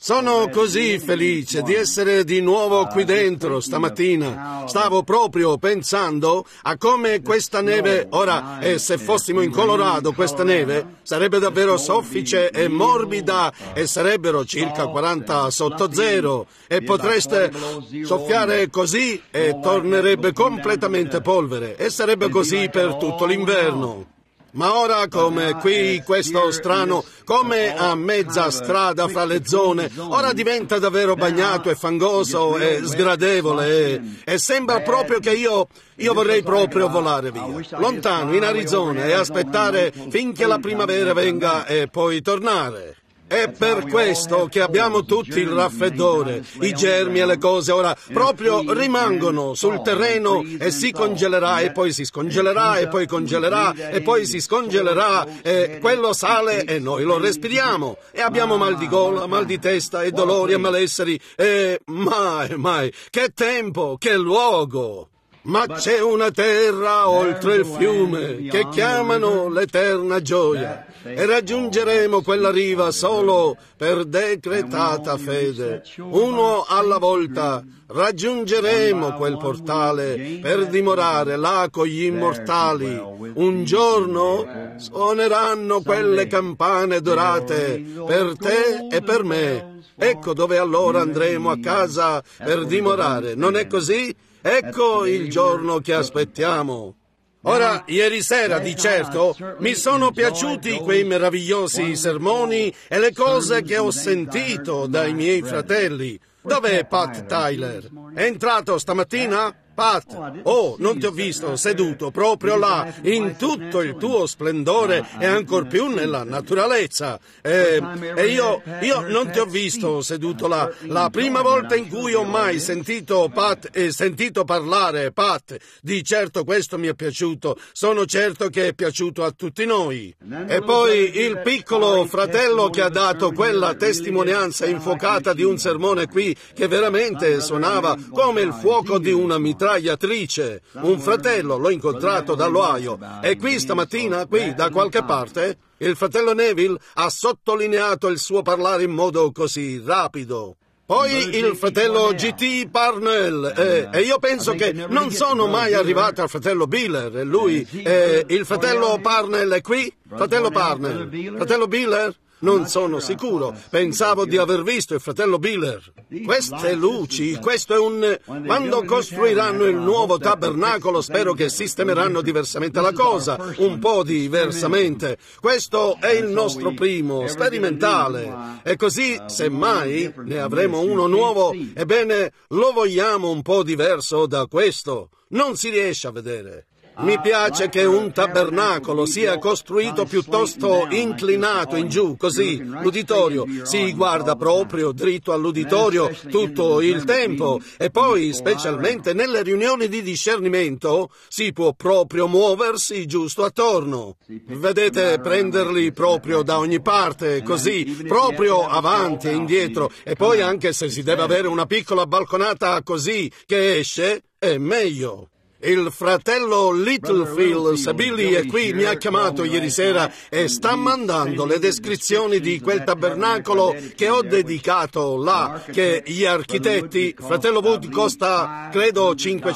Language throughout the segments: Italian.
Sono così felice di essere di nuovo qui dentro stamattina. Stavo proprio pensando a come questa neve, ora, se fossimo in Colorado, questa neve sarebbe davvero soffice e morbida e sarebbero circa 40 sotto zero e potreste soffiare così e tornerebbe completamente polvere e sarebbe così per tutto l'inverno. Ma ora, come qui, questo strano, come a mezza strada fra le zone, ora diventa davvero bagnato e fangoso e sgradevole e sembra proprio che io vorrei proprio volare via, lontano, in Arizona e aspettare finché la primavera venga e poi tornare. È per questo che abbiamo tutti il raffreddore, i germi e le cose ora proprio rimangono sul terreno e si congelerà e poi si scongelerà e poi congelerà e poi si scongelerà e quello sale e noi lo respiriamo e abbiamo mal di gola, mal di testa e dolori e malesseri e mai, che tempo, che luogo! Ma c'è una terra oltre il fiume che chiamano l'eterna gioia e raggiungeremo quella riva solo per decretata fede. Uno alla volta raggiungeremo quel portale per dimorare là con gli immortali. Un giorno suoneranno quelle campane dorate per te e per me. Ecco dove allora andremo a casa per dimorare, non è così? Ecco il giorno che aspettiamo. Ora, ieri sera, di certo, mi sono piaciuti quei meravigliosi sermoni e le cose che ho sentito dai miei fratelli. Dov'è Pat Tyler? È entrato stamattina? Pat, non ti ho visto seduto proprio là, in tutto il tuo splendore e ancor più nella naturalezza. E io non ti ho visto seduto là. La prima volta in cui ho mai sentito Pat e sentito parlare Pat, di certo questo mi è piaciuto. Sono certo che è piaciuto a tutti noi. E poi il piccolo fratello che ha dato quella testimonianza infuocata di un sermone qui che veramente suonava come il fuoco di una mitragliatrice. Un fratello, l'ho incontrato dall'Ohio. È qui stamattina, qui, da qualche parte? Il fratello Neville ha sottolineato il suo parlare in modo così rapido. Poi il fratello G.T. Parnell, e io penso che non sono mai arrivato al fratello Biller, e lui, il fratello Parnell è qui? Fratello Parnell, fratello Biller? Non sono sicuro, pensavo di aver visto il fratello Biller. Queste luci, questo è un... Quando costruiranno il nuovo tabernacolo spero che sistemeranno diversamente la cosa, un po' diversamente. Questo è il nostro primo, sperimentale. E così, se mai ne avremo uno nuovo, ebbene, lo vogliamo un po' diverso da questo. Non si riesce a vedere. Mi piace che un tabernacolo sia costruito piuttosto inclinato in giù, così l'uditorio si guarda proprio dritto all'uditorio tutto il tempo e poi, specialmente nelle riunioni di discernimento, si può proprio muoversi giusto attorno. Vedete, prenderli proprio da ogni parte, così, proprio avanti e indietro, e poi anche se si deve avere una piccola balconata così che esce, è meglio. Il fratello Littlefield, se Billy è qui, mi ha chiamato ieri sera e sta mandando le descrizioni di quel tabernacolo che ho dedicato là, che gli architetti, fratello Wood costa, credo,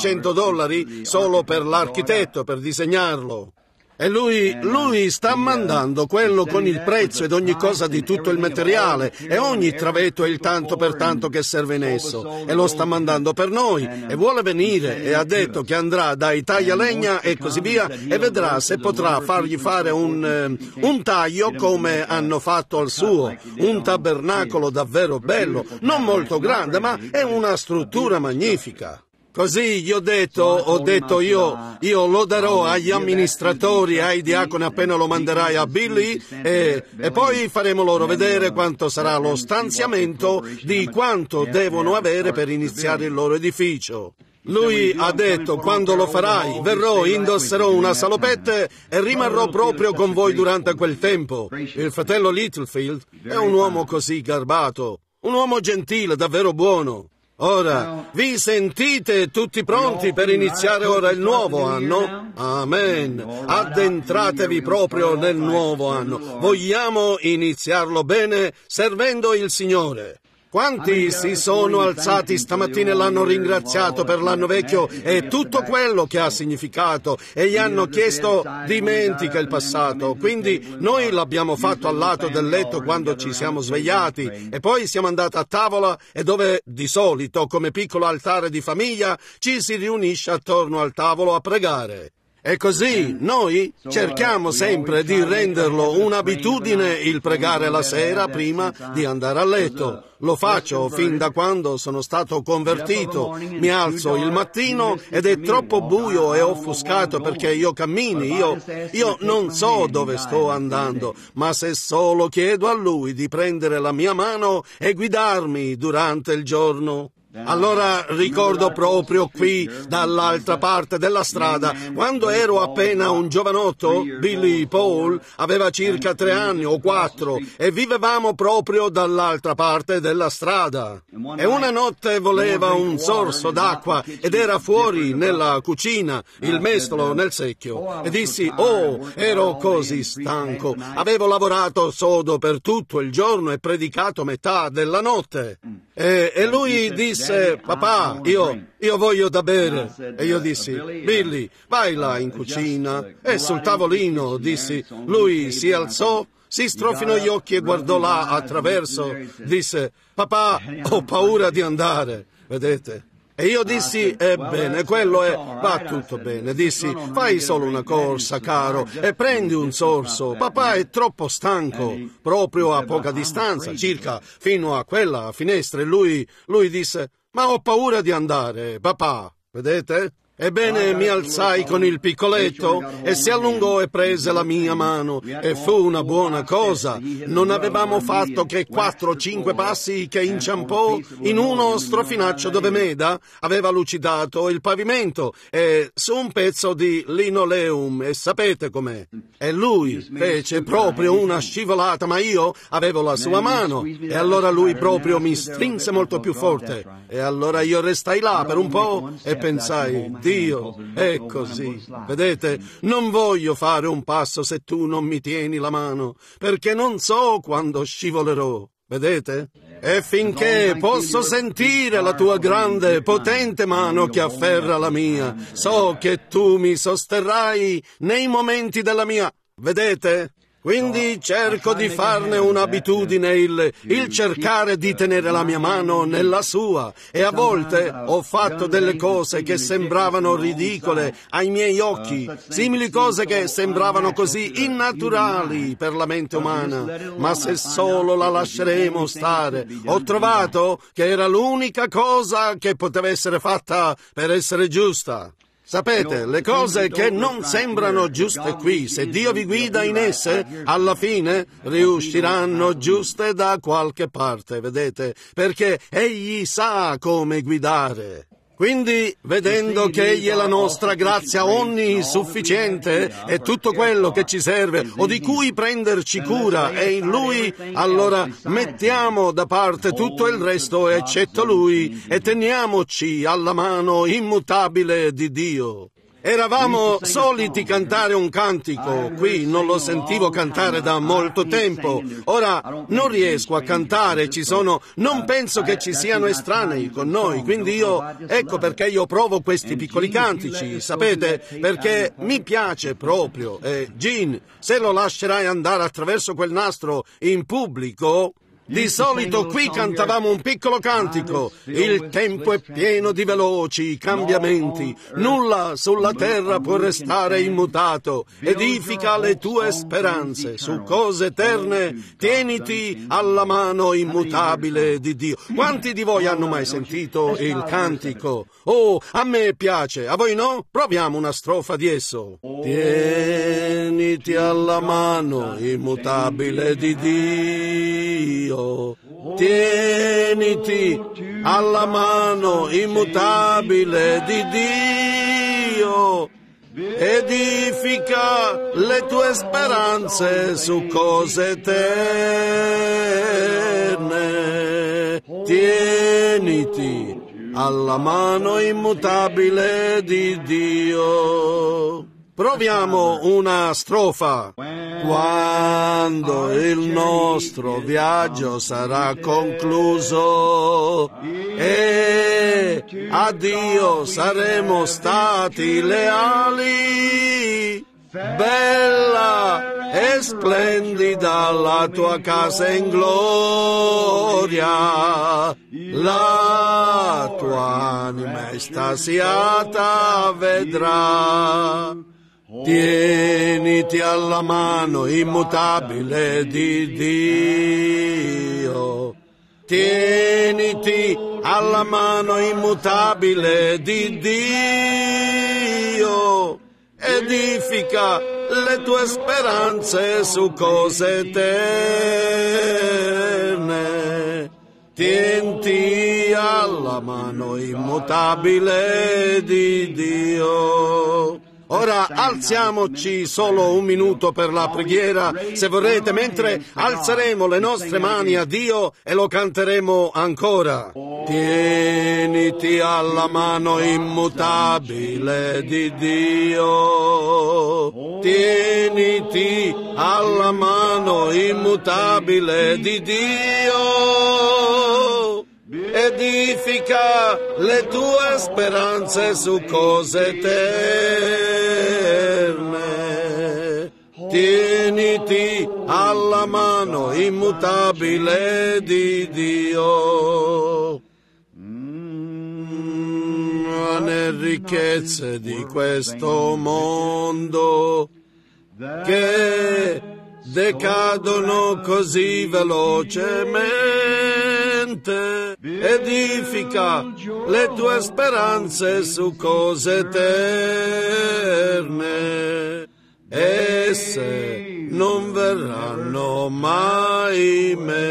$500 solo per l'architetto, per disegnarlo. E lui sta mandando quello con il prezzo ed ogni cosa di tutto il materiale e ogni travetto e il tanto per tanto che serve in esso e lo sta mandando per noi e vuole venire e ha detto che andrà dai taglialegna e così via e vedrà se potrà fargli fare un taglio come hanno fatto al suo, un tabernacolo davvero bello, non molto grande ma è una struttura magnifica. Così gli ho detto io lo darò agli amministratori e ai diaconi appena lo manderai a Billy e poi faremo loro vedere quanto sarà lo stanziamento di quanto devono avere per iniziare il loro edificio. Lui ha detto, quando lo farai, verrò, indosserò una salopette e rimarrò proprio con voi durante quel tempo. Il fratello Littlefield è un uomo così garbato, un uomo gentile, davvero buono. Ora, vi sentite tutti pronti per iniziare ora il nuovo anno? Amen. Addentratevi proprio nel nuovo anno. Vogliamo iniziarlo bene servendo il Signore. Quanti si sono alzati stamattina e l'hanno ringraziato per l'anno vecchio e tutto quello che ha significato e gli hanno chiesto dimentica il passato. Quindi noi l'abbiamo fatto al lato del letto quando ci siamo svegliati e poi siamo andati a tavola e dove di solito come piccolo altare di famiglia ci si riunisce attorno al tavolo a pregare. E così noi cerchiamo sempre di renderlo un'abitudine il pregare la sera prima di andare a letto. Lo faccio fin da quando sono stato convertito. Mi alzo il mattino ed è troppo buio e offuscato perché io cammini, io non so dove sto andando, ma se solo chiedo a Lui di prendere la mia mano e guidarmi durante il giorno. Allora ricordo proprio qui, dall'altra parte della strada, quando ero appena un giovanotto, Billy Paul aveva circa 3 anni o 4 e vivevamo proprio dall'altra parte della strada. E una notte voleva un sorso d'acqua ed era fuori nella cucina, il mestolo nel secchio. E dissi, ero così stanco, avevo lavorato sodo per tutto il giorno e predicato metà della notte. E lui disse, papà, io voglio da bere. E io dissi, Billy, vai là in cucina. E sul tavolino, dissi, lui si alzò, si strofinò gli occhi e guardò là attraverso. Disse, papà, ho paura di andare. Vedete? E io dissi, ebbene, quello è, va tutto bene. Dissi, fai solo una corsa, caro, e prendi un sorso. Papà è troppo stanco, proprio a poca distanza, circa fino a quella finestra. E lui disse, ma ho paura di andare, papà. Vedete? Ebbene, mi alzai con il piccoletto e si allungò e prese la mia mano e fu una buona cosa. Non avevamo fatto che 4 o 5 passi che inciampò in uno strofinaccio dove Meda aveva lucidato il pavimento e su un pezzo di linoleum, e sapete com'è. E lui fece proprio una scivolata, ma io avevo la sua mano e allora lui proprio mi strinse molto più forte. E allora io restai là per un po' e pensai, Dio, è così. Vedete, non voglio fare un passo se tu non mi tieni la mano, perché non so quando scivolerò. Vedete? E finché posso sentire la tua grande, potente mano che afferra la mia, so che tu mi sosterrai nei momenti della mia... Vedete? Quindi cerco di farne un'abitudine il cercare di tenere la mia mano nella sua, e a volte ho fatto delle cose che sembravano ridicole ai miei occhi, simili cose che sembravano così innaturali per la mente umana, ma se solo la lasceremo stare, ho trovato che era l'unica cosa che poteva essere fatta per essere giusta. Sapete, le cose che non sembrano giuste qui, se Dio vi guida in esse, alla fine riusciranno giuste da qualche parte, vedete? Perché Egli sa come guidare. Quindi, vedendo che Egli è la nostra grazia onnisufficiente e tutto quello che ci serve o di cui prenderci cura è in Lui, allora mettiamo da parte tutto il resto eccetto Lui e teniamoci alla mano immutabile di Dio. Eravamo soliti cantare un cantico, qui non lo sentivo cantare da molto tempo, ora non riesco a cantare, non penso che ci siano estranei con noi, quindi ecco perché io provo questi piccoli cantici, sapete, perché mi piace proprio, e Gene, se lo lascerai andare attraverso quel nastro in pubblico... Di solito qui cantavamo un piccolo cantico, il tempo è pieno di veloci cambiamenti, nulla sulla terra può restare immutato, edifica le tue speranze su cose eterne, tieniti alla mano immutabile di Dio. Quanti di voi hanno mai sentito il cantico? Oh, a me piace, a voi no? Proviamo una strofa di esso. Tieniti alla mano immutabile di Dio. Tieniti alla mano immutabile di Dio, edifica le tue speranze su cose eterne. Tieniti alla mano immutabile di Dio. Proviamo una strofa. Quando il nostro viaggio sarà concluso e a Dio saremo stati leali, bella e splendida la tua casa in gloria, la tua anima estasiata vedrà. Tieniti alla mano immutabile di Dio, tieniti alla mano immutabile di Dio, edifica le tue speranze su cose eterne. Tienti alla mano immutabile di Dio. Ora alziamoci solo un minuto per la preghiera, se vorrete, mentre alzeremo le nostre mani a Dio e lo canteremo ancora. Tieniti alla mano immutabile di Dio, tieniti alla mano immutabile di Dio. Edifica le tue speranze su cose eterne. Tieniti alla mano immutabile di Dio. Le ricchezze di questo mondo che decadono così velocemente. Edifica le tue speranze su cose eterne. Esse non verranno mai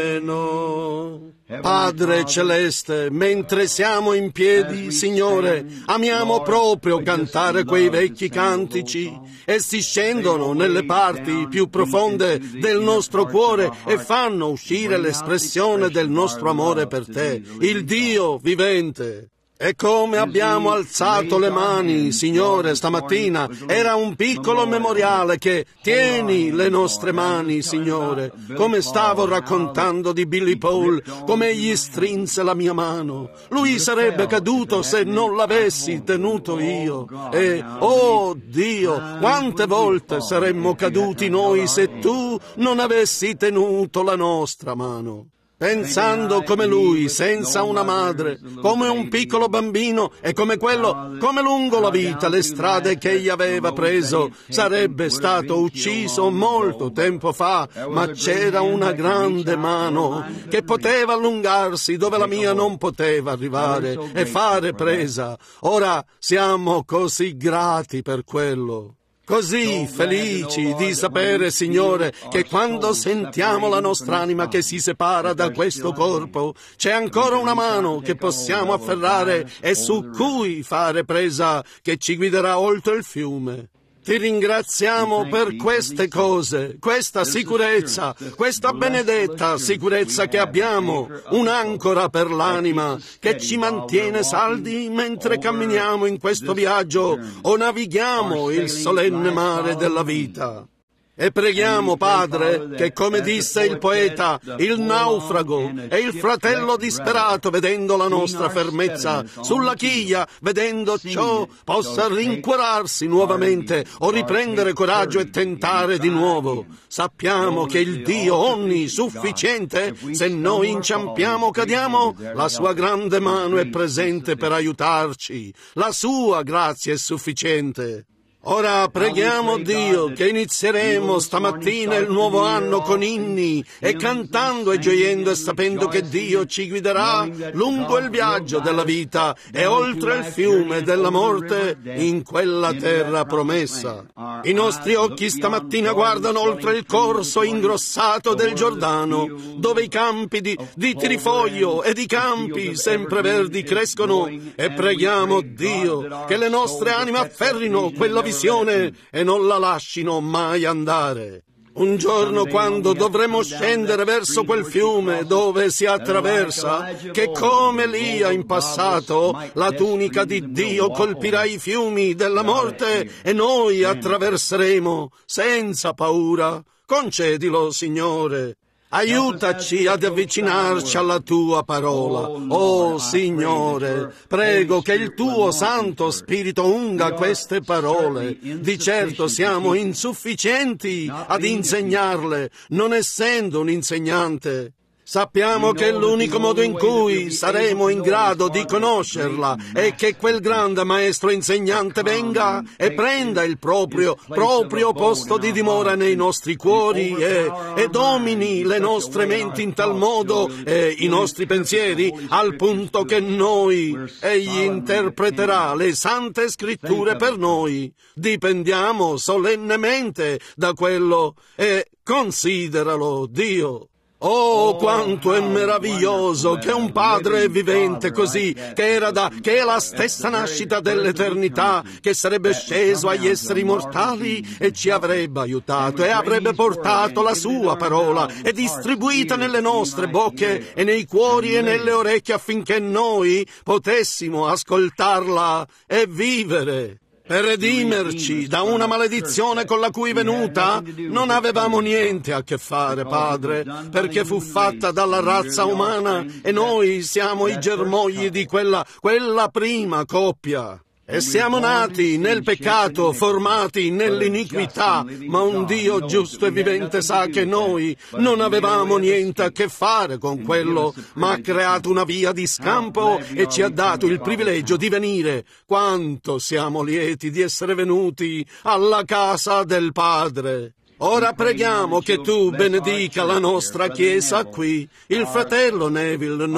meno. Padre Celeste, mentre siamo in piedi, Signore, amiamo proprio cantare quei vecchi cantici. Essi scendono nelle parti più profonde del nostro cuore e fanno uscire l'espressione del nostro amore per Te, il Dio vivente. E come abbiamo alzato le mani, Signore, stamattina, era un piccolo memoriale che tieni le nostre mani, Signore. Come stavo raccontando di Billy Paul, come egli strinse la mia mano. Lui sarebbe caduto se non l'avessi tenuto io. E, oh Dio, quante volte saremmo caduti noi se Tu non avessi tenuto la nostra mano. Pensando come lui, senza una madre, come un piccolo bambino e come quello, come lungo la vita, le strade che egli aveva preso, sarebbe stato ucciso molto tempo fa, ma c'era una grande mano che poteva allungarsi dove la mia non poteva arrivare e fare presa. Ora siamo così grati per quello. Così felici di sapere, Signore, che quando sentiamo la nostra anima che si separa da questo corpo, c'è ancora una mano che possiamo afferrare e su cui fare presa, che ci guiderà oltre il fiume. Ti ringraziamo per queste cose, questa sicurezza, questa benedetta sicurezza che abbiamo, un'ancora per l'anima che ci mantiene saldi mentre camminiamo in questo viaggio o navighiamo il solenne mare della vita. E preghiamo, Padre, che come disse il poeta, il naufrago e il fratello disperato, vedendo la nostra fermezza sulla chiglia, vedendo ciò, possa rincuorarsi nuovamente o riprendere coraggio e tentare di nuovo. Sappiamo che il Dio onnisufficiente, se noi inciampiamo o cadiamo, la sua grande mano è presente per aiutarci. La sua grazia è sufficiente. Ora preghiamo Dio che inizieremo stamattina il nuovo anno con inni e cantando e gioiendo e sapendo che Dio ci guiderà lungo il viaggio della vita e oltre il fiume della morte in quella terra promessa. I nostri occhi stamattina guardano oltre il corso ingrossato del Giordano, dove i campi di tirifoglio ed i campi sempreverdi crescono, e preghiamo Dio che le nostre anime afferrino quella visione e non la lascino mai andare. Un giorno, quando dovremo scendere verso quel fiume dove si attraversa, che come Elia in passato, la tunica di Dio colpirà i fiumi della morte e noi attraverseremo senza paura, Concedilo, Signore. Aiutaci ad avvicinarci alla Tua parola. Oh, Signore, prego che il Tuo Santo Spirito unga queste parole. Di certo siamo insufficienti ad insegnarle, non essendo un insegnante. Sappiamo che l'unico modo in cui saremo in grado di conoscerla è che quel grande maestro insegnante venga e prenda il proprio posto di dimora nei nostri cuori e domini le nostre menti in tal modo e i nostri pensieri al punto che egli interpreterà le sante scritture per noi. Dipendiamo solennemente da quello e consideralo, Dio. Oh, quanto è meraviglioso che un Padre vivente così, che è la stessa nascita dell'eternità, che sarebbe sceso agli esseri mortali e ci avrebbe aiutato e avrebbe portato la Sua parola e distribuita nelle nostre bocche e nei cuori e nelle orecchie affinché noi potessimo ascoltarla e vivere. Per redimerci da una maledizione con la cui venuta non avevamo niente a che fare, Padre, perché fu fatta dalla razza umana e noi siamo i germogli di quella prima coppia. E siamo nati nel peccato, formati nell'iniquità, ma un Dio giusto e vivente sa che noi non avevamo niente a che fare con quello, ma ha creato una via di scampo e ci ha dato il privilegio di venire. Quanto siamo lieti di essere venuti alla casa del Padre! Ora preghiamo che Tu benedica la nostra Chiesa qui, il fratello Neville,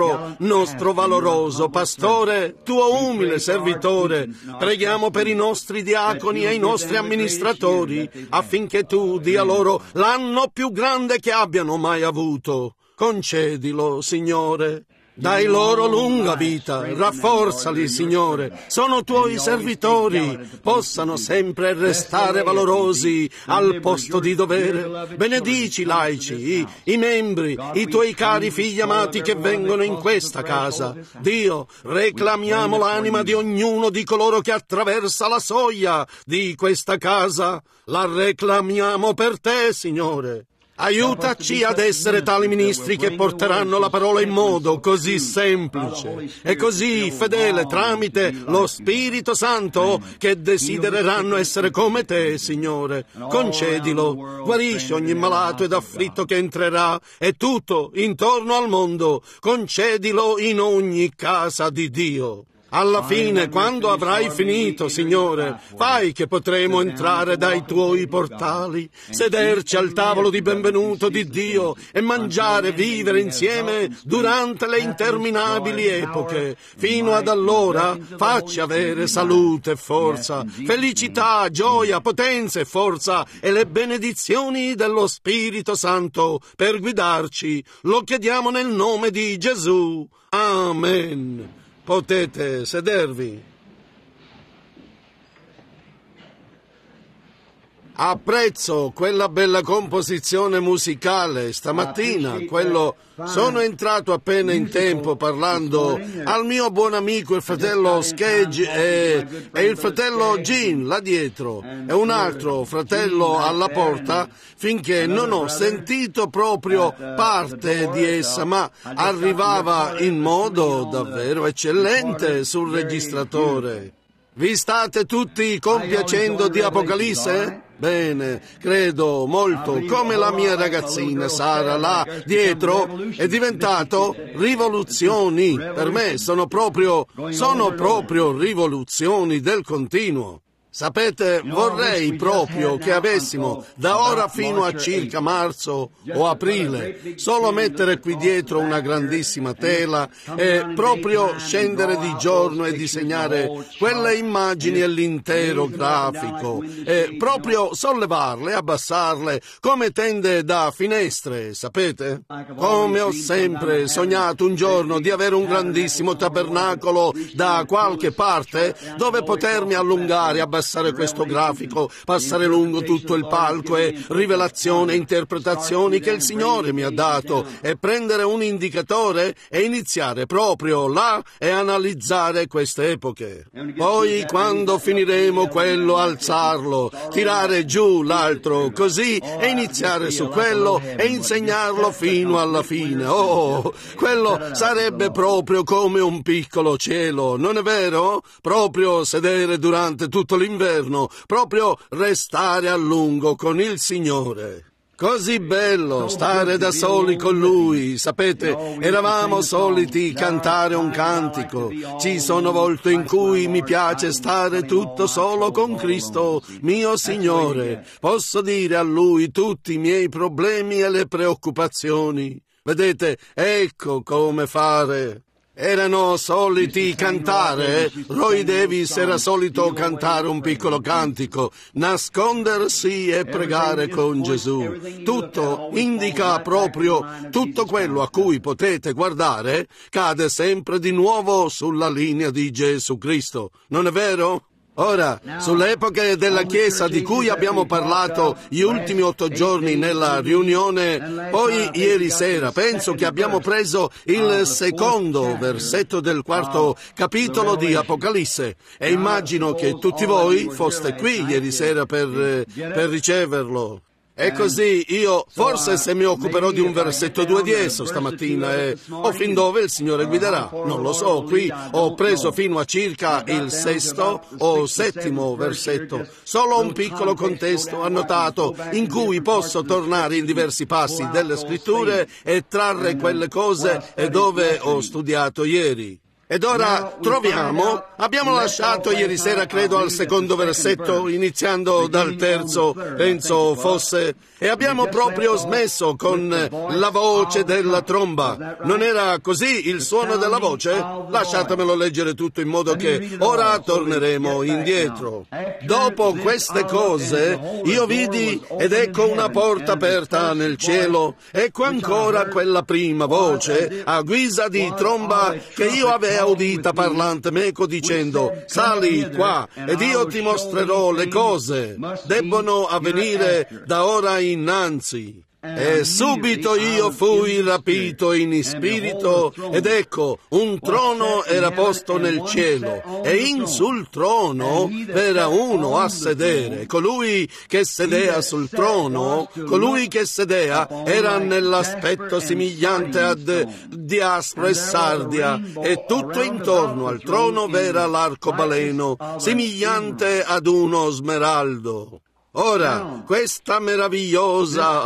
nostro valoroso pastore, Tuo umile servitore. Preghiamo per i nostri diaconi e i nostri amministratori, affinché Tu dia loro l'anno più grande che abbiano mai avuto. Concedilo, Signore. Dai loro lunga vita, rafforzali, Signore. Sono Tuoi servitori, possano sempre restare valorosi al posto di dovere. Benedici i laici, i membri, i Tuoi cari figli amati che vengono in questa casa. Dio, reclamiamo l'anima di ognuno di coloro che attraversa la soglia di questa casa. La reclamiamo per Te, Signore. Aiutaci ad essere tali ministri che porteranno la parola in modo così semplice e così fedele tramite lo Spirito Santo che desidereranno essere come Te, Signore. Concedilo, guarisci ogni malato ed afflitto che entrerà e tutto intorno al mondo. Concedilo in ogni casa di Dio. Alla fine, quando avrai finito, Signore, fai che potremo entrare dai Tuoi portali, sederci al tavolo di benvenuto di Dio e mangiare e vivere insieme durante le interminabili epoche. Fino ad allora, facci avere salute e forza, felicità, gioia, potenza e forza e le benedizioni dello Spirito Santo per guidarci. Lo chiediamo nel nome di Gesù. Amen. Potete sedervi. Apprezzo quella bella composizione musicale stamattina, sono entrato appena in tempo parlando al mio buon amico il fratello Skegge e il fratello Gene là dietro e un altro fratello alla porta finché non ho sentito proprio parte di essa, ma arrivava in modo davvero eccellente sul registratore. Vi state tutti compiacendo di Apocalisse? Bene, credo molto, come la mia ragazzina Sara là dietro è diventato rivoluzioni. Per me sono proprio rivoluzioni del continuo. Sapete, vorrei proprio che avessimo da ora fino a circa marzo o aprile solo mettere qui dietro una grandissima tela e proprio scendere di giorno e disegnare quelle immagini e l'intero grafico e proprio sollevarle e abbassarle come tende da finestre, sapete? Come ho sempre sognato un giorno di avere un grandissimo tabernacolo da qualche parte dove potermi allungare e abbassare passare questo grafico, passare lungo tutto il palco e rivelazioni e interpretazioni che il Signore mi ha dato e prendere un indicatore e iniziare proprio là e analizzare queste epoche. Poi quando finiremo quello, alzarlo, tirare giù l'altro, così, e iniziare su quello e insegnarlo fino alla fine. Oh, quello sarebbe proprio come un piccolo cielo, non è vero? Proprio sedere durante tutto l'inverno, proprio restare a lungo con il Signore. Così bello stare da soli con Lui, sapete, eravamo soliti cantare un cantico. Ci sono volte in cui mi piace stare tutto solo con Cristo, mio Signore. Posso dire a Lui tutti i miei problemi e le preoccupazioni. Vedete, ecco come fare. Erano soliti cantare, Roy Davis era solito cantare un piccolo cantico, nascondersi e pregare con Gesù. Tutto indica proprio tutto quello a cui potete guardare, cade sempre di nuovo sulla linea di Gesù Cristo, non è vero? Ora, sulle epoche della Chiesa di cui abbiamo parlato gli ultimi 8 giorni nella riunione, poi ieri sera, penso che abbiamo preso il secondo versetto del 4° capitolo di Apocalisse e immagino che tutti voi foste qui ieri sera per riceverlo. E così io forse se mi occuperò di un versetto o 2 di esso stamattina o fin dove il Signore guiderà, non lo so. Qui ho preso fino a circa il 6° o 7° versetto, solo un piccolo contesto annotato in cui posso tornare in diversi passi delle scritture e trarre quelle cose e dove ho studiato ieri. Ed ora abbiamo lasciato ieri sera, credo, al 2° versetto, iniziando dal 3°, penso fosse, e abbiamo proprio smesso con la voce della tromba. Non era così il suono della voce? Lasciatemelo leggere tutto in modo che ora torneremo indietro. Dopo queste cose io vidi ed ecco una porta aperta nel cielo, ecco ancora quella prima voce a guisa di tromba che io avevo udita parlando meco dicendo: sali qua ed io ti mostrerò le cose debbono avvenire da ora innanzi. E subito io fui rapito in spirito ed ecco un trono era posto nel cielo e in sul trono era uno a sedere. Colui che sedea sul trono, colui che sedea era nell'aspetto somigliante ad diaspro e sardia e tutto intorno al trono v'era l'arcobaleno somigliante ad uno smeraldo. Ora, questa meravigliosa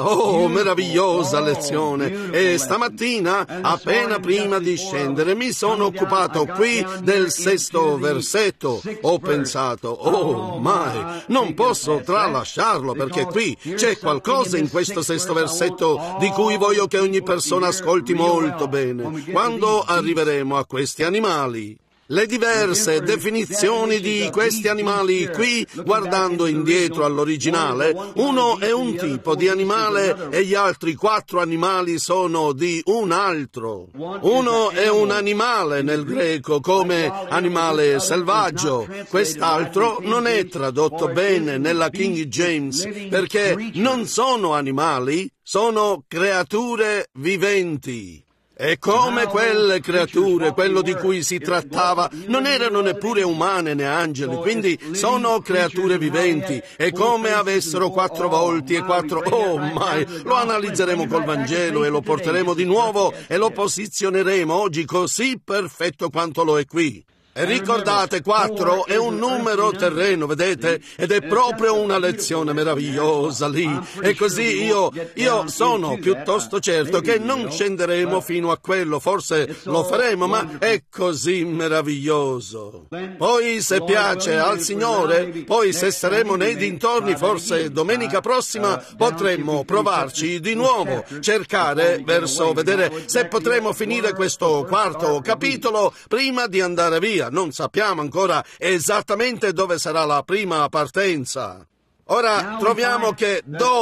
lezione, e stamattina, appena prima di scendere, mi sono occupato qui del 6° versetto. Ho pensato, oh mai, non posso tralasciarlo, perché qui c'è qualcosa in questo 6° versetto di cui voglio che ogni persona ascolti molto bene, quando arriveremo a questi animali. Le diverse definizioni di questi animali qui, guardando indietro all'originale, uno è un tipo di animale e gli altri 4 animali sono di un altro. Uno è un animale nel greco come animale selvaggio, quest'altro non è tradotto bene nella King James perché non sono animali, sono creature viventi. E come quelle creature, quello di cui si trattava, non erano neppure umane né angeli, quindi sono creature viventi, e come avessero 4 volti e 4... Oh mai, lo analizzeremo col Vangelo e lo porteremo di nuovo e lo posizioneremo oggi così perfetto quanto lo è qui. E ricordate, 4 è un numero terreno, vedete? Ed è proprio una lezione meravigliosa lì. E così io sono piuttosto certo che non scenderemo fino a quello, forse lo faremo, ma è così meraviglioso. Poi, se piace al Signore, poi se saremo nei dintorni, forse domenica prossima, potremmo provarci di nuovo, cercare verso vedere se potremo finire questo 4° capitolo prima di andare via. Non sappiamo ancora esattamente dove sarà la prima partenza. Ora troviamo che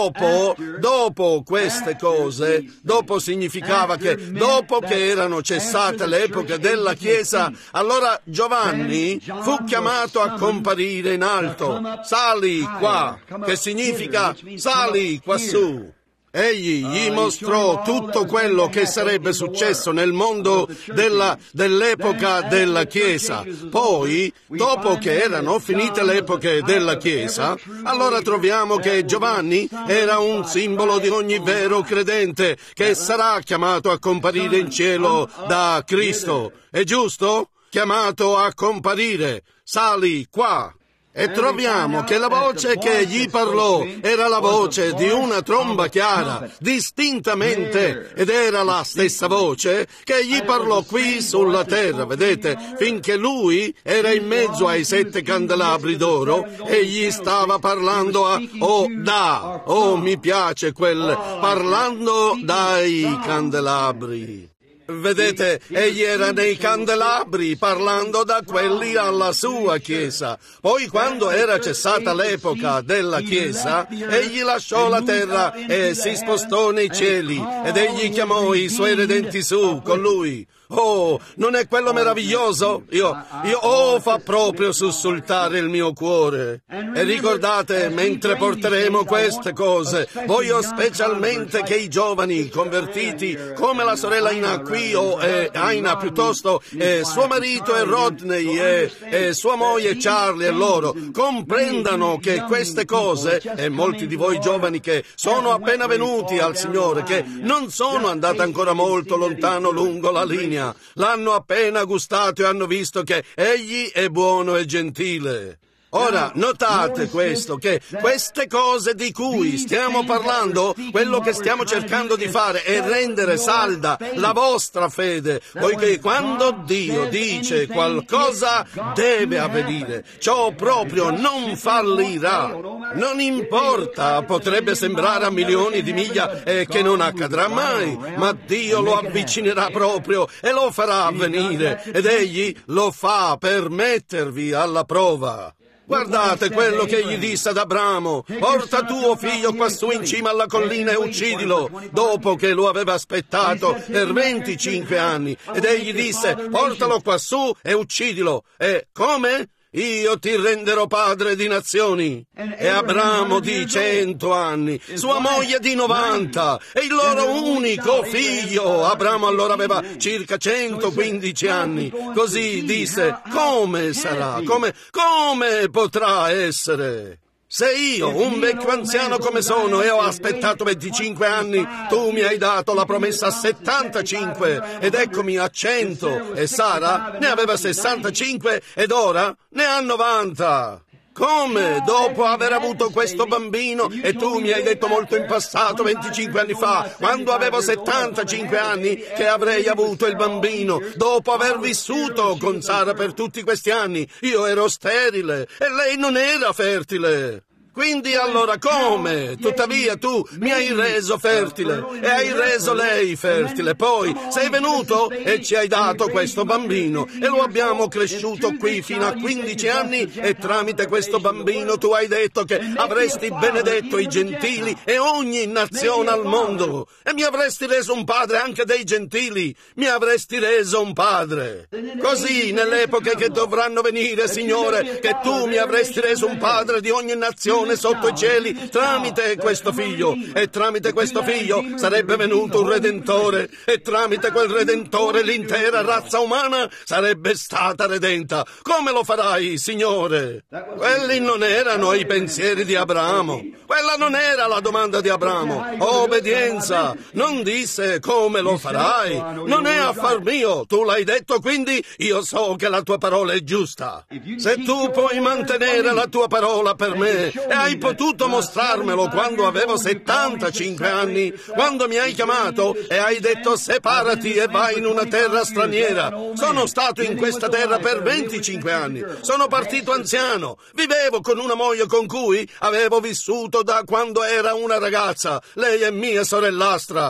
dopo queste cose, dopo significava che dopo che erano cessate le epoche della Chiesa, allora Giovanni fu chiamato a comparire in alto. Sali qua, che significa sali quassù. Egli gli mostrò tutto quello che sarebbe successo nel mondo dell'epoca della Chiesa. Poi, dopo che erano finite le epoche della Chiesa, allora troviamo che Giovanni era un simbolo di ogni vero credente che sarà chiamato a comparire in cielo da Cristo. È giusto? Chiamato a comparire. Sali qua. E troviamo che la voce che gli parlò era la voce di una tromba chiara, distintamente, ed era la stessa voce che gli parlò qui sulla terra, vedete, finché lui era in mezzo ai 7 candelabri d'oro e gli stava parlando mi piace parlando dai candelabri. Vedete, egli era nei candelabri, parlando da quelli alla sua Chiesa. Poi, quando era cessata l'epoca della Chiesa, egli lasciò la terra e si spostò nei cieli, ed egli chiamò i suoi redenti su con lui. Oh, non è quello meraviglioso? Fa proprio sussultare il mio cuore. E ricordate, mentre porteremo queste cose, voglio specialmente che i giovani convertiti, come la sorella Ina qui, o Aina piuttosto, e suo marito e Rodney, e sua moglie Charlie e loro, comprendano che queste cose, e molti di voi giovani che sono appena venuti al Signore, che non sono andati ancora molto lontano lungo la linea, l'hanno appena gustato e hanno visto che Egli è buono e gentile. Ora, notate questo, che queste cose di cui stiamo parlando, quello che stiamo cercando di fare è rendere salda la vostra fede, poiché quando Dio dice qualcosa deve avvenire, ciò proprio non fallirà. Non importa, potrebbe sembrare a milioni di miglia che non accadrà mai, ma Dio lo avvicinerà proprio e lo farà avvenire, ed Egli lo fa per mettervi alla prova. Guardate quello che gli disse ad Abramo: porta tuo figlio quassù in cima alla collina e uccidilo, dopo che lo aveva aspettato per 25 anni. Ed egli disse: portalo quassù e uccidilo. E come? Io ti renderò padre di nazioni. E Abramo di 100 anni, sua moglie di 90, e il loro unico figlio. Abramo allora aveva circa 115 anni. Così disse: come sarà? Come potrà essere? Se io, un vecchio anziano come sono, e ho aspettato 25 anni, tu mi hai dato la promessa a 75, ed eccomi a 100, e Sara ne aveva 65, ed ora ne ha 90. Come? Dopo aver avuto questo bambino, e tu mi hai detto molto in passato, 25 anni fa, quando avevo 75 anni, che avrei avuto il bambino, dopo aver vissuto con Sara per tutti questi anni. Io ero sterile e lei non era fertile. Quindi allora come? Tuttavia tu mi hai reso fertile e hai reso lei fertile. Poi sei venuto e ci hai dato questo bambino e lo abbiamo cresciuto qui fino a 15 anni, e tramite questo bambino tu hai detto che avresti benedetto i gentili e ogni nazione al mondo, e mi avresti reso un padre anche dei gentili. Mi avresti reso un padre. Così nelle epoche che dovranno venire, Signore, che tu mi avresti reso un padre di ogni nazione sotto i cieli tramite questo figlio, e tramite questo figlio sarebbe venuto un redentore, e tramite quel redentore l'intera razza umana sarebbe stata redenta. Come lo farai, Signore? Quelli non erano i pensieri di Abramo, quella non era la domanda di Abramo. Obbedienza. Non disse come lo farai, non è affar mio, tu l'hai detto, quindi io so che la tua parola è giusta. Se tu puoi mantenere la tua parola per me, e hai potuto mostrarmelo quando avevo 75 anni, quando mi hai chiamato e hai detto separati e vai in una terra straniera. Sono stato in questa terra per 25 anni, sono partito anziano, vivevo con una moglie con cui avevo vissuto da quando era una ragazza, lei è mia sorellastra.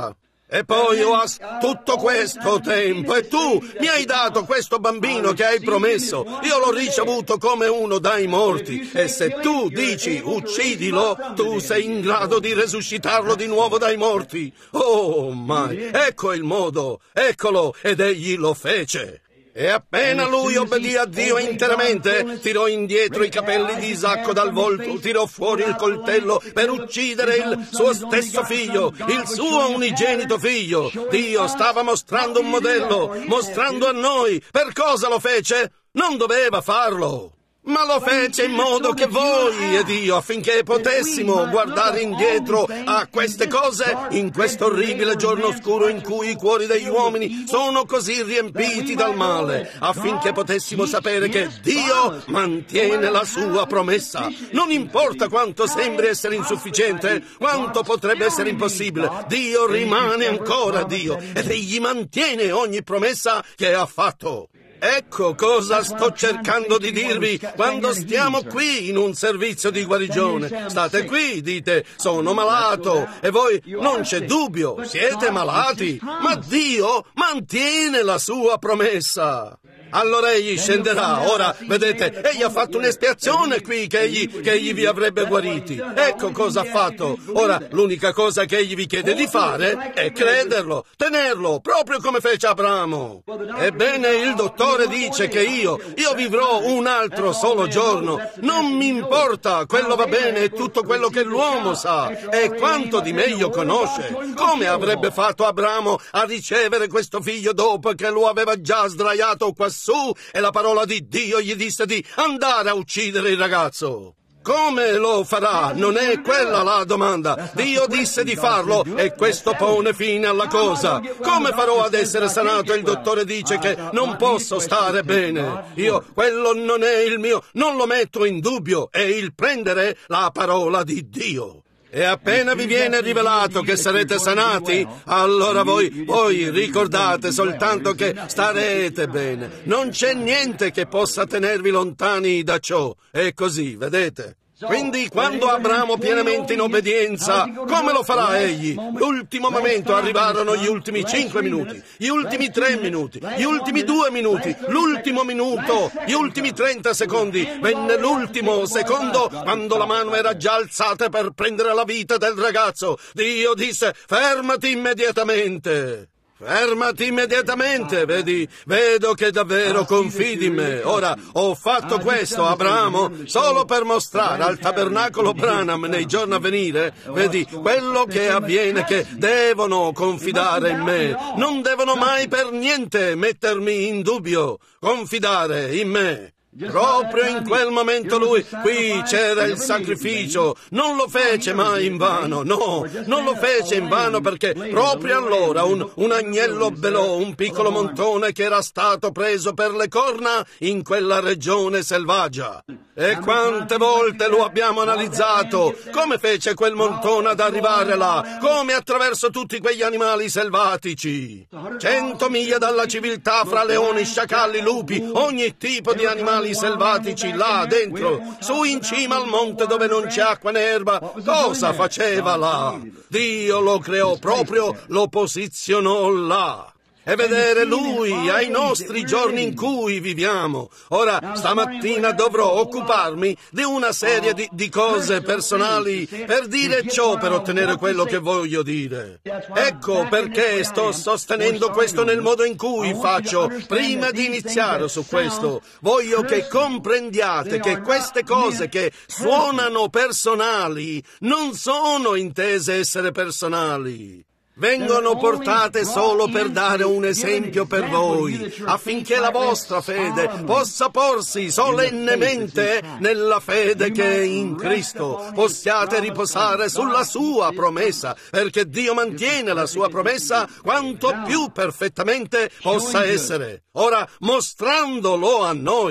E poi tutto questo tempo e tu mi hai dato questo bambino che hai promesso. Io l'ho ricevuto come uno dai morti e se tu dici uccidilo, tu sei in grado di resuscitarlo di nuovo dai morti. Oh, mai, ecco il modo, eccolo, ed egli lo fece. E appena lui obbedì a Dio interamente, tirò indietro i capelli di Isacco dal volto, tirò fuori il coltello per uccidere il suo stesso figlio, il suo unigenito figlio. Dio stava mostrando un modello, mostrando a noi. Per cosa lo fece? Non doveva farlo. Ma lo fece in modo che voi ed io, affinché potessimo guardare indietro a queste cose in questo orribile giorno oscuro in cui i cuori degli uomini sono così riempiti dal male, affinché potessimo sapere che Dio mantiene la sua promessa. Non importa quanto sembri essere insufficiente, quanto potrebbe essere impossibile, Dio rimane ancora Dio ed egli mantiene ogni promessa che ha fatto. Ecco cosa sto cercando di dirvi quando stiamo qui in un servizio di guarigione. State qui, dite, sono malato, e voi, non c'è dubbio, siete malati, ma Dio mantiene la sua promessa. Allora egli scenderà. Ora, vedete, egli ha fatto un'espiazione qui che egli vi avrebbe guariti. Ecco cosa ha fatto. Ora, l'unica cosa che egli vi chiede di fare è crederlo, tenerlo, proprio come fece Abramo. Ebbene, il dottore dice che io vivrò un altro solo giorno. Non mi importa, quello va bene, è tutto quello che l'uomo sa e quanto di meglio conosce. Come avrebbe fatto Abramo a ricevere questo figlio dopo che lo aveva già sdraiato quassù e la parola di Dio gli disse di andare a uccidere il ragazzo? Come lo farà? Non è quella la domanda. Dio disse di farlo e questo pone fine alla cosa. Come farò ad essere sanato? Il dottore dice che non posso stare bene. Quello non è il mio, non lo metto in dubbio, è il prendere la parola di Dio. E appena vi viene rivelato che sarete sanati, allora voi ricordate soltanto che starete bene. Non c'è niente che possa tenervi lontani da ciò. È così, vedete? Quindi quando Abramo pienamente in obbedienza, come lo farà egli? L'ultimo momento arrivarono gli ultimi 5 minuti, gli ultimi 3 minuti, gli ultimi 2 minuti, l'ultimo minuto, gli ultimi 30 secondi. Venne l'ultimo secondo quando la mano era già alzata per prendere la vita del ragazzo. Dio disse: fermati immediatamente. Fermati immediatamente, vedo che davvero confidi in me. Ora, ho fatto questo, Abramo, solo per mostrare al tabernacolo Branham nei giorni a venire, quello che avviene, che devono confidare in me. Non devono mai per niente mettermi in dubbio, confidare in me. Proprio in quel momento qui c'era il sacrificio, non lo fece mai in vano, no, non lo fece in vano perché proprio allora un agnello belò, un piccolo montone che era stato preso per le corna in quella regione selvaggia. E quante volte lo abbiamo analizzato, come fece quel montone ad arrivare là, come attraverso tutti quegli animali selvatici. 100 miglia dalla civiltà fra leoni, sciacalli, lupi, ogni tipo di animali selvatici là dentro, su in cima al monte dove non c'è acqua né erba. Cosa faceva là? Dio lo creò proprio, lo posizionò là. E vedere Lui ai nostri giorni in cui viviamo. Ora, stamattina dovrò occuparmi di una serie di cose personali per dire ciò, per ottenere quello che voglio dire. Ecco perché sto sostenendo questo nel modo in cui faccio. Prima di iniziare su questo, voglio che comprendiate che queste cose che suonano personali non sono intese essere personali. Vengono portate solo per dare un esempio per voi, affinché la vostra fede possa porsi solennemente nella fede che è in Cristo. Possiate riposare sulla sua promessa, perché Dio mantiene la sua promessa quanto più perfettamente possa essere. Ora, mostrandolo a noi.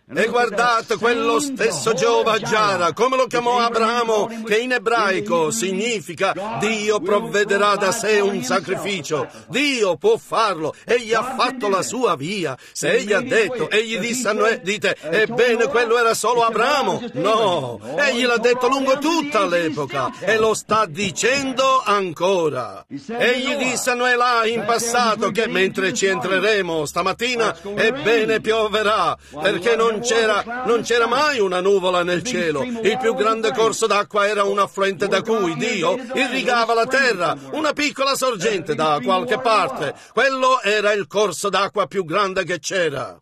E guardate quello stesso Geova Jara, come lo chiamò Abramo, che in ebraico significa Dio provvederà da sé un sacrificio. Dio può farlo, egli ha fatto la sua via. Se egli ha detto, egli disse a Noè, dite, ebbene quello era solo Abramo. No, egli l'ha detto lungo tutta l'epoca e lo sta dicendo ancora. Egli disse a Noè là in passato che mentre ci entreremo stamattina, ebbene pioverà, perché non c'era mai una nuvola nel cielo. Il più grande corso d'acqua era un affluente da cui Dio irrigava la terra, una piccola sorgente da qualche parte. Quello era il corso d'acqua più grande che c'era.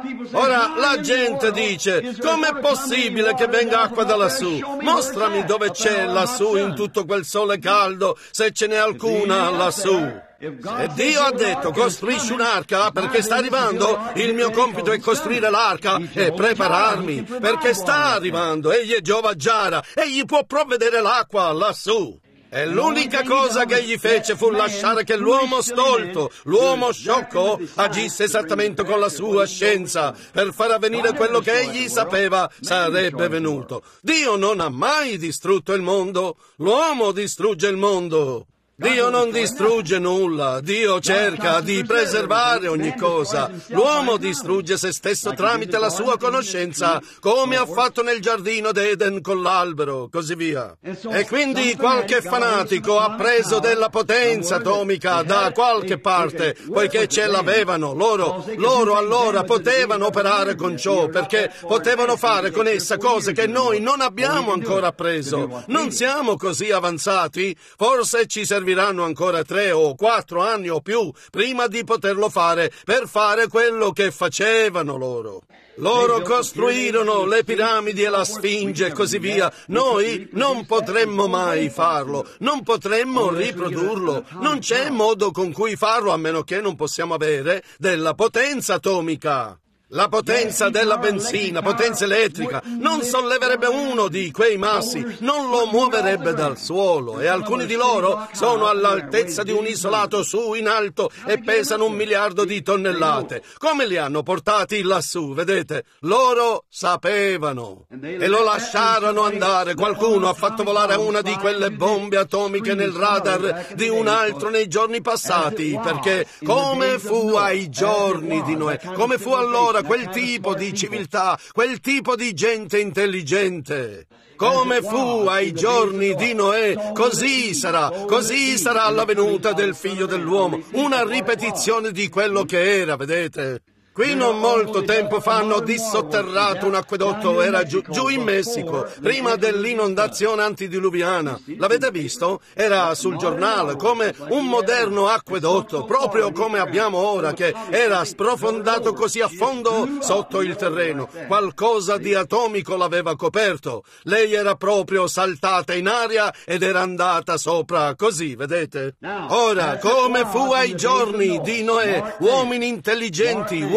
Ora la gente dice, com'è possibile che venga acqua da lassù? Mostrami dove c'è lassù in tutto quel sole caldo, se ce n'è alcuna lassù. E Dio ha detto, costruisci un'arca perché sta arrivando, il mio compito è costruire l'arca e prepararmi, perché sta arrivando, egli è Geova Jara, egli può provvedere l'acqua lassù. E l'unica cosa che egli fece fu lasciare che l'uomo stolto, l'uomo sciocco, agisse esattamente con la sua scienza per far avvenire quello che egli sapeva sarebbe venuto. Dio non ha mai distrutto il mondo, l'uomo distrugge il mondo. Dio non distrugge nulla, Dio cerca di preservare ogni cosa. L'uomo distrugge se stesso tramite la sua conoscenza, come ha fatto nel giardino d'Eden con l'albero, così via. E quindi qualche fanatico ha preso della potenza atomica da qualche parte, poiché ce l'avevano. Loro allora potevano operare con ciò, perché potevano fare con essa cose che noi non abbiamo ancora appreso. Non siamo così avanzati, forse ci serviranno ancora 3 o 4 anni o più prima di poterlo fare, per fare quello che facevano loro. Loro costruirono le piramidi e la Sfinge e così via. Noi non potremmo mai farlo, non potremmo riprodurlo. Non c'è modo con cui farlo a meno che non possiamo avere della potenza atomica. La potenza della benzina, potenza elettrica, non solleverebbe uno di quei massi, non lo muoverebbe dal suolo, e alcuni di loro sono all'altezza di un isolato su in alto e pesano 1 miliardo di tonnellate. Come li hanno portati lassù, vedete? Loro sapevano e lo lasciarono andare. Qualcuno ha fatto volare una di quelle bombe atomiche nel radar di un altro nei giorni passati, perché come fu ai giorni di Noè, come fu allora quel tipo di civiltà, quel tipo di gente intelligente. Come fu ai giorni di Noè, così sarà alla venuta del Figlio dell'uomo, una ripetizione di quello che era, vedete? Qui non molto tempo fa hanno dissotterrato un acquedotto, era giù in Messico, prima dell'inondazione antidiluviana. L'avete visto? Era sul giornale come un moderno acquedotto, proprio come abbiamo ora, che era sprofondato così a fondo sotto il terreno. Qualcosa di atomico l'aveva coperto. Lei era proprio saltata in aria ed era andata sopra così, vedete? Ora, come fu ai giorni di Noè, uomini intelligenti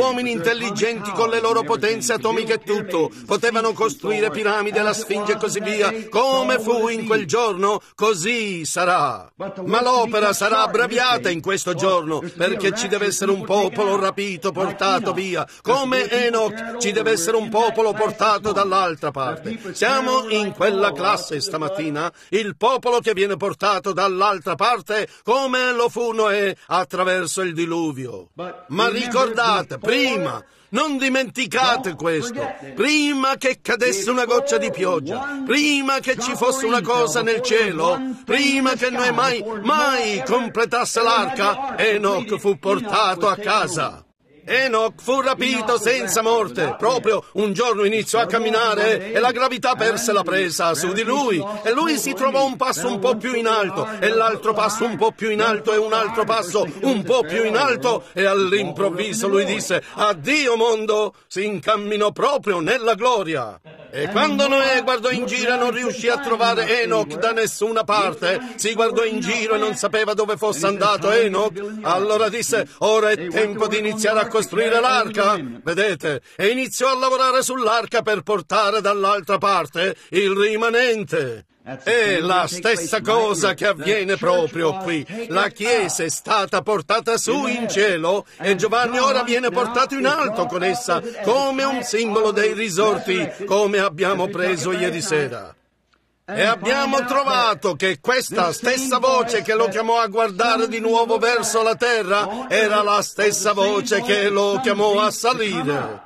con le loro potenze atomiche e tutto, potevano costruire piramidi, la Sfinge e così via. Come fu in quel giorno, così sarà. Ma l'opera sarà abbreviata in questo giorno, perché ci deve essere un popolo rapito, portato via. Come Enoch, ci deve essere un popolo portato dall'altra parte. Siamo in quella classe stamattina, il popolo che viene portato dall'altra parte, come lo fu Noè attraverso il diluvio. Ma ricordate, non dimenticate questo, prima che cadesse una goccia di pioggia, prima che ci fosse una cosa nel cielo, prima che Noè mai completasse l'arca, Enoch fu portato a casa. Enoch fu rapito senza morte. Proprio un giorno iniziò a camminare e la gravità perse la presa su di lui e lui si trovò un passo un po' più in alto e l'altro passo un po' più in alto e un altro passo un po' più in alto e all'improvviso lui disse: addio mondo, si incamminò proprio nella gloria. E quando Noè guardò in giro e non riuscì a trovare Enoch da nessuna parte, si guardò in giro e non sapeva dove fosse andato Enoch, allora disse: ora è tempo di iniziare a costruire l'arca, vedete? E iniziò a lavorare sull'arca per portare dall'altra parte il rimanente. È la stessa cosa che avviene proprio qui. La Chiesa è stata portata su in cielo e Giovanni ora viene portato in alto con essa come un simbolo dei risorti, come abbiamo preso ieri sera. E abbiamo trovato che questa stessa voce che lo chiamò a guardare di nuovo verso la terra era la stessa voce che lo chiamò a salire.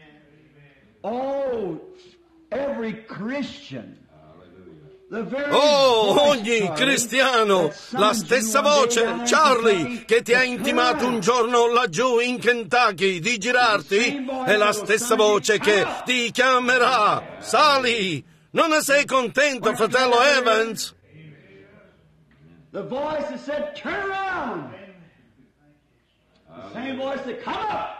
Oh, ogni cristiano, la stessa voce, Charlie, che ti ha intimato un giorno laggiù in Kentucky di girarti, è la stessa voce che ti chiamerà. Sali! Non ne sei contento, fratello Evans? The voice that said, turn around. The same voice that come up.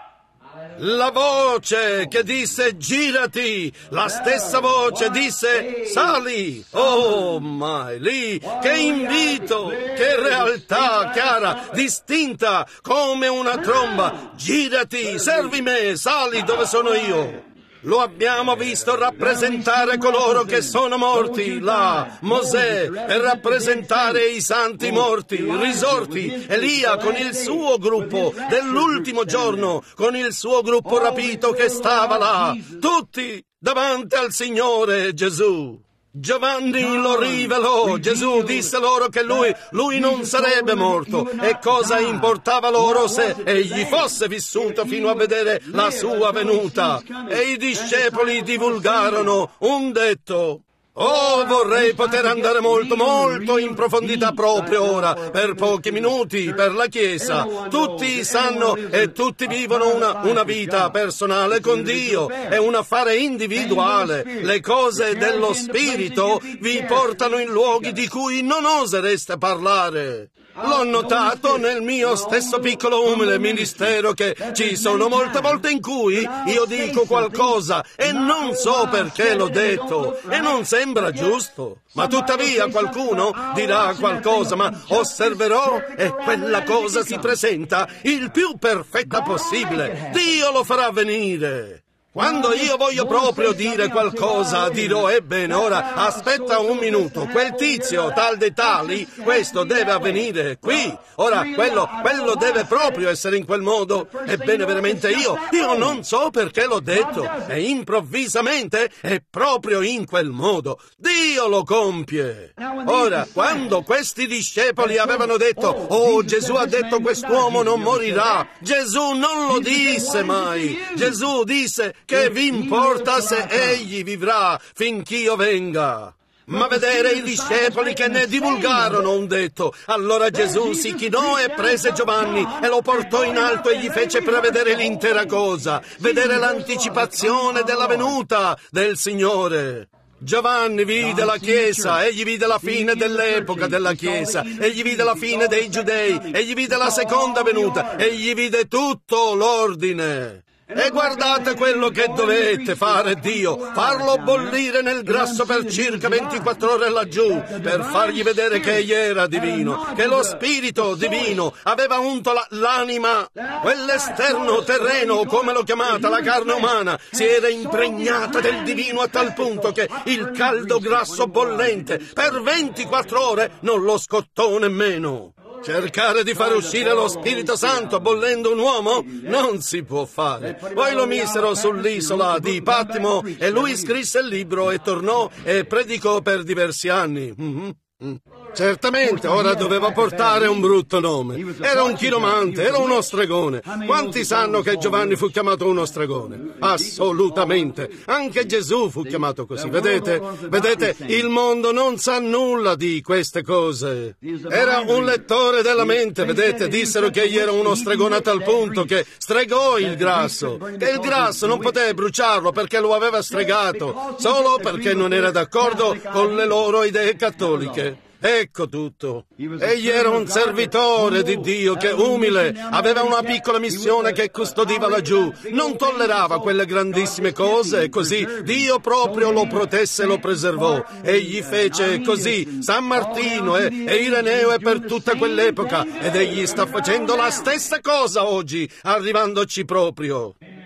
La voce che disse girati, la stessa voce disse sali. Oh, mai lì, che invito, che realtà chiara, distinta come una tromba. Girati, servi me, sali dove sono io. Lo abbiamo visto rappresentare coloro che sono morti là, Mosè, e rappresentare i santi morti, risorti, Elia con il suo gruppo dell'ultimo giorno, con il suo gruppo rapito che stava là, tutti davanti al Signore Gesù. Giovanni lo rivelò, Gesù disse loro che lui non sarebbe morto, e cosa importava loro se egli fosse vissuto fino a vedere la sua venuta. E i discepoli divulgarono un detto. Oh, vorrei poter andare molto in profondità proprio ora, per pochi minuti, per la Chiesa. Tutti sanno e tutti vivono una vita personale con Dio, è un affare individuale. Le cose dello Spirito vi portano in luoghi di cui non osereste parlare. L'ho notato nel mio stesso piccolo umile ministero che ci sono molte volte in cui io dico qualcosa e non so perché l'ho detto e non sembra giusto, ma tuttavia qualcuno dirà qualcosa, ma osserverò e quella cosa si presenta il più perfetta possibile. Dio lo farà venire. Quando io voglio proprio dire qualcosa, dirò, ebbene, ora, aspetta un minuto, quel tizio, tal dei tali, questo deve avvenire qui, ora, quello deve proprio essere in quel modo, ebbene, veramente io non so perché l'ho detto, e improvvisamente è proprio in quel modo, Dio lo compie. Ora, quando questi discepoli avevano detto, oh, Gesù ha detto quest'uomo non morirà, Gesù non lo disse mai, Gesù disse, che vi importa se egli vivrà finch'io venga? Ma vedere i discepoli che ne divulgarono un detto. Allora Gesù si chinò e prese Giovanni e lo portò in alto e gli fece prevedere l'intera cosa, vedere l'anticipazione della venuta del Signore. Giovanni vide la Chiesa, egli vide la fine dell'epoca della Chiesa, egli vide la fine dei Giudei, egli vide la seconda venuta, egli vide tutto l'ordine. E guardate quello che dovete fare Dio, farlo bollire nel grasso per circa 24 ore laggiù, per fargli vedere che egli era divino, che lo spirito divino aveva unto l'anima, quell'esterno terreno, come l'ho chiamata, la carne umana, si era impregnata del divino a tal punto che il caldo grasso bollente per 24 ore non lo scottò nemmeno. Cercare di far uscire lo Spirito Santo bollendo un uomo? Non si può fare. Poi lo misero sull'isola di Patmo e lui scrisse il libro e tornò e predicò per diversi anni. Certamente, ora doveva portare un brutto nome. Era un chiromante, era uno stregone. Quanti sanno che Giovanni fu chiamato uno stregone? Assolutamente. Anche Gesù fu chiamato così. Vedete, il mondo non sa nulla di queste cose. Era un lettore della mente, vedete, dissero che egli era uno stregone a tal punto che stregò il grasso, che il grasso non poté bruciarlo perché lo aveva stregato, solo perché non era d'accordo con le loro idee cattoliche. Ecco tutto. Egli era un servitore di Dio che, umile, aveva una piccola missione che custodiva laggiù, non tollerava quelle grandissime cose e così Dio proprio lo protesse e lo preservò. Egli fece così San Martino e Ireneo e per tutta quell'epoca ed egli sta facendo la stessa cosa oggi, arrivandoci proprio.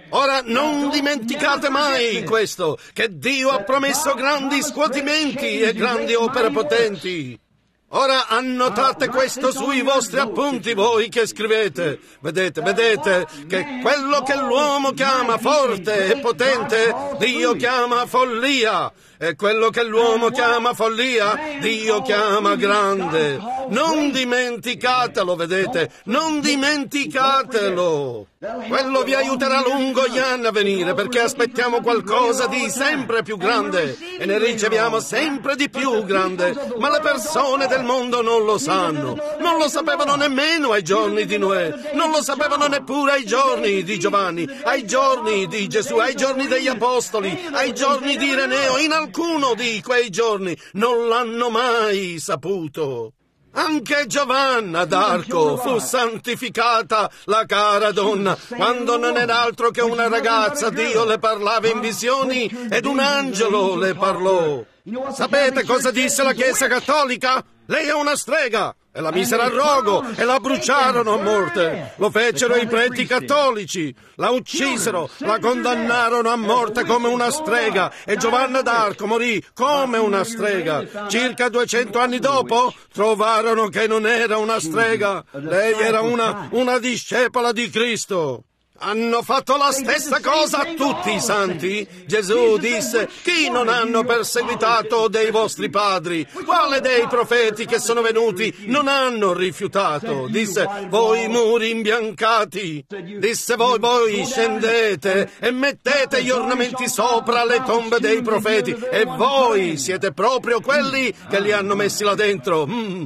Ora non dimenticate mai questo, che Dio ha promesso grandi scuotimenti e grandi opere potenti. Ora annotate questo sui vostri appunti, voi che scrivete. Vedete che quello che l'uomo chiama forte e potente, Dio chiama follia. E quello che l'uomo chiama follia, Dio chiama grande. Non dimenticatelo, vedete? Non dimenticatelo. Quello vi aiuterà lungo gli anni a venire, perché aspettiamo qualcosa di sempre più grande e ne riceviamo sempre di più grande. Ma le persone del mondo non lo sanno. Non lo sapevano nemmeno ai giorni di Noè. Non lo sapevano neppure ai giorni di Giovanni, ai giorni di Gesù, ai giorni degli Apostoli, ai giorni di Ireneo. In alcuno di quei giorni non l'hanno mai saputo. Anche Giovanna d'Arco fu santificata, la cara donna, quando non era altro che una ragazza. Dio le parlava in visioni ed un angelo le parlò. Sapete cosa disse la Chiesa Cattolica? Lei è una strega! E la misero al rogo e la bruciarono a morte. Lo fecero i preti cattolici, la uccisero, la condannarono a morte come una strega e Giovanna d'Arco morì come una strega. Circa 200 anni dopo trovarono che non era una strega, lei era una discepola di Cristo. Hanno fatto la stessa cosa a tutti i santi. Gesù disse: chi non hanno perseguitato dei vostri padri? Quale dei profeti che sono venuti non hanno rifiutato? Disse: voi muri imbiancati. Disse: voi scendete e mettete gli ornamenti sopra le tombe dei profeti, e voi siete proprio quelli che li hanno messi là dentro.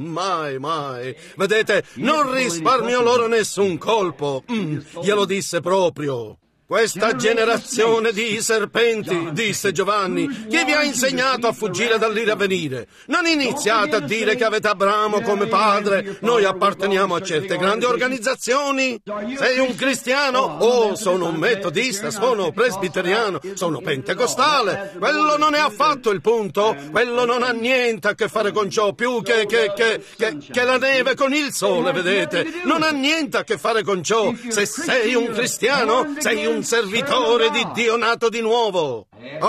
Mai. Vedete, non risparmio loro nessun colpo. Glielo disse proprio. Questa generazione di serpenti, disse Giovanni, chi vi ha insegnato a fuggire dall'ira a venire? Non iniziate a dire che avete Abramo come padre, noi apparteniamo a certe grandi organizzazioni. Sei un cristiano? Oh, sono un metodista, sono presbiteriano, sono pentecostale. Quello non è affatto il punto, quello non ha niente a che fare con ciò, più che la neve con il sole, vedete? Non ha niente a che fare con ciò. Se sei un cristiano, sei un servitore di Dio nato di nuovo.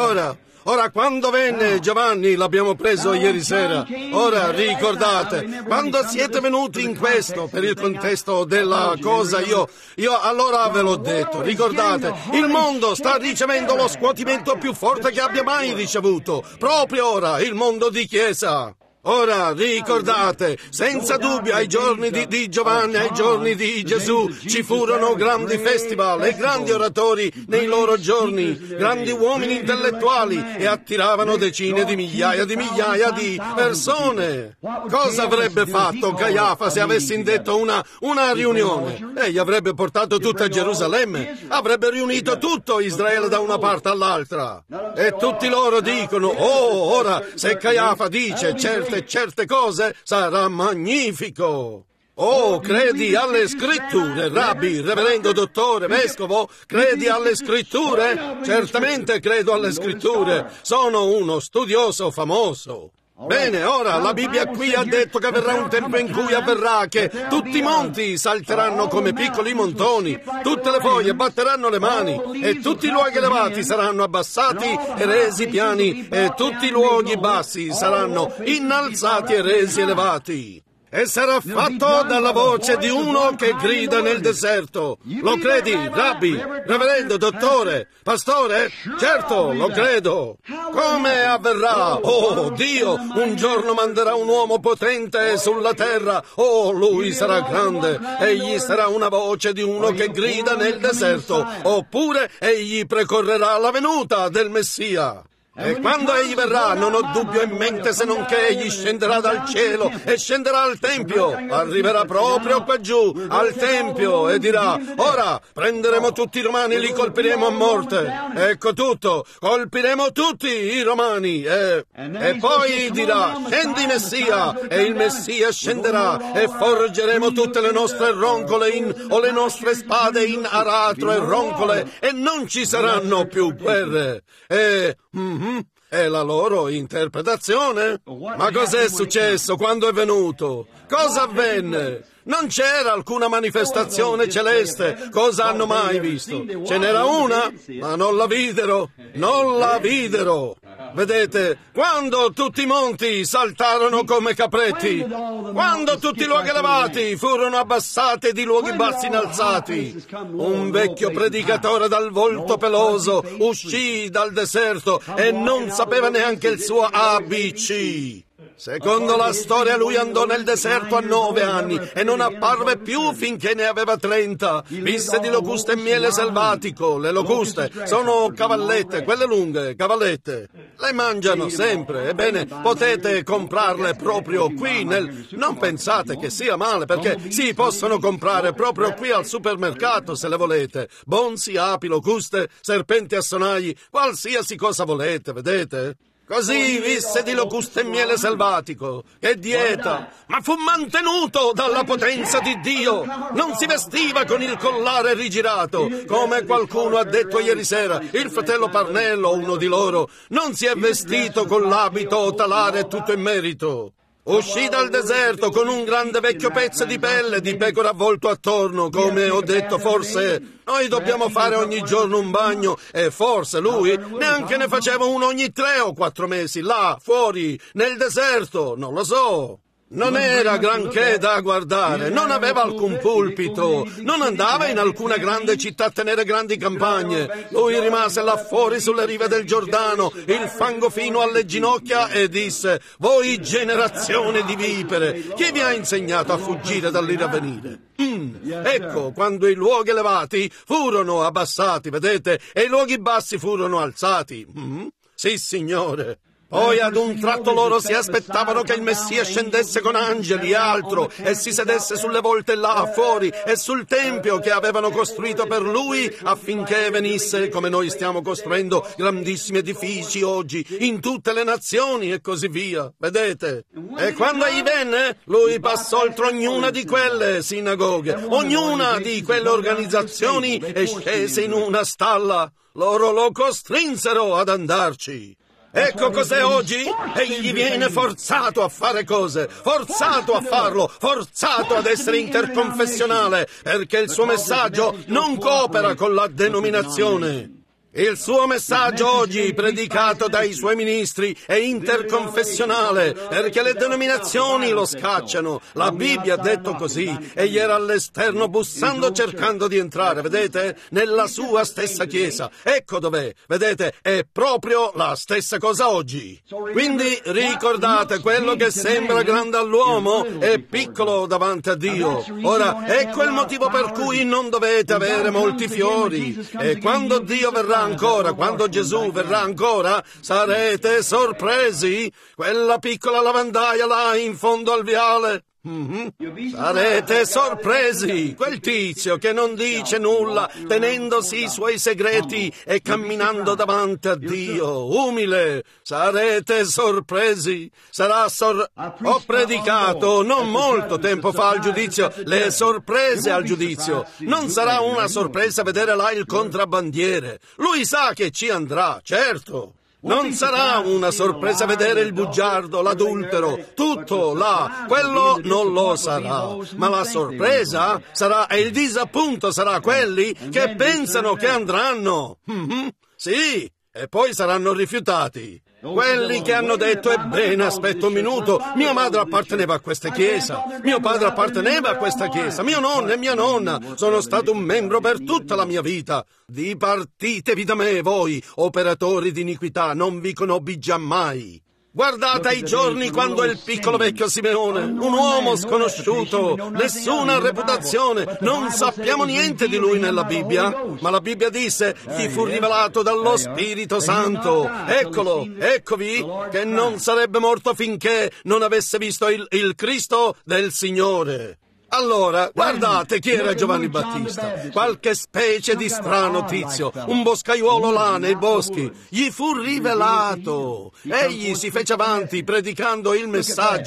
Ora, quando venne Giovanni, l'abbiamo preso ieri sera. Ora, ricordate, quando siete venuti in questo, per il contesto della cosa, io allora ve l'ho detto, ricordate, il mondo sta ricevendo lo scuotimento più forte che abbia mai ricevuto, proprio ora, il mondo di Chiesa. Ora, ricordate, senza dubbio ai giorni di Giovanni, ai giorni di Gesù, ci furono grandi festival e grandi oratori nei loro giorni, grandi uomini intellettuali, e attiravano decine di migliaia di persone. Cosa avrebbe fatto Caiafa se avesse indetto una riunione? Egli avrebbe portato tutta Gerusalemme, avrebbe riunito tutto Israele da una parte all'altra. E tutti loro dicono: oh, ora, se Caiafa dice certe cose, sarà magnifico. Oh, credi alle scritture, rabbi, reverendo, dottore, vescovo? Credi alle scritture? Certamente credo alle scritture. Sono uno studioso famoso. Bene, ora la Bibbia qui ha detto che verrà un tempo in cui avverrà che tutti i monti salteranno come piccoli montoni, tutte le foglie batteranno le mani, e tutti i luoghi elevati saranno abbassati e resi piani, e tutti i luoghi bassi saranno innalzati e resi elevati. E sarà fatto dalla voce di uno che grida nel deserto. Lo credi, rabbi, reverendo, dottore, pastore? Certo, lo credo. Come avverrà? Oh, Dio un giorno manderà un uomo potente sulla terra. Oh, lui sarà grande. Egli sarà una voce di uno che grida nel deserto. Oppure egli precorrerà la venuta del Messia. E quando egli verrà, non ho dubbio in mente se non che egli scenderà dal cielo e scenderà al Tempio, arriverà proprio qua giù, al Tempio, e dirà: ora prenderemo tutti i romani e li colpiremo a morte. Ecco tutto, colpiremo tutti i romani. E poi dirà: scendi Messia, e il Messia scenderà, e forgeremo tutte le nostre roncole o le nostre spade in aratro e roncole, e non ci saranno più guerre. È la loro interpretazione? Ma cos'è successo quando è venuto? Cosa avvenne? Non c'era alcuna manifestazione celeste. Cosa hanno mai visto? Ce n'era una, ma non la videro. Non la videro. Vedete, quando tutti i monti saltarono come capretti, quando tutti i luoghi elevati furono abbassati ed i luoghi bassi innalzati, un vecchio predicatore dal volto peloso uscì dal deserto e non sapeva neanche il suo ABC. Secondo la storia lui andò nel deserto a 9 anni e non apparve più finché ne aveva 30. Visse di locuste e miele selvatico. Le locuste sono cavallette, quelle lunghe, cavallette. Le mangiano sempre. Ebbene, potete comprarle proprio qui Non pensate che sia male, perché si possono comprare proprio qui al supermercato se le volete. Bonzi, api, locuste, serpenti a sonagli, qualsiasi cosa volete, vedete? Così visse di locuste e miele selvatico. Che dieta! Ma fu mantenuto dalla potenza di Dio. Non si vestiva con il collare rigirato, come qualcuno ha detto ieri sera. Il fratello Parnello, uno di loro, non si è vestito con l'abito talare tutto in merito. Uscì dal deserto con un grande vecchio pezzo di pelle di pecora avvolto attorno, come ho detto. Forse noi dobbiamo fare ogni giorno un bagno, e forse lui neanche ne faceva uno ogni 3 o 4 mesi, là, fuori, nel deserto, non lo so. Non era granché da guardare, non aveva alcun pulpito, non andava in alcuna grande città a tenere grandi campagne. Lui rimase là fuori sulle rive del Giordano, il fango fino alle ginocchia, e disse: voi generazione di vipere, chi vi ha insegnato a fuggire dall'ire a venire? Ecco, quando i luoghi elevati furono abbassati, vedete, e i luoghi bassi furono alzati. Sì, signore. Poi ad un tratto loro si aspettavano che il Messia scendesse con angeli e altro e si sedesse sulle volte là fuori e sul tempio che avevano costruito per lui, affinché venisse, come noi stiamo costruendo grandissimi edifici oggi in tutte le nazioni e così via, vedete? E quando egli venne, lui passò oltre ognuna di quelle sinagoghe, ognuna di quelle organizzazioni, e scese in una stalla. Loro lo costrinsero ad andarci. Ecco cos'è oggi. Egli viene forzato a fare cose, forzato a farlo, forzato ad essere interconfessionale, perché il suo messaggio non coopera con la denominazione. Il suo messaggio oggi, predicato dai suoi ministri, è interconfessionale, perché le denominazioni lo scacciano. La Bibbia ha detto così. Egli era all'esterno bussando, cercando di entrare, vedete? Nella sua stessa chiesa. Ecco dov'è, vedete? È proprio la stessa cosa oggi. Quindi ricordate, quello che sembra grande all'uomo è piccolo davanti a Dio. Ora, ecco il motivo per cui non dovete avere molti fiori. E quando Dio verrà ancora, quando Gesù verrà ancora, sarete sorpresi. Quella piccola lavandaia là in fondo al viale. Sarete sorpresi. Quel tizio che non dice nulla, tenendosi i suoi segreti e camminando davanti a Dio, umile. Sarete sorpresi. Ho predicato non molto tempo fa al giudizio, le sorprese al giudizio. Non sarà una sorpresa vedere là il contrabbandiere. Lui sa che ci andrà, certo. Non sarà una sorpresa vedere il bugiardo, l'adultero, tutto là, quello non lo sarà. Ma la sorpresa sarà, e il disappunto sarà quelli che pensano che andranno. Sì, e poi saranno rifiutati. Quelli che hanno detto: ebbene, aspetta un minuto, mia madre apparteneva a questa chiesa, mio padre apparteneva a questa chiesa, mio nonno e mia nonna, sono stato un membro per tutta la mia vita. Dipartitevi da me, voi, operatori di iniquità, non vi conobbi giammai. Guardate ai giorni quando il piccolo vecchio Simeone, un uomo sconosciuto, nessuna reputazione, non sappiamo niente di lui nella Bibbia, ma la Bibbia disse: gli fu rivelato dallo Spirito Santo. Eccolo, eccovi, che non sarebbe morto finché non avesse visto il Cristo del Signore. Allora, guardate chi era Giovanni Battista, qualche specie di strano tizio, un boscaiuolo là nei boschi, gli fu rivelato. Egli si fece avanti predicando il messaggio.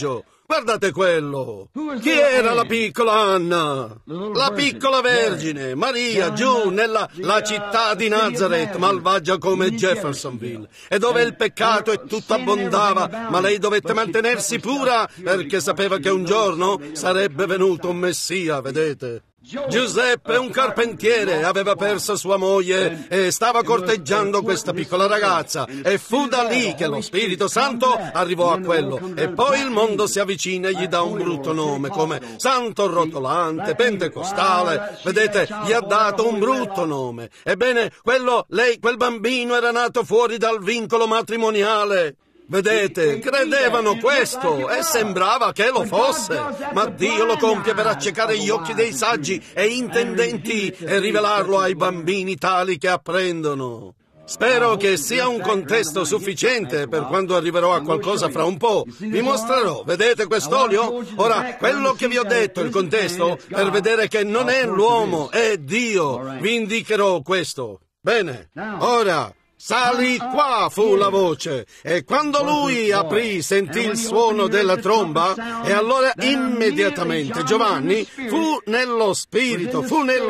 Guardate quello! Chi era la piccola Anna? La piccola Vergine, Maria, giù nella città di Nazareth, malvagia come Jeffersonville, e dove il peccato e tutto abbondava, ma lei dovette mantenersi pura perché sapeva che un giorno sarebbe venuto un Messia, vedete? Giuseppe, un carpentiere, aveva perso sua moglie e stava corteggiando questa piccola ragazza, e fu da lì che lo Spirito Santo arrivò a quello, e poi il mondo si avvicina e gli dà un brutto nome come Santo Rotolante, Pentecostale, vedete, gli ha dato un brutto nome. Ebbene, quel bambino era nato fuori dal vincolo matrimoniale. Vedete, credevano questo e sembrava che lo fosse, ma Dio lo compie per accecare gli occhi dei saggi e intendenti e rivelarlo ai bambini tali che apprendono. Spero che sia un contesto sufficiente per quando arriverò a qualcosa fra un po'. Vi mostrerò, vedete quest'olio? Ora, quello che vi ho detto, il contesto, per vedere che non è l'uomo, è Dio. Vi indicherò questo. Bene, ora... Sali qua, fu la voce, e quando lui aprì sentì il suono della tromba, e allora immediatamente Giovanni fu nello spirito,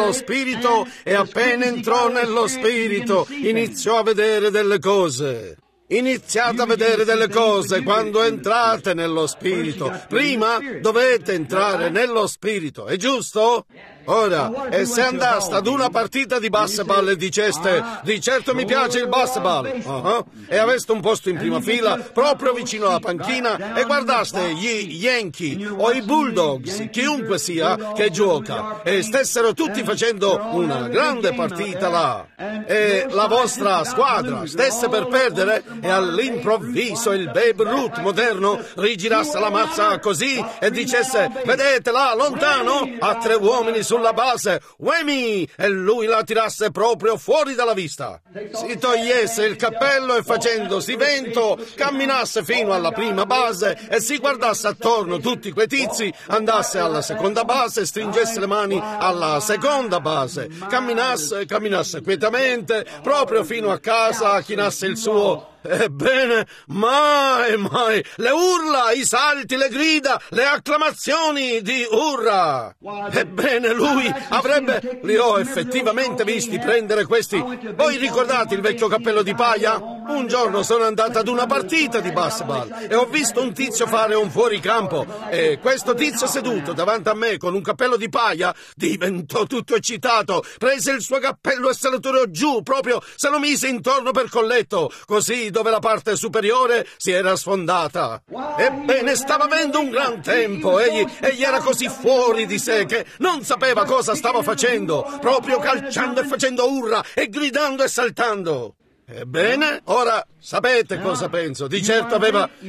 e appena entrò nello spirito iniziò a vedere delle cose. Iniziate a vedere delle cose quando entrate nello Spirito. Prima dovete entrare nello Spirito, è giusto? Ora, e se andaste ad una partita di baseball e diceste di certo mi piace il baseball, e aveste un posto in prima fila proprio vicino alla panchina e guardaste gli Yankee o i Bulldogs, chiunque sia che gioca, e stessero tutti facendo una grande partita là, e la vostra squadra stesse per perdere, e all'improvviso il Babe Ruth moderno rigirasse la mazza così e dicesse vedete là lontano a 3 uomini sulla base, uemi, e lui la tirasse proprio fuori dalla vista, si togliesse il cappello e facendosi vento camminasse fino alla prima base e si guardasse attorno tutti quei tizi, andasse alla seconda base, stringesse le mani alla seconda base, camminasse quietamente proprio fino a casa, chinasse il suo. Ebbene, mai, le urla, i salti, le grida, le acclamazioni di urra. Ebbene, lui li ho effettivamente visti prendere questi. Voi ricordate il vecchio cappello di paglia? Un giorno sono andato ad una partita di baseball e ho visto un tizio fare un fuoricampo, e questo tizio seduto davanti a me con un cappello di paglia diventò tutto eccitato, prese il suo cappello e se lo tirò giù, proprio se lo mise intorno per colletto, così dove la parte superiore si era sfondata. Ebbene, stava avendo un gran tempo, egli era così fuori di sé che non sapeva cosa stava facendo, proprio calciando e facendo urra e gridando e saltando. Ebbene, ora sapete cosa penso? Di certo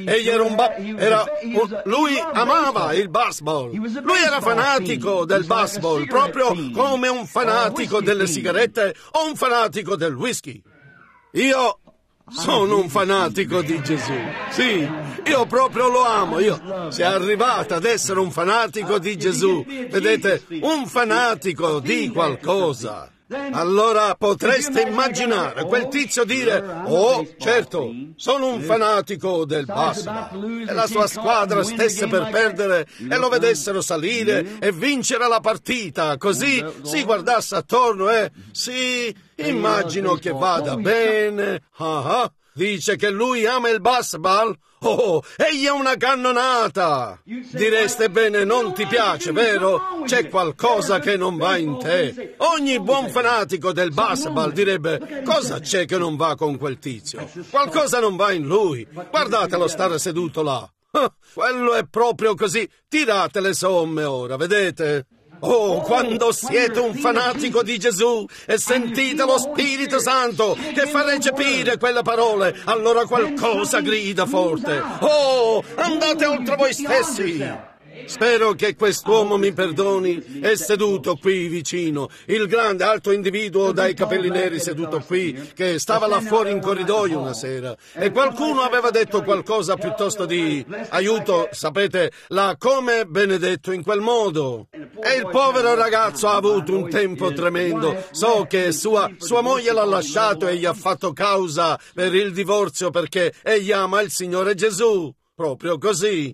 lui amava il baseball. Lui era fanatico del baseball, proprio come un fanatico delle sigarette o un fanatico del whisky. Io sono un fanatico di Gesù. Sì, io proprio lo amo. Io sia arrivato ad essere un fanatico di Gesù. Vedete, un fanatico di qualcosa. Allora potreste immaginare quel tizio dire oh, certo, sono un fanatico del baseball, e la sua squadra stesse per perdere e lo vedessero salire e vincere la partita, così si guardasse attorno e sì, immagino che vada bene. Dice che lui ama il baseball? Oh, egli è una cannonata! Direste bene, non ti piace, vero? C'è qualcosa che non va in te. Ogni buon fanatico del baseball direbbe, cosa c'è che non va con quel tizio? Qualcosa non va in lui. Guardatelo stare seduto là. Quello è proprio così. Tirate le somme ora, vedete? Oh, quando siete un fanatico di Gesù e sentite lo Spirito Santo che fa recepire quelle parole, allora qualcosa grida forte. Oh, andate oltre voi stessi. Spero che quest'uomo mi perdoni, è seduto qui vicino, il grande alto individuo dai capelli neri seduto qui, che stava là fuori in corridoio una sera, e qualcuno aveva detto qualcosa piuttosto di aiuto, sapete, l'ha come benedetto in quel modo. E il povero ragazzo ha avuto un tempo tremendo. So che sua moglie l'ha lasciato e gli ha fatto causa per il divorzio perché egli ama il Signore Gesù, proprio così.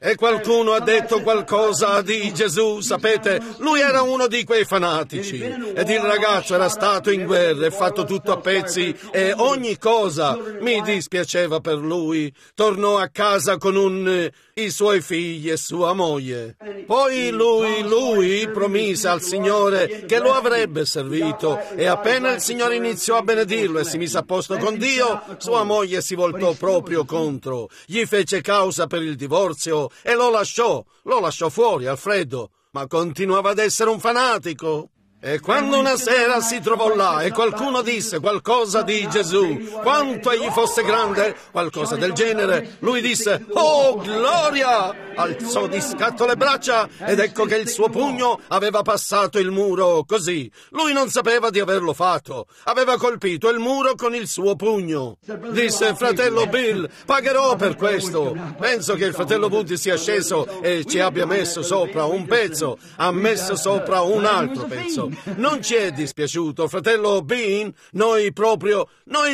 E qualcuno ha detto qualcosa di Gesù, sapete, lui era uno di quei fanatici, ed il ragazzo era stato in guerra e fatto tutto a pezzi e ogni cosa. Mi dispiaceva per lui. Tornò a casa con i suoi figli e sua moglie. Poi lui promise al Signore che lo avrebbe servito, e appena il Signore iniziò a benedirlo e si mise a posto con Dio, sua moglie si voltò proprio contro, gli fece causa per il divorzio e lo lasciò fuori al freddo, ma continuava ad essere un fanatico. E quando una sera si trovò là e qualcuno disse qualcosa di Gesù, quanto egli fosse grande, qualcosa del genere, lui disse: «Oh, gloria!» Alzò di scatto le braccia ed ecco che il suo pugno aveva passato il muro così. Lui non sapeva di averlo fatto. Aveva colpito il muro con il suo pugno. Disse: «Fratello Bill, pagherò per questo». Penso che il fratello Woody sia sceso e ci abbia messo sopra un pezzo, ha messo sopra un altro pezzo. Non ci è dispiaciuto, fratello Bean, noi proprio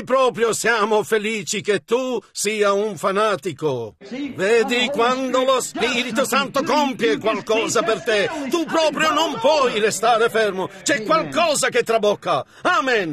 siamo felici che tu sia un fanatico. Vedi, quando lo Spirito Santo compie qualcosa per te, tu proprio non puoi restare fermo, c'è qualcosa che trabocca. Amen.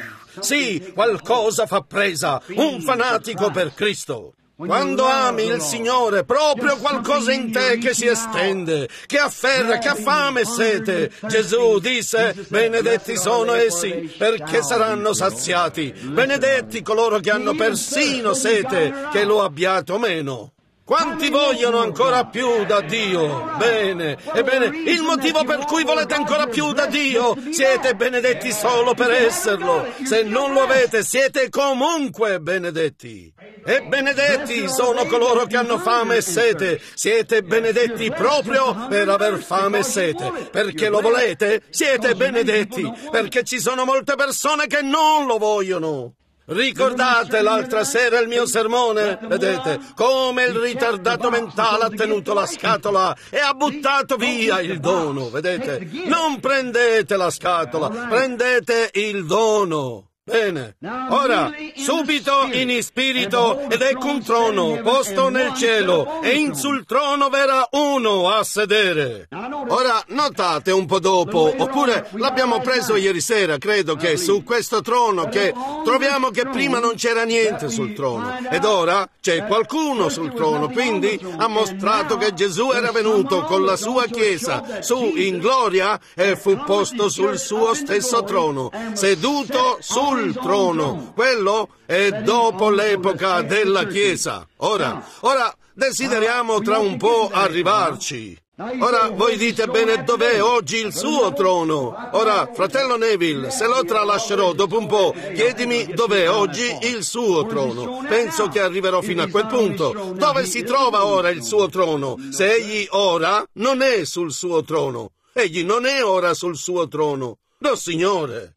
Sì, qualcosa fa presa, un fanatico per Cristo. Quando ami il Signore, proprio qualcosa in te che si estende, che afferra, che ha fame e sete. Gesù disse: «Benedetti sono essi, perché saranno saziati. Benedetti coloro che hanno persino sete, che lo abbiate o meno». Quanti vogliono ancora più da Dio? Bene, ebbene, il motivo per cui volete ancora più da Dio, siete benedetti solo per esserlo. Se non lo avete, siete comunque benedetti. E benedetti sono coloro che hanno fame e sete. Siete benedetti proprio per aver fame e sete. Perché lo volete? Siete benedetti. Perché ci sono molte persone che non lo vogliono. Ricordate l'altra sera il mio sermone? Vedete come il ritardato mentale ha tenuto la scatola e ha buttato via il dono, vedete? Non prendete la scatola, prendete il dono. Bene, ora, subito in spirito, ed ecco un trono posto nel cielo, e in sul trono v'era uno a sedere. Ora, notate un po' dopo, oppure l'abbiamo preso ieri sera, credo che su questo trono, che troviamo che prima non c'era niente sul trono, ed ora c'è qualcuno sul trono, quindi ha mostrato che Gesù era venuto con la sua Chiesa su in gloria e fu posto sul suo stesso trono, seduto sul trono. Quello è dopo l'epoca della Chiesa. Ora desideriamo tra un po' arrivarci. Ora voi dite: bene, dov'è oggi il suo trono? Ora, fratello Neville, se lo tralascerò dopo un po', chiedimi dov'è oggi il suo trono. Penso che arriverò fino a quel punto. Dove si trova ora il suo trono? Se egli ora non è sul suo trono. Egli non è ora sul suo trono. No, Signore.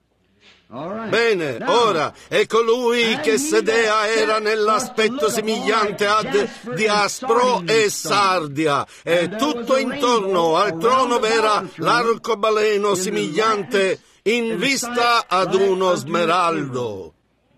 Bene, ora, e colui che sedea era nell'aspetto somigliante ad Diaspro e Sardia, e tutto intorno al trono v'era l'arcobaleno somigliante in vista ad uno smeraldo.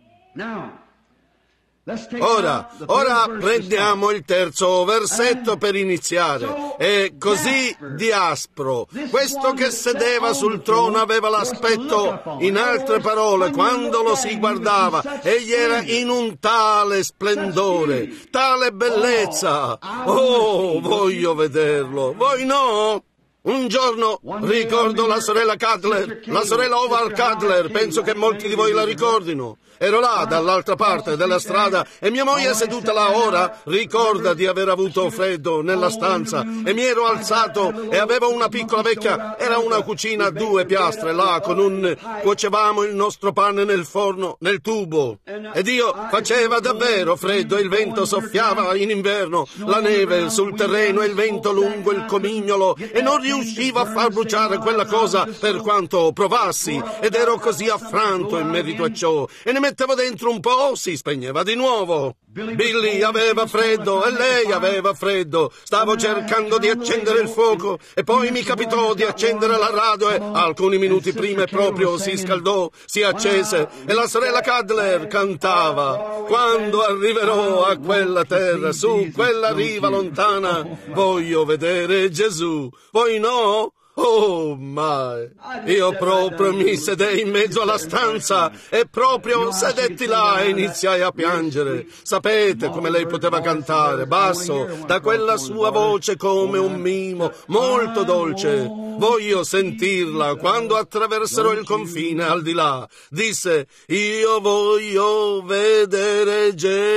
Ora prendiamo il terzo versetto per iniziare. E così Diaspro, questo che sedeva sul trono, aveva l'aspetto, in altre parole, quando lo si guardava, egli era in un tale splendore, tale bellezza. Oh, voglio vederlo. Voi no? Un giorno ricordo la sorella Cutler, la sorella Oval Cutler, penso che molti di voi la ricordino. Ero là, dall'altra parte della strada, e mia moglie seduta là ora ricorda di aver avuto freddo nella stanza, e mi ero alzato e avevo una piccola vecchia, era una cucina a 2 piastre là, cuocevamo il nostro pane nel forno, nel tubo, ed io faceva davvero freddo, e il vento soffiava in inverno, la neve sul terreno e il vento lungo il comignolo, e non riuscivo a far bruciare quella cosa per quanto provassi, ed ero così affranto in merito a ciò, e ne mettevo dentro un po', si spegneva di nuovo. Billy aveva freddo e lei aveva freddo. Stavo cercando di accendere il fuoco e poi mi capitò di accendere la radio e alcuni minuti prima proprio si scaldò, si accese e la sorella Cadler cantava: quando arriverò a quella terra, su quella riva lontana, voglio vedere Gesù. Voi no? Oh, my! Io proprio mi sedei in mezzo alla stanza e proprio sedetti là e iniziai a piangere. Sapete come lei poteva cantare, basso, da quella sua voce come un mimo, molto dolce. Voglio sentirla quando attraverserò il confine al di là. Disse: io voglio vedere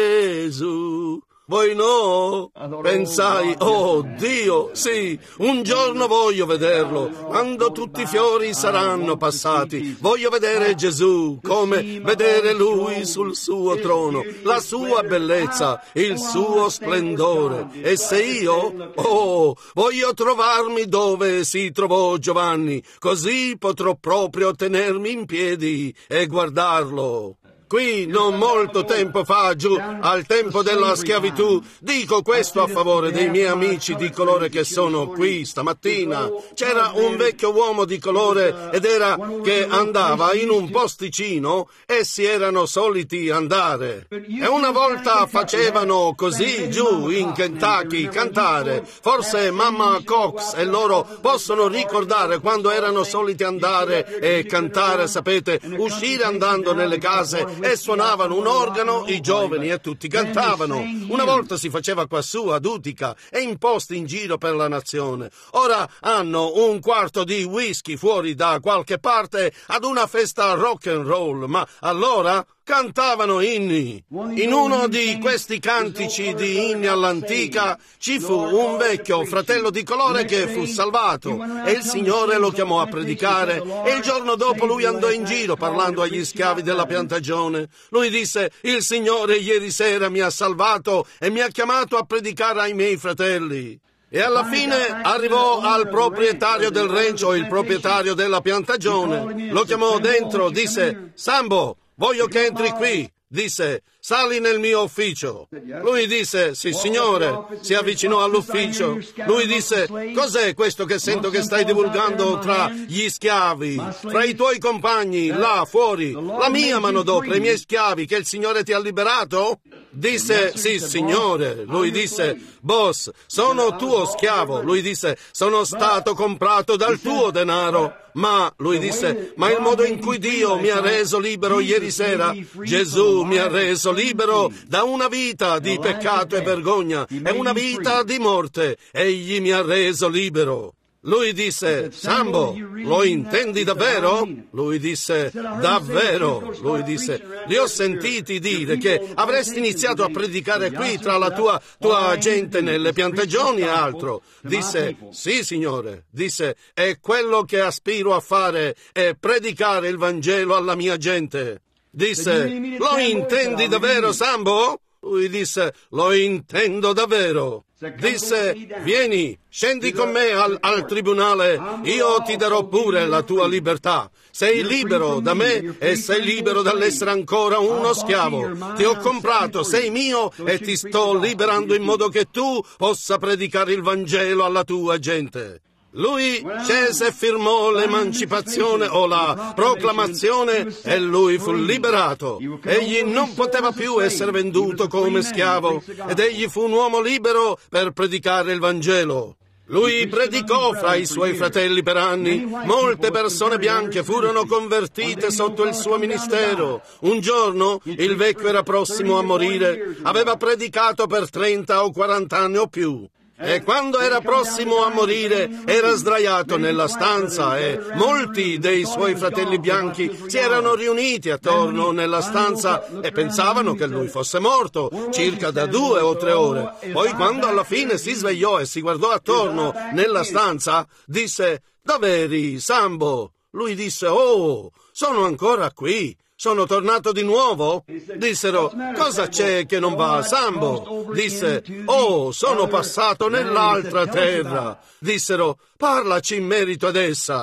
Gesù. Voi no? Pensai: oh Dio, sì, un giorno voglio vederlo, quando tutti i fiori saranno passati. Voglio vedere Gesù, come vedere Lui sul suo trono, la sua bellezza, il suo splendore. E se io, voglio trovarmi dove si trovò Giovanni, così potrò proprio tenermi in piedi e guardarlo. Qui, non molto tempo fa, giù al tempo della schiavitù, dico questo a favore dei miei amici di colore che sono qui stamattina. C'era un vecchio uomo di colore ed era che andava in un posticino e si erano soliti andare. E una volta facevano così giù in Kentucky cantare. Forse Mamma Cox e loro possono ricordare quando erano soliti andare e cantare, sapete, uscire andando nelle case e suonavano un organo, i giovani e tutti cantavano. Una volta si faceva quassù ad Utica e in posti in giro per la nazione. Ora hanno un quarto di whisky fuori da qualche parte ad una festa rock and roll, ma allora cantavano inni. In uno di questi cantici di inni all'antica ci fu un vecchio fratello di colore che fu salvato e il Signore lo chiamò a predicare e il giorno dopo lui andò in giro parlando agli schiavi della piantagione. Lui disse: il Signore ieri sera mi ha salvato e mi ha chiamato a predicare ai miei fratelli. E alla fine arrivò al proprietario del ranch o il proprietario della piantagione. Lo chiamò dentro, disse: Sambo, voglio che entri qui. Disse: sali nel mio ufficio. Lui disse: sì signore. Si avvicinò all'ufficio. Lui disse: cos'è questo che sento che stai divulgando tra gli schiavi, fra i tuoi compagni là fuori? La mia manodopera, i miei schiavi che il Signore ti ha liberato? Disse: sì signore. Lui disse: boss, sono tuo schiavo. Lui disse: sono stato comprato dal tuo denaro. Ma, lui disse, ma il modo in cui Dio mi ha reso libero ieri sera, Gesù mi ha reso libero da una vita di peccato e vergogna e una vita di morte. Egli mi ha reso libero. Lui disse: Sambo, lo intendi davvero? Lui disse: davvero. Lui disse: li ho sentiti dire che avresti iniziato a predicare qui tra la tua gente nelle piantagioni e altro. Disse: sì signore. Disse: è quello che aspiro a fare, è predicare il Vangelo alla mia gente. Disse: lo intendi davvero, Sambo? Lui disse: lo intendo davvero. Disse: vieni, scendi con me al tribunale, io ti darò pure la tua libertà. Sei libero da me e sei libero dall'essere ancora uno schiavo. Ti ho comprato, sei mio e ti sto liberando in modo che tu possa predicare il Vangelo alla tua gente. Lui scese e firmò l'emancipazione o la proclamazione e lui fu liberato. Egli non poteva più essere venduto come schiavo ed egli fu un uomo libero per predicare il Vangelo. Lui predicò fra i suoi fratelli per anni. Molte persone bianche furono convertite sotto il suo ministero. Un giorno il vecchio era prossimo a morire. Aveva predicato per 30 o 40 anni o più. E quando era prossimo a morire era sdraiato nella stanza e molti dei suoi fratelli bianchi si erano riuniti attorno nella stanza e pensavano che lui fosse morto, circa da 2 o 3 ore. Poi quando alla fine si svegliò e si guardò attorno nella stanza, disse: dov'eri, Sambo? Lui disse: oh, sono ancora qui. Sono tornato di nuovo? Dissero: cosa c'è che non va, Sambo? Disse: oh, sono passato nell'altra terra. Dissero: parlaci in merito ad essa.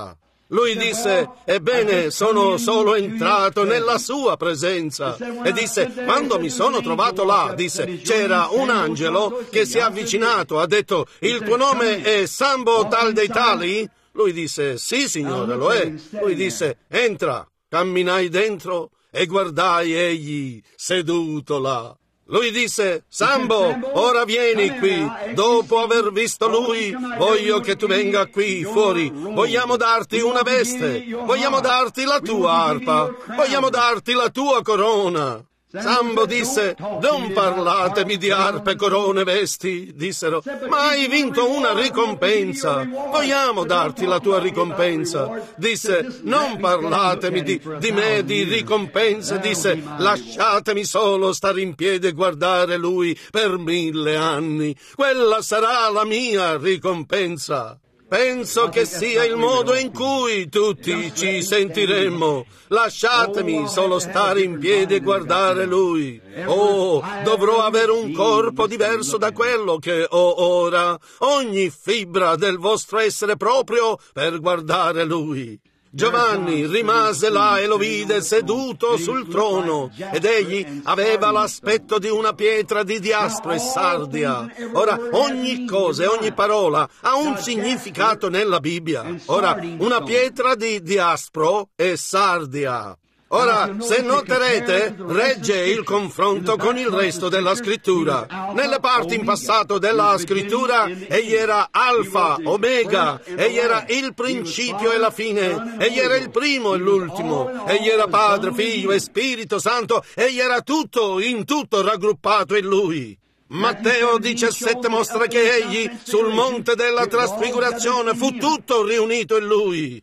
Lui disse, ebbene, sono solo entrato nella sua presenza. E disse, quando mi sono trovato là, disse, c'era un angelo che si è avvicinato, ha detto, il tuo nome è Sambo tal dei tali? Lui disse, sì signore, lo è. Lui disse, entra. Camminai dentro e guardai egli seduto là. Lui disse, Sambo, ora vieni qui. Dopo aver visto lui, voglio che tu venga qui fuori. Vogliamo darti una veste. Vogliamo darti la tua arpa. Vogliamo darti la tua corona. Sambo disse, non parlatemi di arpe, corone, vesti, dissero, ma hai vinto una ricompensa, vogliamo darti la tua ricompensa. Disse, non parlatemi di me, di ricompense, disse, lasciatemi solo stare in piedi e guardare lui per 1000 anni, quella sarà la mia ricompensa. Penso che sia il modo in cui tutti ci sentiremmo. Lasciatemi solo stare in piedi e guardare lui. Oh, dovrò avere un corpo diverso da quello che ho ora, ogni fibra del vostro essere proprio per guardare lui. Giovanni rimase là e lo vide seduto sul trono, ed egli aveva l'aspetto di una pietra di diaspro e sardia. Ora, ogni cosa e ogni parola ha un significato nella Bibbia. Ora, una pietra di diaspro e sardia. Ora, se noterete, regge il confronto con il resto della scrittura. Nelle parti in passato della scrittura, egli era Alfa, Omega, egli era il principio e la fine, egli era il primo e l'ultimo, egli era Padre, Figlio e Spirito Santo, egli era tutto, in tutto raggruppato in lui. Matteo 17 mostra che egli, sul monte della trasfigurazione, fu tutto riunito in lui.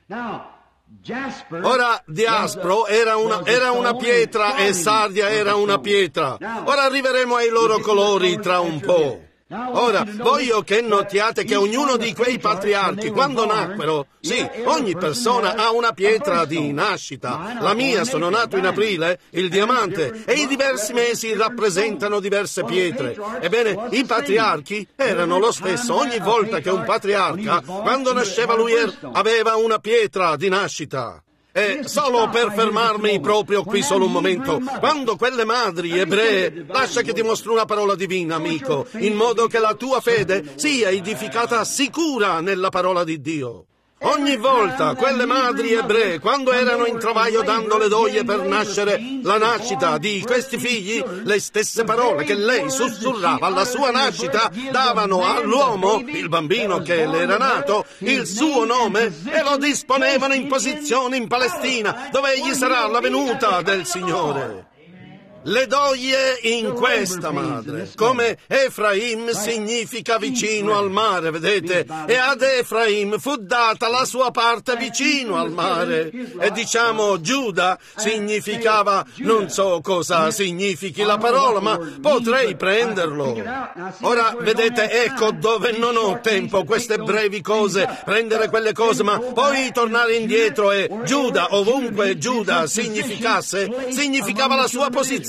Ora, diaspro era una pietra e sardia era una pietra. Ora arriveremo ai loro colori tra un po'. Ora, voglio che notiate che ognuno di quei patriarchi, quando nacquero, sì, ogni persona ha una pietra di nascita. La mia, sono nato in aprile, il diamante, e i diversi mesi rappresentano diverse pietre. Ebbene, i patriarchi erano lo stesso. Ogni volta che un patriarca, quando nasceva lui, aveva una pietra di nascita. E solo per fermarmi proprio qui solo un momento, quando quelle madri ebree, lascia che ti mostri una parola divina, amico, in modo che la tua fede sia edificata sicura nella parola di Dio. Ogni volta quelle madri ebree, quando erano in travaglio dando le doglie per nascere la nascita di questi figli, le stesse parole che lei sussurrava alla sua nascita davano all'uomo, il bambino che le era nato, il suo nome e lo disponevano in posizione in Palestina, dove egli sarà la venuta del Signore. Le doglie in questa madre, come Efraim significa vicino al mare, vedete? E ad Efraim fu data la sua parte vicino al mare. E diciamo Giuda significava, non so cosa significhi la parola, ma potrei prenderlo. Ora, vedete, ecco dove non ho tempo, queste brevi cose, prendere quelle cose, ma poi tornare indietro e Giuda, ovunque Giuda significasse, significava la sua posizione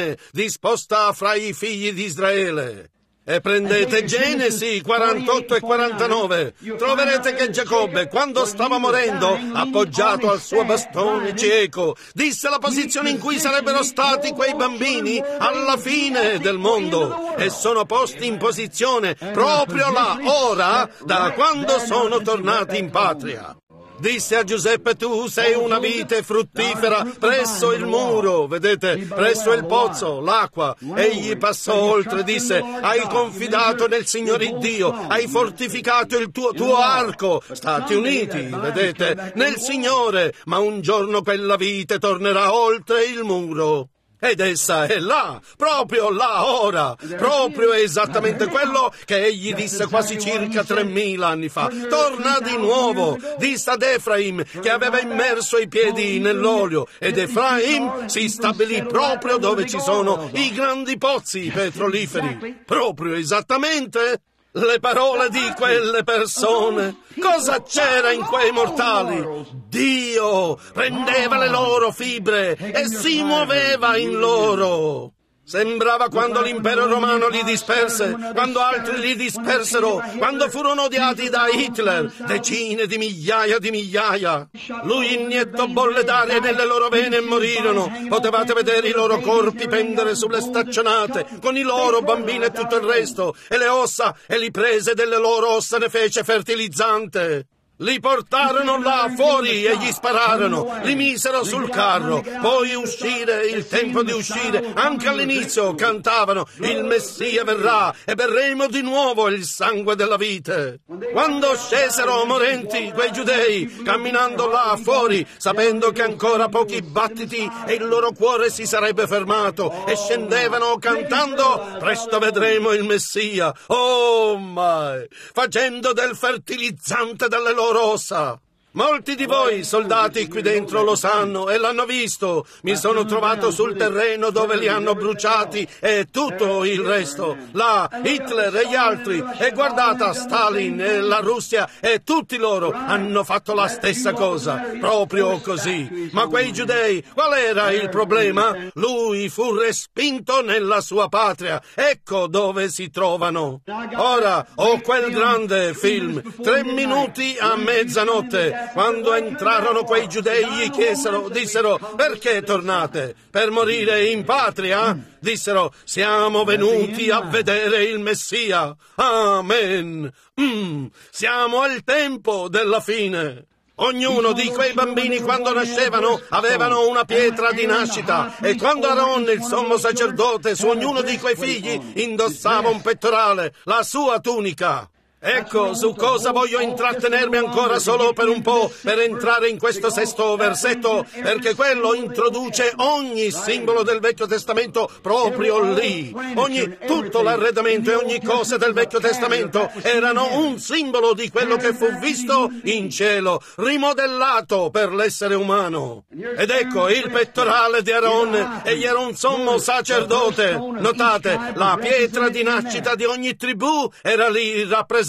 disposta fra i figli di Israele. E prendete Genesi 48 e 49, troverete che Giacobbe, quando stava morendo, appoggiato al suo bastone cieco, disse la posizione in cui sarebbero stati quei bambini alla fine del mondo, e sono posti in posizione proprio là, ora, da quando sono tornati in patria. Disse a Giuseppe, tu sei una vite fruttifera presso il muro, vedete, presso il pozzo, l'acqua. Egli passò oltre, disse, hai confidato nel Signore Dio, hai fortificato il tuo arco, stati uniti, vedete, nel Signore, ma un giorno quella vite tornerà oltre il muro. Ed essa è là, proprio là ora, proprio esattamente quello che egli disse quasi circa 3000 anni fa. Torna di nuovo, disse ad Efraim che aveva immerso i piedi nell'olio, ed Efraim si stabilì proprio dove ci sono i grandi pozzi petroliferi. Proprio esattamente le parole di quelle persone. Cosa c'era in quei mortali? Dio prendeva le loro fibre e si muoveva in loro. Sembrava quando l'impero romano li disperse, quando altri li dispersero, quando furono odiati da Hitler, decine di migliaia. Lui iniettò bolle d'aria nelle loro vene e morirono. Potevate vedere i loro corpi pendere sulle staccionate, con i loro bambini e tutto il resto, e le ossa, e li prese delle loro ossa ne fece fertilizzante. Li portarono là fuori e gli spararono, li misero sul carro, poi uscire, il tempo di uscire, anche all'inizio cantavano, il Messia verrà e berremo di nuovo il sangue della vite. Quando scesero morenti quei giudei, camminando là fuori, sapendo che ancora pochi battiti e il loro cuore si sarebbe fermato, e scendevano cantando, presto vedremo il Messia, oh my, facendo del fertilizzante dalle loro ossa. Molti di voi, soldati qui dentro, lo sanno e l'hanno visto. Mi sono trovato sul terreno dove li hanno bruciati e tutto il resto. Là, Hitler e gli altri, e guardata, Stalin e la Russia e tutti loro hanno fatto la stessa cosa, proprio così. Ma quei giudei, qual era il problema? Lui fu respinto nella sua patria. Ecco dove si trovano. Ora ho quel grande film, 3 minuti a mezzanotte. Quando entrarono quei giudei gli dissero, perché tornate? Per morire in patria? Dissero, siamo venuti a vedere il Messia. Amen. Siamo al tempo della fine. Ognuno di quei bambini quando nascevano avevano una pietra di nascita, e quando Aaron, il sommo sacerdote, su ognuno di quei figli indossava un pettorale, la sua tunica. Ecco su cosa voglio intrattenermi ancora solo per un po', per entrare in questo 6° versetto, perché quello introduce ogni simbolo del Vecchio Testamento proprio lì. Tutto l'arredamento e ogni cosa del Vecchio Testamento erano un simbolo di quello che fu visto in cielo, rimodellato per l'essere umano. Ed ecco il pettorale di Aaron, egli era un sommo sacerdote. Notate, la pietra di nascita di ogni tribù era lì rappresentata.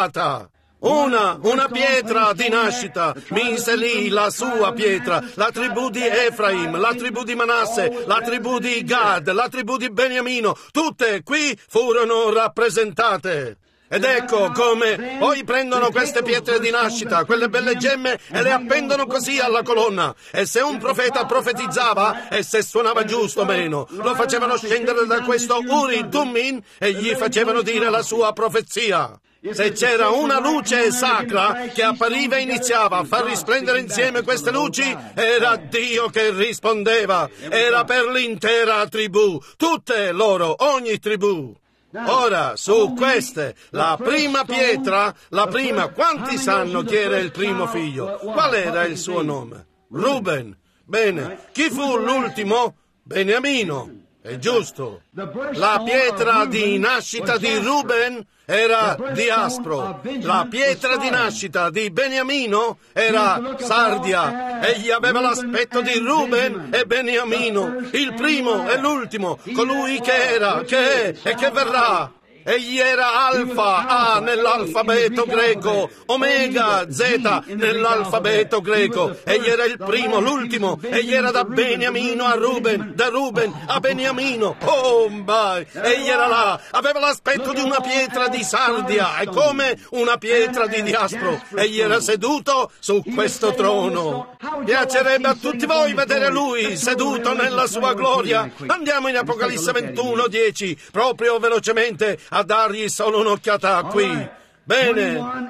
Una pietra di nascita, mise lì la sua pietra, la tribù di Efraim, la tribù di Manasse, la tribù di Gad, la tribù di Beniamino, tutte qui furono rappresentate. Ed ecco come poi prendono queste pietre di nascita, quelle belle gemme, e le appendono così alla colonna. E se un profeta profetizzava, e se suonava giusto o meno, lo facevano scendere da questo Uri Tummin e gli facevano dire la sua profezia. Se c'era una luce sacra che appariva e iniziava a far risplendere insieme queste luci, era Dio che rispondeva. Era per l'intera tribù, tutte loro, ogni tribù. Ora, su queste, la prima pietra, quanti sanno chi era il primo figlio? Qual era il suo nome? Ruben. Bene, chi fu l'ultimo? Beniamino. È giusto. La pietra di nascita di Ruben era Diaspro. La pietra di nascita di Beniamino era Sardia. Egli aveva l'aspetto di Ruben e Beniamino, il primo e l'ultimo, colui che era, che è e che verrà. Egli era Alfa, A nell'alfabeto greco, Omega, Z nell'alfabeto greco. Egli era il primo, l'ultimo. Egli era da Beniamino a Ruben, da Ruben a Beniamino. Oh my! Egli era là, aveva l'aspetto di una pietra di Sardia e come una pietra di Diaspro. Egli era seduto su questo trono. Piacerebbe a tutti voi vedere lui seduto nella sua gloria. Andiamo in Apocalisse 21:10, proprio velocemente, a dargli solo un'occhiata qui. Bene,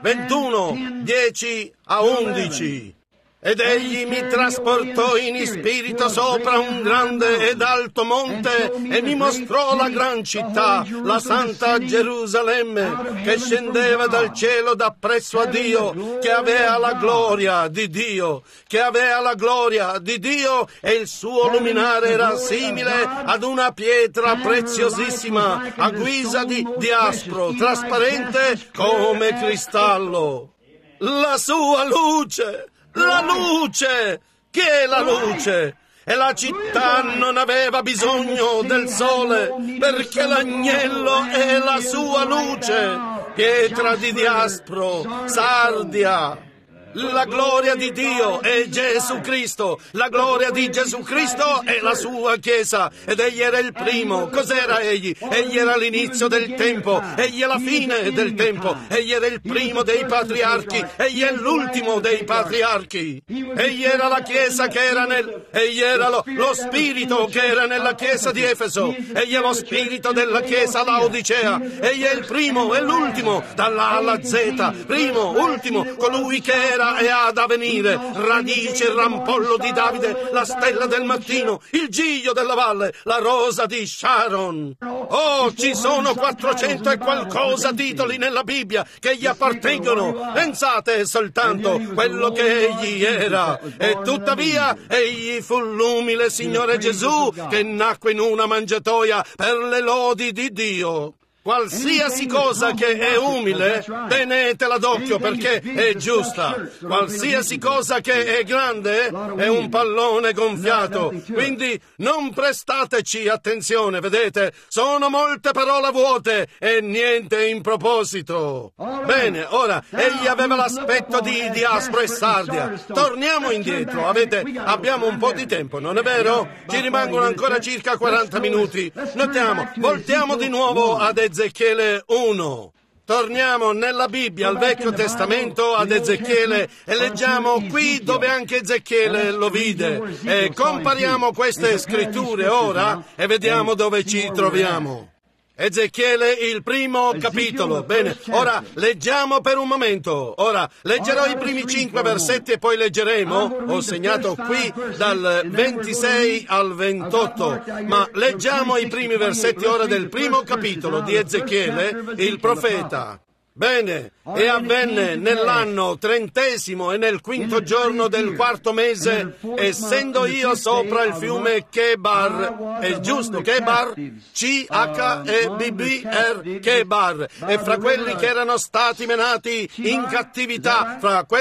21:10-11. Ed egli mi trasportò in spirito sopra un grande ed alto monte e mi mostrò la gran città, la santa Gerusalemme, che scendeva dal cielo dappresso a Dio, che aveva la gloria di Dio, e il suo luminare era simile ad una pietra preziosissima, a guisa di diaspro, trasparente come cristallo. La sua luce! La luce! Che è la luce? E la città non aveva bisogno del sole, perché l'agnello è la sua luce. Pietra di Diaspro, Sardia. La gloria di Dio è Gesù Cristo. La gloria di Gesù Cristo è la sua Chiesa. Ed egli era il primo. Cos'era egli? Egli era l'inizio del tempo. Egli è la fine del tempo. Egli era il primo dei patriarchi. Egli è l'ultimo dei patriarchi. Egli era la Chiesa che era egli era lo spirito che era nella Chiesa di Efeso. Egli è lo spirito della Chiesa Laodicea. Egli è il primo e l'ultimo, dalla A alla Z. Primo, ultimo, colui che era e ha da venire, radice e rampollo di Davide, la stella del mattino, il giglio della valle, la rosa di Sharon. Oh, ci sono 400 e qualcosa titoli nella Bibbia che gli appartengono. Pensate soltanto quello che egli era. E tuttavia egli fu l'umile Signore Gesù che nacque in una mangiatoia per le lodi di Dio. Qualsiasi cosa che è umile, tenetela d'occhio perché è giusta. Qualsiasi cosa che è grande è un pallone gonfiato. Quindi non prestateci attenzione, vedete? Sono molte parole vuote e niente in proposito. Bene, ora, egli aveva l'aspetto di Aspro e Sardia. Torniamo indietro, abbiamo un po' di tempo, non è vero? Ci rimangono ancora circa 40 minuti. Notiamo, voltiamo di nuovo ad Ezechiele 1. Torniamo nella Bibbia, al Vecchio Testamento, ad Ezechiele e leggiamo qui dove anche Ezechiele lo vide. E compariamo queste scritture ora e vediamo dove ci troviamo. Ezechiele, il primo capitolo. Bene, ora leggiamo per un momento. Ora leggerò i primi 5 versetti e poi leggeremo. Ho segnato qui dal 26 al 28, ma leggiamo i primi versetti ora del primo capitolo di Ezechiele, il profeta. Bene, e avvenne nell'anno 30° e nel 5° giorno del 4° mese, essendo io sopra il fiume Chebar, è giusto, Chebar? C-H-E-B-B-R, Chebar, e fra quelli che erano stati menati in cattività,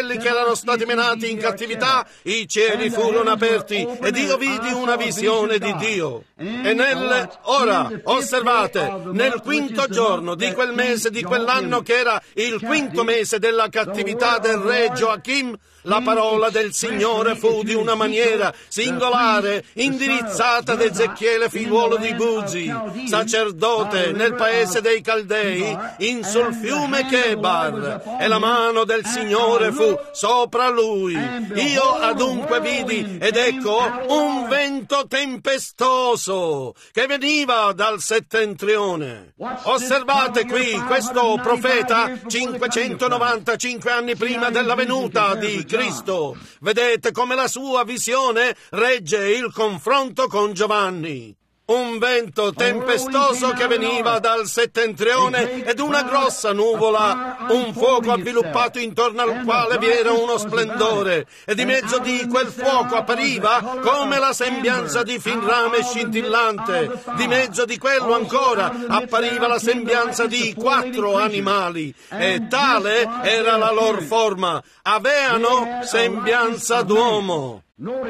i cieli furono aperti, ed io vidi una visione di Dio. E ora, osservate, nel 5° giorno di quel mese di quell'anno che era il 5° mese della cattività del re Gioachim, la parola del Signore fu di una maniera singolare indirizzata ad Ezechiele figliuolo di Buzi, sacerdote nel paese dei Caldei, in sul fiume Chebar, e la mano del Signore fu sopra lui. Io adunque vidi, ed ecco, un vento tempestoso che veniva dal settentrione. Osservate qui, questo profeta 595 anni prima della venuta di Cristo. Vedete come la sua visione regge il confronto con Giovanni. Un vento tempestoso che veniva dal settentrione ed una grossa nuvola, un fuoco avviluppato intorno al quale vi era uno splendore, e di mezzo di quel fuoco appariva come la sembianza di fin rame scintillante. Di mezzo di quello ancora appariva la sembianza di 4 animali, e tale era la loro forma. Avevano sembianza d'uomo.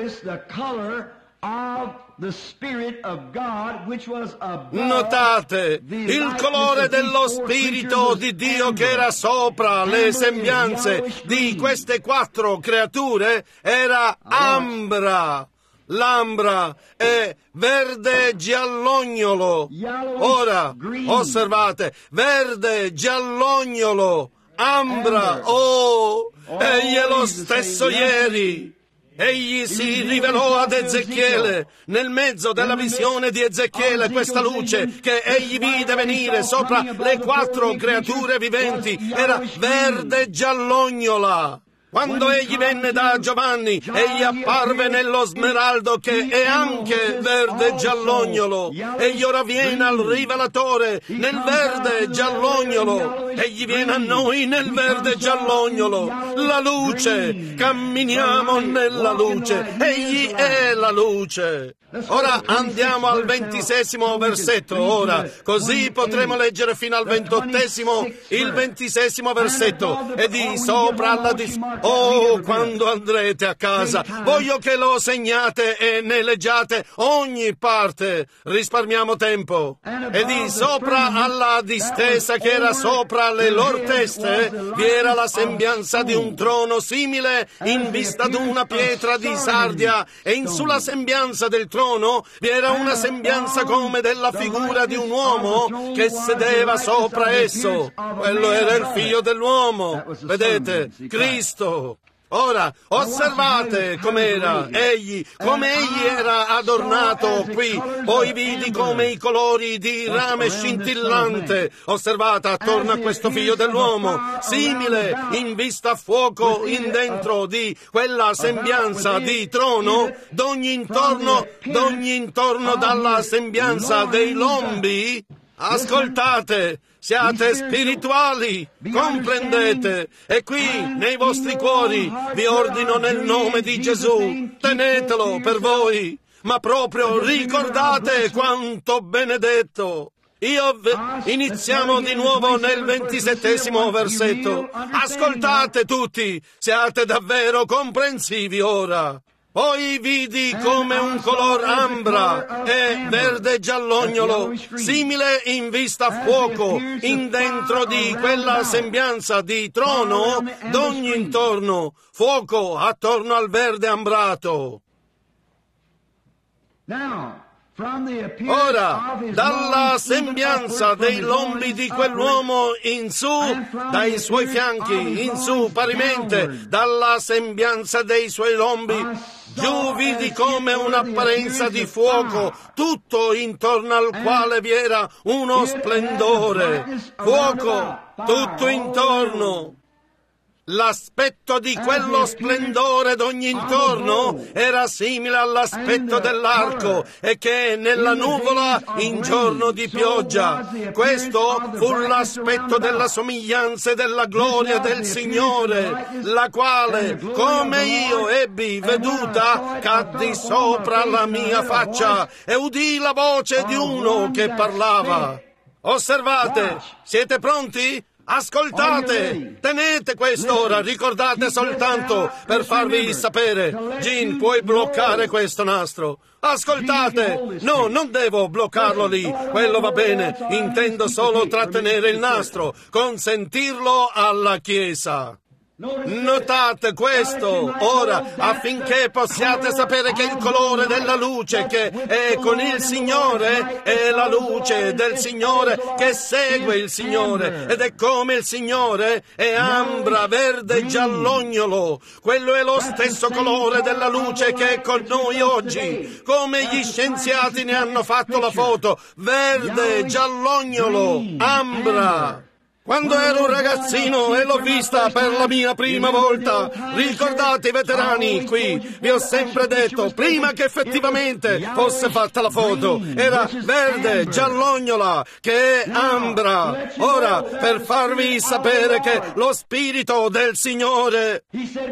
Notate il colore dello Spirito di Dio che era sopra le sembianze di queste 4 creature era ambra. L'ambra è verde giallognolo. Ora, osservate, verde giallognolo, ambra, egli è lo stesso ieri. Egli si rivelò ad Ezechiele, nel mezzo della visione di Ezechiele, questa luce che egli vide venire sopra le 4 creature viventi era verde giallognola. Quando egli venne da Giovanni, egli apparve nello smeraldo che è anche verde giallognolo. Egli ora viene al rivelatore nel verde giallognolo. Egli viene a noi nel verde giallognolo. La luce, camminiamo nella luce. Egli è la luce. Ora andiamo al 26° versetto, ora, così potremo leggere fino al 28°, il 26° versetto, e di sopra alla Oh, quando andrete a casa, voglio che lo segnate e ne leggiate ogni parte. Risparmiamo tempo. E di sopra alla distesa che era sopra le loro teste vi era la sembianza di un trono simile in vista di una pietra di sardia, e in sulla sembianza del trono vi era una sembianza come della figura di un uomo che sedeva sopra esso. Quello era il figlio dell'uomo. Vedete, Cristo. Ora, osservate com'era egli, come egli era adornato qui. Poi vidi come i colori di rame scintillante. Osservate attorno a questo figlio dell'uomo, simile in vista a fuoco in dentro di quella sembianza di trono, d'ogni intorno dalla sembianza dei lombi. Ascoltate, siate spirituali, comprendete, e qui nei vostri cuori vi ordino nel nome di Gesù, tenetelo per voi, ma proprio ricordate quanto benedetto. Iniziamo di nuovo nel 27° versetto. Ascoltate tutti, siate davvero comprensivi ora. Poi vidi come un color ambra e verde giallognolo, simile in vista a fuoco, in dentro di quella sembianza di trono, d'ogni intorno, fuoco attorno al verde ambrato. Ora, dalla sembianza dei lombi di quell'uomo in su, dai suoi fianchi, in su parimente, dalla sembianza dei suoi lombi, giù vidi come un'apparenza di fuoco, tutto intorno al quale vi era uno splendore. Fuoco, tutto intorno. L'aspetto di quello splendore d'ogni intorno era simile all'aspetto dell'arco e che è nella nuvola in giorno di pioggia. Questo fu l'aspetto della somiglianza e della gloria del Signore, la quale, come io ebbi veduta, caddi sopra la mia faccia e udii la voce di uno che parlava. Osservate, siete pronti? Ascoltate, tenete quest'ora, ricordate soltanto per farvi sapere. Gene, puoi bloccare questo nastro? Ascoltate! No, non devo bloccarlo lì, quello va bene, intendo solo trattenere il nastro, consentirlo alla Chiesa. Notate questo, ora, affinché possiate sapere che il colore della luce che è con il Signore è la luce del Signore che segue il Signore, ed è come il Signore è ambra, verde, giallognolo. Quello è lo stesso colore della luce che è con noi oggi, come gli scienziati ne hanno fatto la foto, verde, giallognolo, ambra. Quando ero un ragazzino e l'ho vista per la mia prima volta, ricordate i veterani qui, vi ho sempre detto, prima che effettivamente fosse fatta la foto, era verde, giallognola, che è ambra. Ora, per farvi sapere che lo Spirito del Signore,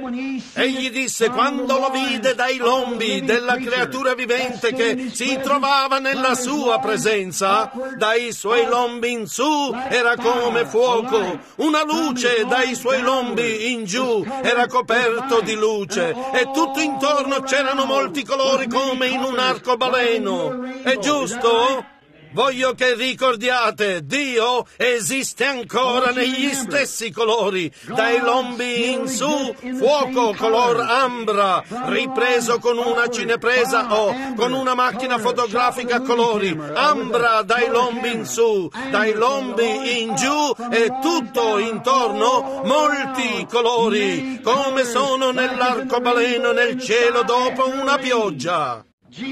egli disse, quando lo vide dai lombi della creatura vivente che si trovava nella sua presenza, dai suoi lombi in su era come fuoco, una luce dai suoi lombi in giù, era coperto di luce e tutto intorno c'erano molti colori come in un arcobaleno. È giusto? Voglio che ricordiate, Dio esiste ancora negli stessi colori, dai lombi in su, fuoco color ambra, ripreso con una cinepresa o con una macchina fotografica a colori, ambra dai lombi in su, dai lombi in giù e tutto intorno molti colori, come sono nell'arcobaleno nel cielo dopo una pioggia.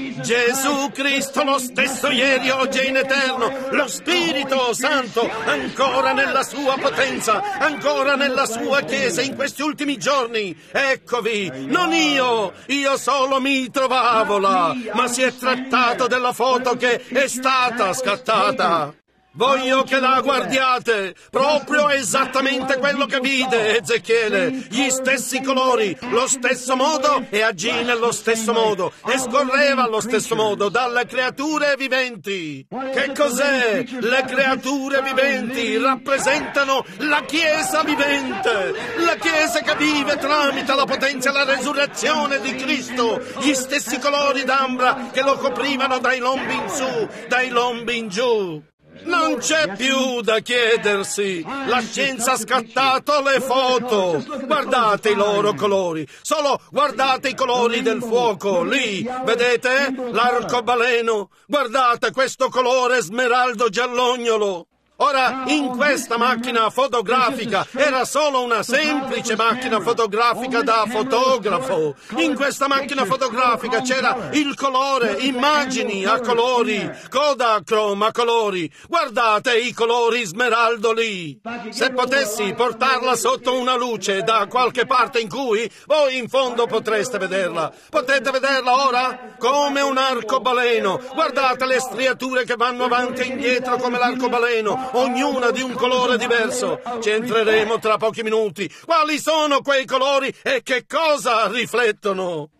Gesù Cristo lo stesso ieri, oggi e in eterno, lo Spirito Santo ancora nella sua potenza, ancora nella sua Chiesa in questi ultimi giorni. Eccovi, non io solo mi trovavo là, ma si è trattato della foto che è stata scattata. Voglio che la guardiate, proprio esattamente quello che vide Ezechiele, gli stessi colori, lo stesso modo e agì nello stesso modo e scorreva allo stesso modo dalle creature viventi. Che cos'è? Le creature viventi rappresentano la Chiesa vivente, la Chiesa che vive tramite la potenza e la resurrezione di Cristo, gli stessi colori d'ambra che lo coprivano dai lombi in su, dai lombi in giù. Non c'è più da chiedersi, la scienza ha scattato le foto. Guardate i loro colori, solo guardate i colori del fuoco, lì, vedete? L'arcobaleno, guardate questo colore smeraldo giallognolo. Ora, in questa macchina fotografica, era solo una semplice macchina fotografica da fotografo. In questa macchina fotografica c'era il colore, immagini a colori, Kodachrome a colori. Guardate i colori smeraldo lì. Se potessi portarla sotto una luce da qualche parte in cui voi in fondo potreste vederla. Potete vederla ora? Come un arcobaleno. Guardate le striature che vanno avanti e indietro come l'arcobaleno. Ognuna di un colore diverso. Ci entreremo tra pochi minuti. Quali sono quei colori e che cosa riflettono?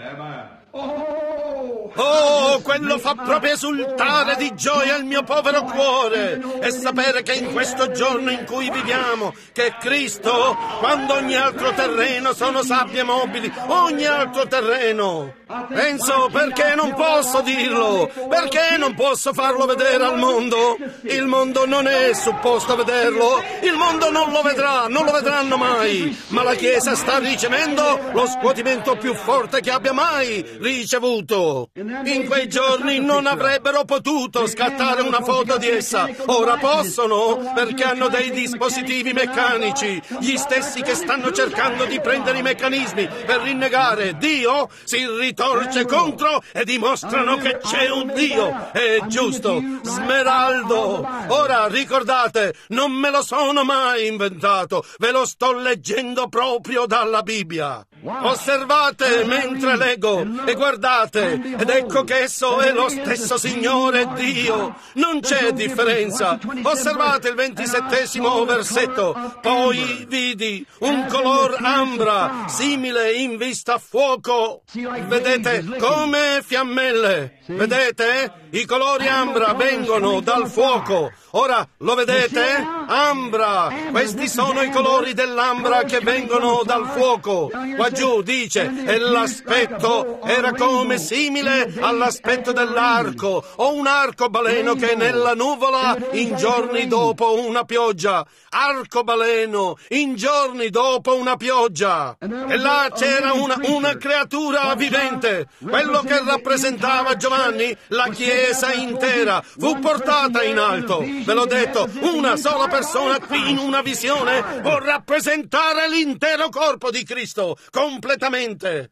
Oh, quello fa proprio esultare di gioia il mio povero cuore e sapere che in questo giorno in cui viviamo, che Cristo, quando ogni altro terreno sono sabbie mobili, ogni altro terreno. Penso, perché non posso dirlo? Perché non posso farlo vedere al mondo? Il mondo non è supposto vederlo, il mondo non lo vedrà, non lo vedranno mai, ma la Chiesa sta ricevendo lo scuotimento più forte che abbia mai ricevuto. In quei giorni non avrebbero potuto scattare una foto di essa, ora possono perché hanno dei dispositivi meccanici, gli stessi che stanno cercando di prendere i meccanismi per rinnegare Dio, si ritorce contro e dimostrano che c'è un Dio. È giusto, smeraldo. Ora ricordate, non me lo sono mai inventato, ve lo sto leggendo proprio dalla Bibbia. Osservate mentre leggo e guardate, ed ecco che esso è lo stesso Signore Dio. Non c'è differenza. Osservate il 27° versetto. Poi vidi un color ambra, simile in vista a fuoco. Vedete, come fiammelle. Vedete? I colori ambra vengono dal fuoco. Ora, lo vedete? Ambra. Questi sono i colori dell'ambra che vengono dal fuoco. Qua giù dice, e l'aspetto era come simile all'aspetto dell'arco, o un arcobaleno che è nella nuvola in giorni dopo una pioggia. Arcobaleno, in giorni dopo una pioggia. E là c'era una creatura vivente. Quello che rappresentava Giovanni, la Chiesa intera, fu portata in alto. Ve l'ho detto, una sola persona qui in una visione può rappresentare l'intero corpo di Cristo, completamente.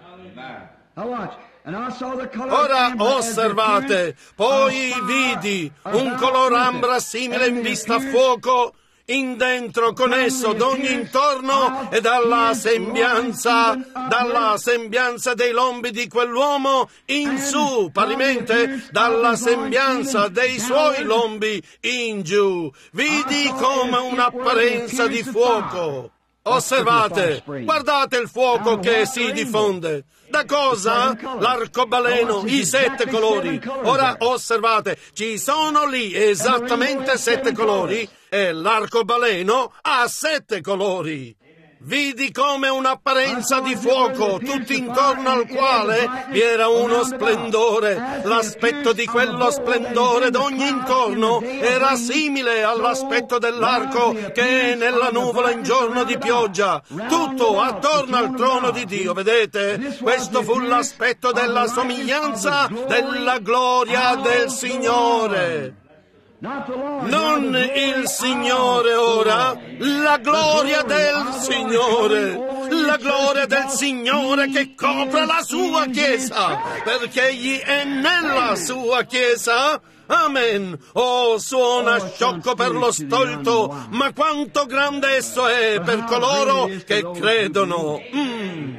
Ora osservate, poi vidi un color ambra simile in vista a fuoco, in dentro con esso d'ogni intorno e dalla sembianza dei lombi di quell'uomo in su, parimente dalla sembianza dei suoi lombi in giù. Vidi come un'apparenza di fuoco. Osservate, guardate il fuoco che si diffonde. Da cosa? L'arcobaleno, i 7 colori. Ora osservate, ci sono lì esattamente 7 colori e l'arcobaleno ha 7 colori. Vidi come un'apparenza di fuoco, tutto intorno al quale vi era uno splendore. L'aspetto di quello splendore d'ogni intorno era simile all'aspetto dell'arco che è nella nuvola in giorno di pioggia. Tutto attorno al trono di Dio, vedete? Questo fu l'aspetto della somiglianza della gloria del Signore. Non il Signore ora, la gloria del Signore, la gloria del Signore che copre la sua Chiesa, perché egli è nella sua Chiesa. Amen. Oh, suona sciocco per lo stolto, ma quanto grande esso è per coloro che credono.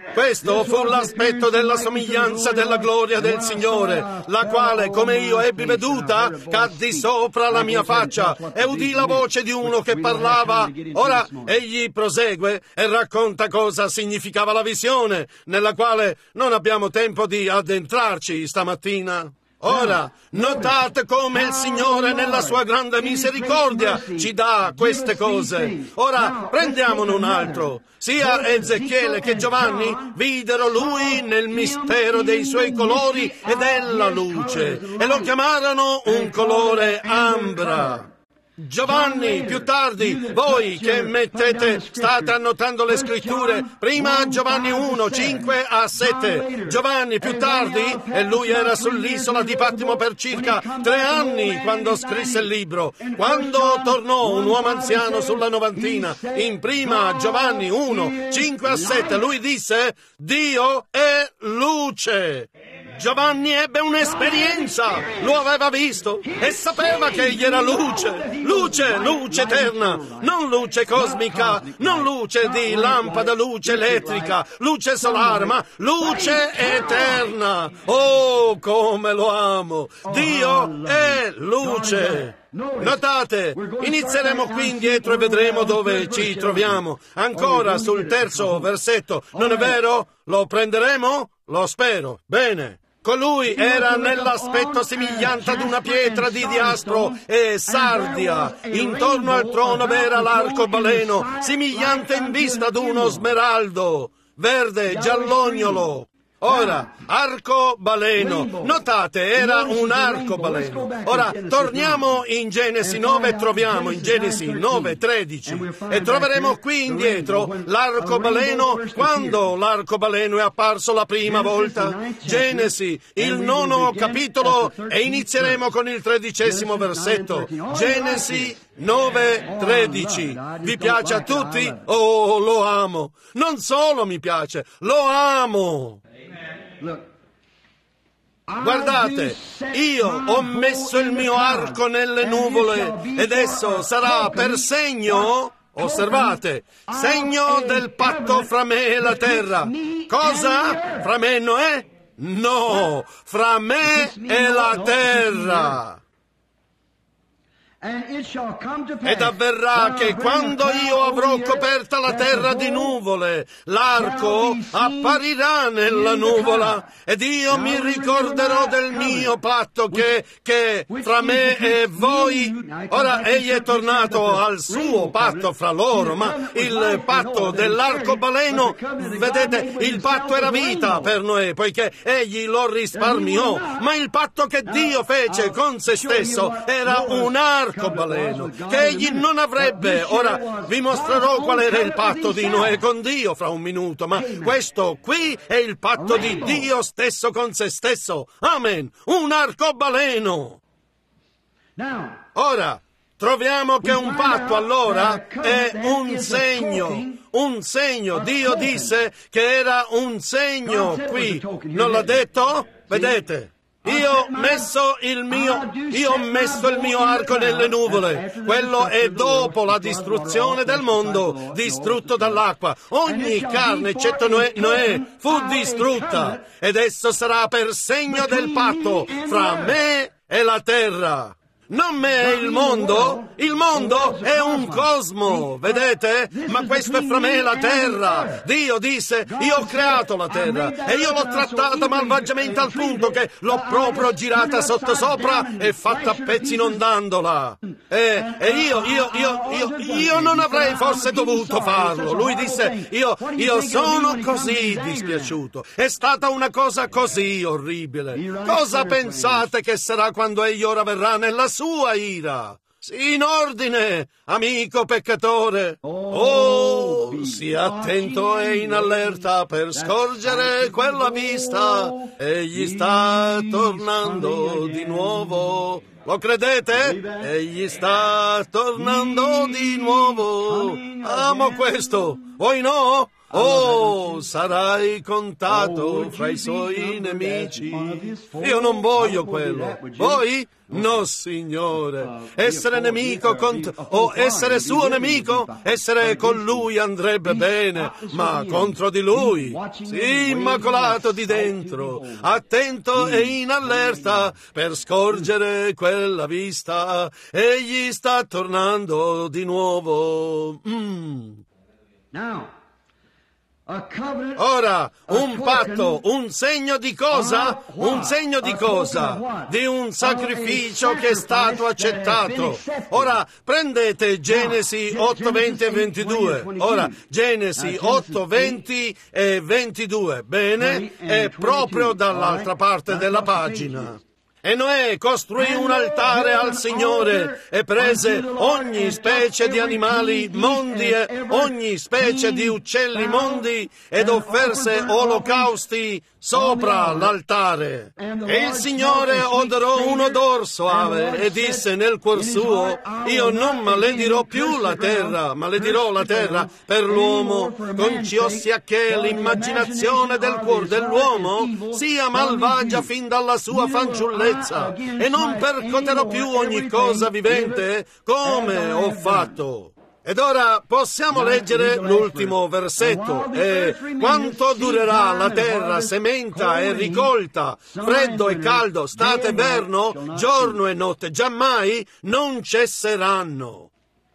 Questo fu l'aspetto della somiglianza della gloria del Signore, la quale, come io ebbi veduta, caddi sopra la mia faccia e udì la voce di uno che parlava. Ora egli prosegue e racconta cosa significava la visione, nella quale non abbiamo tempo di addentrarci stamattina. Ora, notate come il Signore nella sua grande misericordia ci dà queste cose. Ora, prendiamone un altro. Sia Ezechiele che Giovanni videro lui nel mistero dei suoi colori e della luce, e lo chiamarono un colore ambra. Giovanni, più tardi, voi che state annotando le scritture, prima Giovanni 1, 5 a 7. Giovanni, più tardi, e lui era sull'isola di Patmo per circa 3 anni quando scrisse il libro. Quando tornò un uomo anziano sulla novantina, in prima Giovanni 1, 5 a 7, lui disse: Dio è luce. Giovanni ebbe un'esperienza, lo aveva visto e sapeva che egli era luce. Luce, luce eterna, non luce cosmica, non luce di lampada, luce elettrica, luce solare, ma luce eterna. Oh, come lo amo! Dio è luce. Notate, inizieremo qui indietro e vedremo dove ci troviamo. Ancora sul terzo versetto, non è vero? Lo prenderemo? Lo spero. Bene. Colui era nell'aspetto somigliante ad una pietra di diaspro e sardia. Intorno al trono v'era l'arcobaleno, somigliante in vista ad uno smeraldo, verde giallognolo. Ora, arcobaleno, notate, era un arcobaleno. Ora, torniamo in Genesi 9 e troviamo in Genesi 9:13 e troveremo qui indietro l'arcobaleno quando l'arcobaleno è apparso la prima volta. Genesi, il 9° capitolo, e inizieremo con il 13° versetto. Genesi 9:13. Vi piace a tutti? Oh, lo amo. Non solo mi piace, lo amo. Guardate, io ho messo il mio arco nelle nuvole ed esso sarà per segno, osservate, segno del patto fra me e la terra. Cosa? Fra me e Noè? No, fra me e la terra. Ed avverrà che quando io avrò coperta la terra di nuvole, l'arco apparirà nella nuvola, ed io mi ricorderò del mio patto che fra me e voi. Ora egli è tornato al suo patto fra loro, ma il patto dell'arcobaleno, vedete, il patto era vita per Noè, poiché egli lo risparmiò, ma il patto che Dio fece con se stesso era un arcobaleno che egli non avrebbe. Ora vi mostrerò qual era il patto di Noè con Dio fra un minuto, ma questo qui è il patto di Dio stesso con se stesso. Amen, un arcobaleno. Ora troviamo che un patto allora è un segno. Dio disse che era un segno qui, non l'ha detto? Vedete? Io ho messo il mio arco nelle nuvole. Quello è dopo la distruzione del mondo, distrutto dall'acqua. Ogni carne, eccetto Noè, fu distrutta. Ed esso sarà per segno del patto fra me e la terra. Non me è il mondo è un cosmo, vedete? Ma questo è fra me e la terra. Dio disse, io ho creato la terra e io l'ho trattata malvagiamente al punto che l'ho proprio girata sottosopra e fatta a pezzi inondandola. E io non avrei forse dovuto farlo. Lui disse, io sono così dispiaciuto. È stata una cosa così orribile. Cosa pensate che sarà quando egli ora verrà nella sua ira? Sii in ordine, amico peccatore. Oh, sia attento e in allerta per scorgere quella vista. Egli sta tornando di nuovo. Lo credete? Egli sta tornando di nuovo. Amo questo. Voi no? Oh, sarai contato fra i suoi nemici. Io non voglio quello. Voi? No, Signore. Essere nemico o essere suo nemico? Essere con lui andrebbe bene, ma contro di lui. Sì, immacolato di dentro, attento e in allerta per scorgere quella vista. Egli sta tornando di nuovo. Ora, un patto, un segno di cosa? Un segno di cosa? Di un sacrificio che è stato accettato. Ora, prendete Genesi 8, 20 e 22. Ora, Genesi 8, 20 e 22. Bene? È proprio dall'altra parte della pagina. E Noè costruì un altare al Signore e prese ogni specie di animali mondi e ogni specie di uccelli mondi ed offerse olocausti sopra l'altare. E il Signore odorò un odor soave e disse nel cuor suo: io non maledirò più la terra, maledirò la terra per l'uomo, conciosia che l'immaginazione del cuor dell'uomo sia malvagia fin dalla sua fanciullezza, e non percoterò più ogni cosa vivente come ho fatto. Ed ora possiamo leggere l'ultimo versetto. E quanto durerà la terra sementa e ricolta, freddo e caldo, state e verno, giorno e notte, giammai non cesseranno.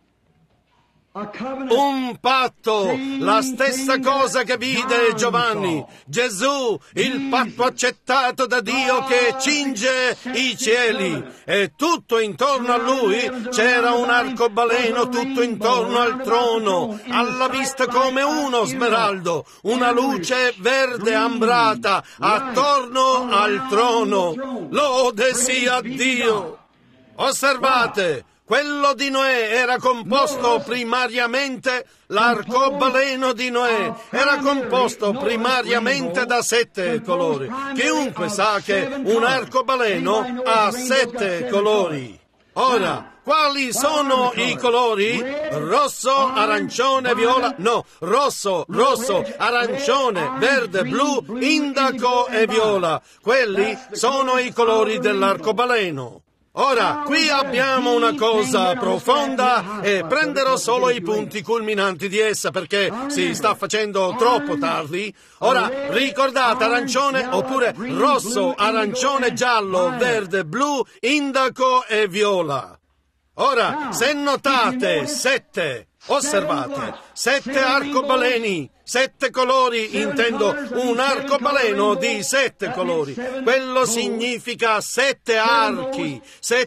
Un patto, la stessa cosa che vide Giovanni. Gesù, il patto accettato da Dio che cinge i cieli. E tutto intorno a lui c'era un arcobaleno, tutto intorno al trono, alla vista come uno smeraldo, una luce verde ambrata attorno al trono. Lode sia a Dio. Osservate. Quello di Noè era composto primariamente, l'arcobaleno di Noè era composto primariamente da 7 colori. Chiunque sa che un arcobaleno ha 7 colori. Ora, quali sono i colori? Rosso, arancione, viola, no, rosso, arancione, verde, blu, indaco e viola. Quelli sono i colori dell'arcobaleno. Ora, qui abbiamo una cosa profonda e prenderò solo i punti culminanti di essa perché si sta facendo troppo tardi. Ora, ricordate arancione oppure rosso, arancione, giallo, verde, blu, indaco e viola. Ora, se notate 7, osservate, 7 arcobaleni, 7 colori, intendo un arcobaleno di 7 colori. Quello significa 7 archi,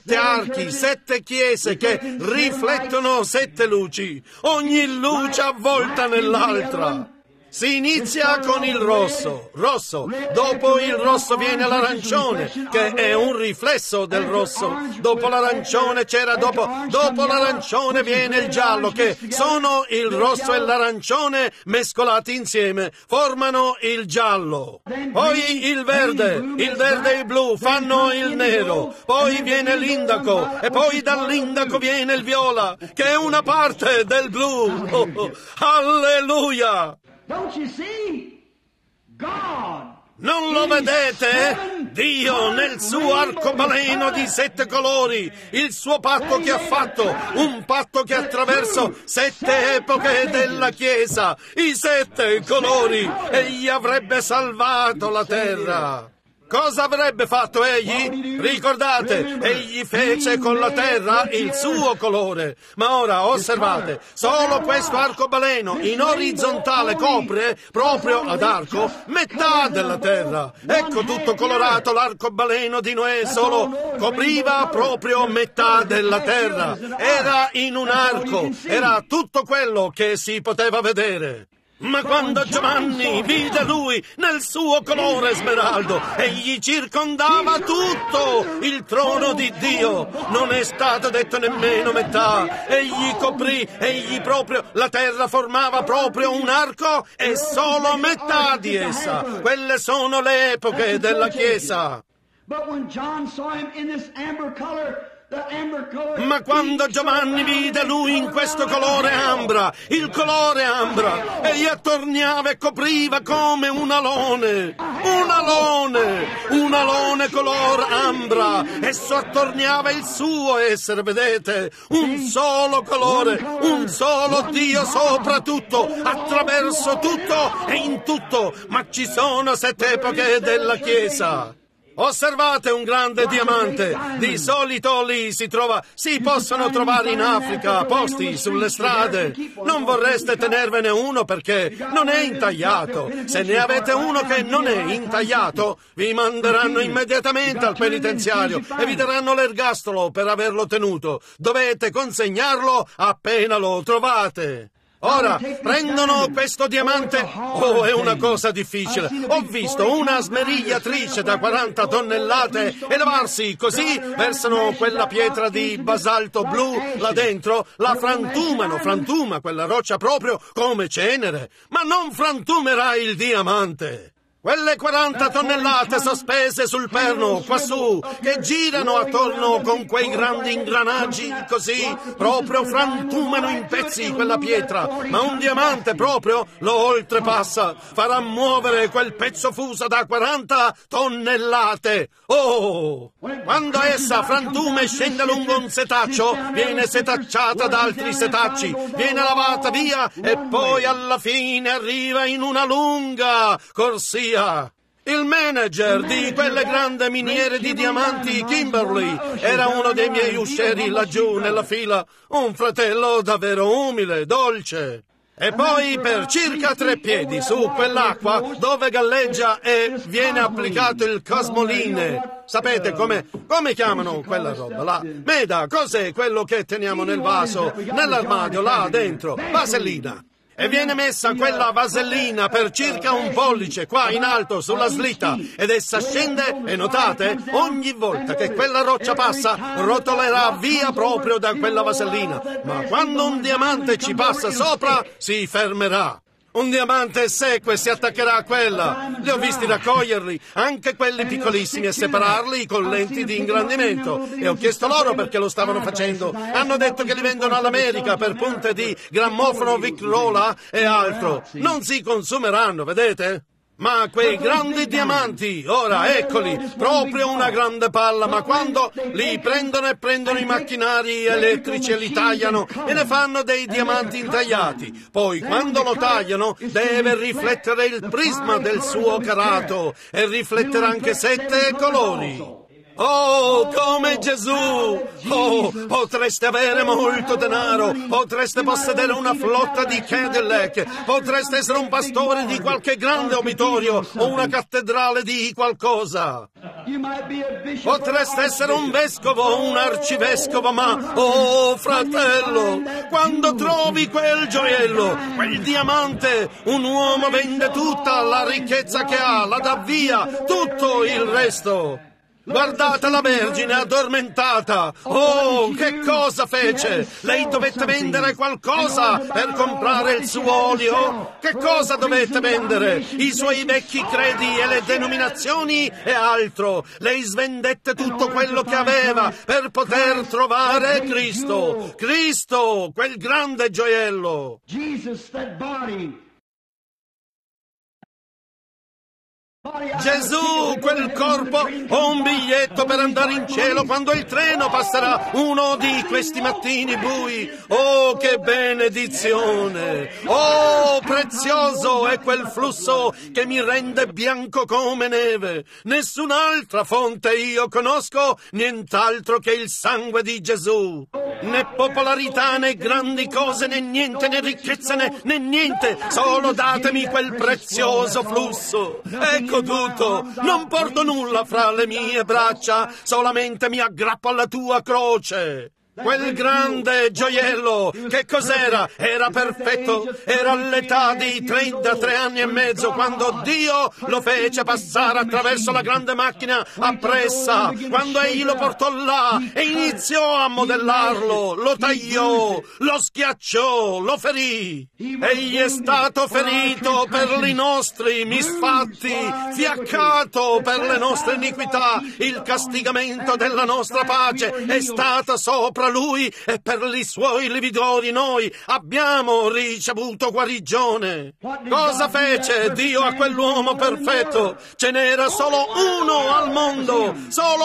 7 chiese che riflettono 7 luci, ogni luce avvolta nell'altra. Si inizia con il rosso, dopo il rosso viene l'arancione, che è un riflesso del rosso, dopo l'arancione dopo l'arancione viene il giallo, che sono il rosso e l'arancione mescolati insieme, formano il giallo. Poi il verde e il blu fanno il nero, poi viene l'indaco, e poi dall'indaco viene il viola, che è una parte del blu. Oh, alleluia! Don't you see? God. Non lo vedete? Dio nel suo arcobaleno di 7 colori, il suo patto che ha fatto, un patto che attraverso 7 epoche della Chiesa, i 7 colori, egli avrebbe salvato la terra. Cosa avrebbe fatto egli? Ricordate, egli fece con la terra il suo colore. Ma ora osservate, solo questo arcobaleno in orizzontale copre, proprio ad arco, metà della terra. Ecco tutto colorato l'arcobaleno di Noè, solo copriva proprio metà della terra. Era in un arco, era tutto quello che si poteva vedere. Ma quando Giovanni vide lui nel suo colore smeraldo, egli circondava tutto il trono di Dio. Non è stato detto nemmeno metà. La terra formava proprio un arco e solo metà di essa. Quelle sono le epoche della Chiesa. But when John saw him in this amber color, Ma quando Giovanni vide lui in questo colore ambra, il colore ambra, e gli attorniava e copriva come un alone color ambra, esso attorniava il suo essere, vedete, un solo colore, un solo Dio sopra tutto, attraverso tutto e in tutto, ma ci sono 7 epoche della Chiesa. Osservate un grande diamante, di solito lì si possono trovare in Africa, posti sulle strade. Non vorreste tenervene uno perché non è intagliato. Se ne avete uno che non è intagliato, vi manderanno immediatamente al penitenziario e vi daranno l'ergastolo per averlo tenuto. Dovete consegnarlo appena lo trovate. Ora, prendono questo diamante. Oh, è una cosa difficile. Ho visto una smerigliatrice da 40 tonnellate elevarsi così, versano quella pietra di basalto blu là dentro, la frantuma quella roccia proprio come cenere, ma non frantumerà il diamante. Quelle 40 tonnellate sospese sul perno, quassù, che girano attorno con quei grandi ingranaggi, così, proprio frantumano in pezzi quella pietra, ma un diamante proprio lo oltrepassa, farà muovere quel pezzo fuso da 40 tonnellate. Oh! Quando essa frantuma e scende lungo un setaccio, viene setacciata da altri setacci, viene lavata via e poi alla fine arriva in una lunga corsia. Il manager di quelle grandi miniere di diamanti, Kimberly, era uno dei miei uscieri laggiù nella fila, un fratello davvero umile, dolce. E poi per circa 3 piedi su quell'acqua dove galleggia e viene applicato il cosmoline. Sapete come chiamano quella roba là? Meda, cos'è quello che teniamo nel vaso, nell'armadio là dentro? Vasellina. E viene messa quella vasellina per circa 1 pollice qua in alto sulla slitta ed essa scende e notate, ogni volta che quella roccia passa rotolerà via proprio da quella vasellina, ma quando un diamante ci passa sopra si fermerà. Un diamante secco e si attaccherà a quella. Li ho visti raccoglierli, anche quelli piccolissimi, e separarli con lenti di ingrandimento. E ho chiesto loro perché lo stavano facendo. Hanno detto che li vendono all'America per punte di grammofono Victrola e altro. Non si consumeranno, vedete? Ma quei grandi diamanti, ora eccoli, proprio una grande palla, ma quando li prendono i macchinari elettrici e li tagliano e ne fanno dei diamanti intagliati, poi quando lo tagliano deve riflettere il prisma del suo carato e riflettere anche 7 colori. Oh, come Gesù! Oh, potreste avere molto denaro, potreste possedere una flotta di Cadillac, potreste essere un pastore di qualche grande obitorio o una cattedrale di qualcosa. Potreste essere un vescovo o un arcivescovo, ma, oh, fratello, quando trovi quel gioiello, quel diamante, un uomo vende tutta la ricchezza che ha, la dà via, tutto il resto. Guardate la Vergine addormentata! Oh, che cosa fece? Lei dovette vendere qualcosa per comprare il suo olio? Che cosa dovette vendere? I suoi vecchi credi e le denominazioni e altro. Lei svendette tutto quello che aveva per poter trovare Cristo. Cristo, quel grande gioiello. Gesù, quel corpo, ho un biglietto per andare in cielo quando il treno passerà uno di questi mattini bui. Oh, che benedizione! Oh, prezioso è quel flusso che mi rende bianco come neve. Nessun'altra fonte io conosco, nient'altro che il sangue di Gesù. Né popolarità, né grandi cose, né niente, né ricchezza, né niente. Solo datemi quel prezioso flusso. Ecco tutto, non porto nulla fra le mie braccia, solamente mi aggrappo alla tua croce. Quel grande gioiello, che cos'era? Era perfetto, era all'età di 33 anni e mezzo quando Dio lo fece passare attraverso la grande macchina appressa, quando Egli lo portò là e iniziò a modellarlo, lo tagliò, lo schiacciò, lo ferì. Egli è stato ferito per i nostri misfatti, fiaccato per le nostre iniquità, il castigamento della nostra pace è stato sopra Lui e per i Suoi lividori noi abbiamo ricevuto guarigione. Cosa fece Dio a quell'uomo perfetto? Ce n'era solo uno al mondo,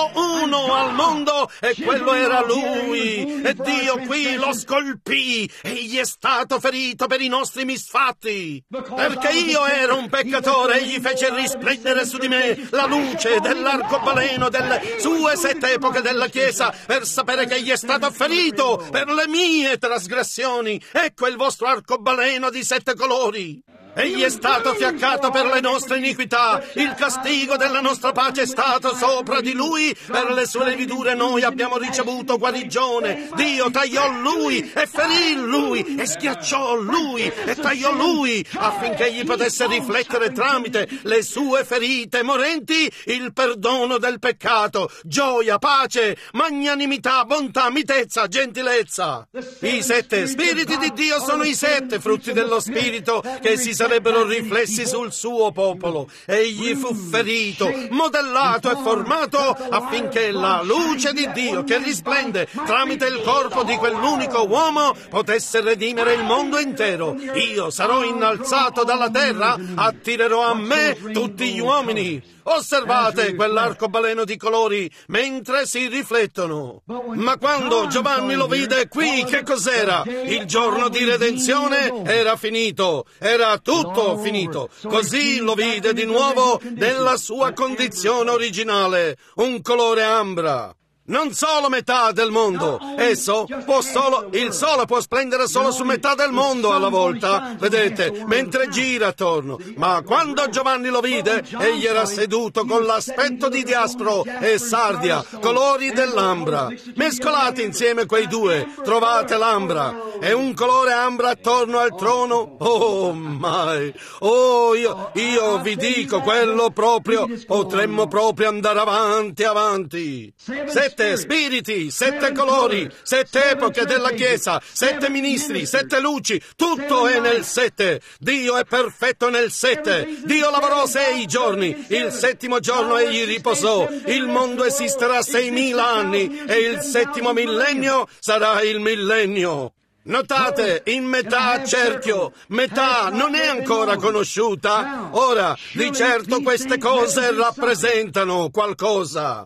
e quello era Lui. E Dio qui lo scolpì, egli è stato ferito per i nostri misfatti. Perché io ero un peccatore, egli fece risplendere su di me la luce dell'arcobaleno delle sue 7 epoche della Chiesa, per sapere che egli è stato ferito per le mie trasgressioni. Ecco il vostro arcobaleno di 7 colori. Egli è stato fiaccato per le nostre iniquità, il castigo della nostra pace è stato sopra di Lui, per le sue levidure noi abbiamo ricevuto guarigione. Dio tagliò Lui e ferì Lui e schiacciò Lui e tagliò Lui, affinché egli potesse riflettere tramite le sue ferite morenti il perdono del peccato, gioia, pace, magnanimità, bontà, mitezza, gentilezza. I 7 spiriti di Dio sono i 7 frutti dello Spirito che si sarebbero riflessi sul suo popolo. Egli fu ferito, modellato e formato affinché la luce di Dio che risplende tramite il corpo di quell'unico uomo potesse redimere il mondo intero. Io sarò innalzato dalla terra, attirerò a me tutti gli uomini. Osservate quell'arcobaleno di colori mentre si riflettono. Ma quando Giovanni lo vide qui, che cos'era? Il giorno di redenzione era finito, era tutto finito. Così lo vide di nuovo nella sua condizione originale, un colore ambra. Non solo metà del mondo, il sole può splendere solo su metà del mondo alla volta, vedete, mentre gira attorno. Ma quando Giovanni lo vide, egli era seduto con l'aspetto di diaspro e sardia, colori dell'ambra. Mescolati insieme quei due, trovate l'ambra. E un colore ambra attorno al trono. Oh, mai! Oh, io vi dico, quello proprio, potremmo proprio andare avanti. 7 spiriti, 7 colori, 7 epoche della Chiesa, 7 ministri, 7 luci, tutto è nel 7. Dio è perfetto nel 7. Dio lavorò 6 giorni, il 7° giorno egli riposò. Il mondo esisterà 6.000 anni e il 7° millennio sarà il millennio. Notate, in metà cerchio, metà non è ancora conosciuta. Ora, di certo queste cose rappresentano qualcosa.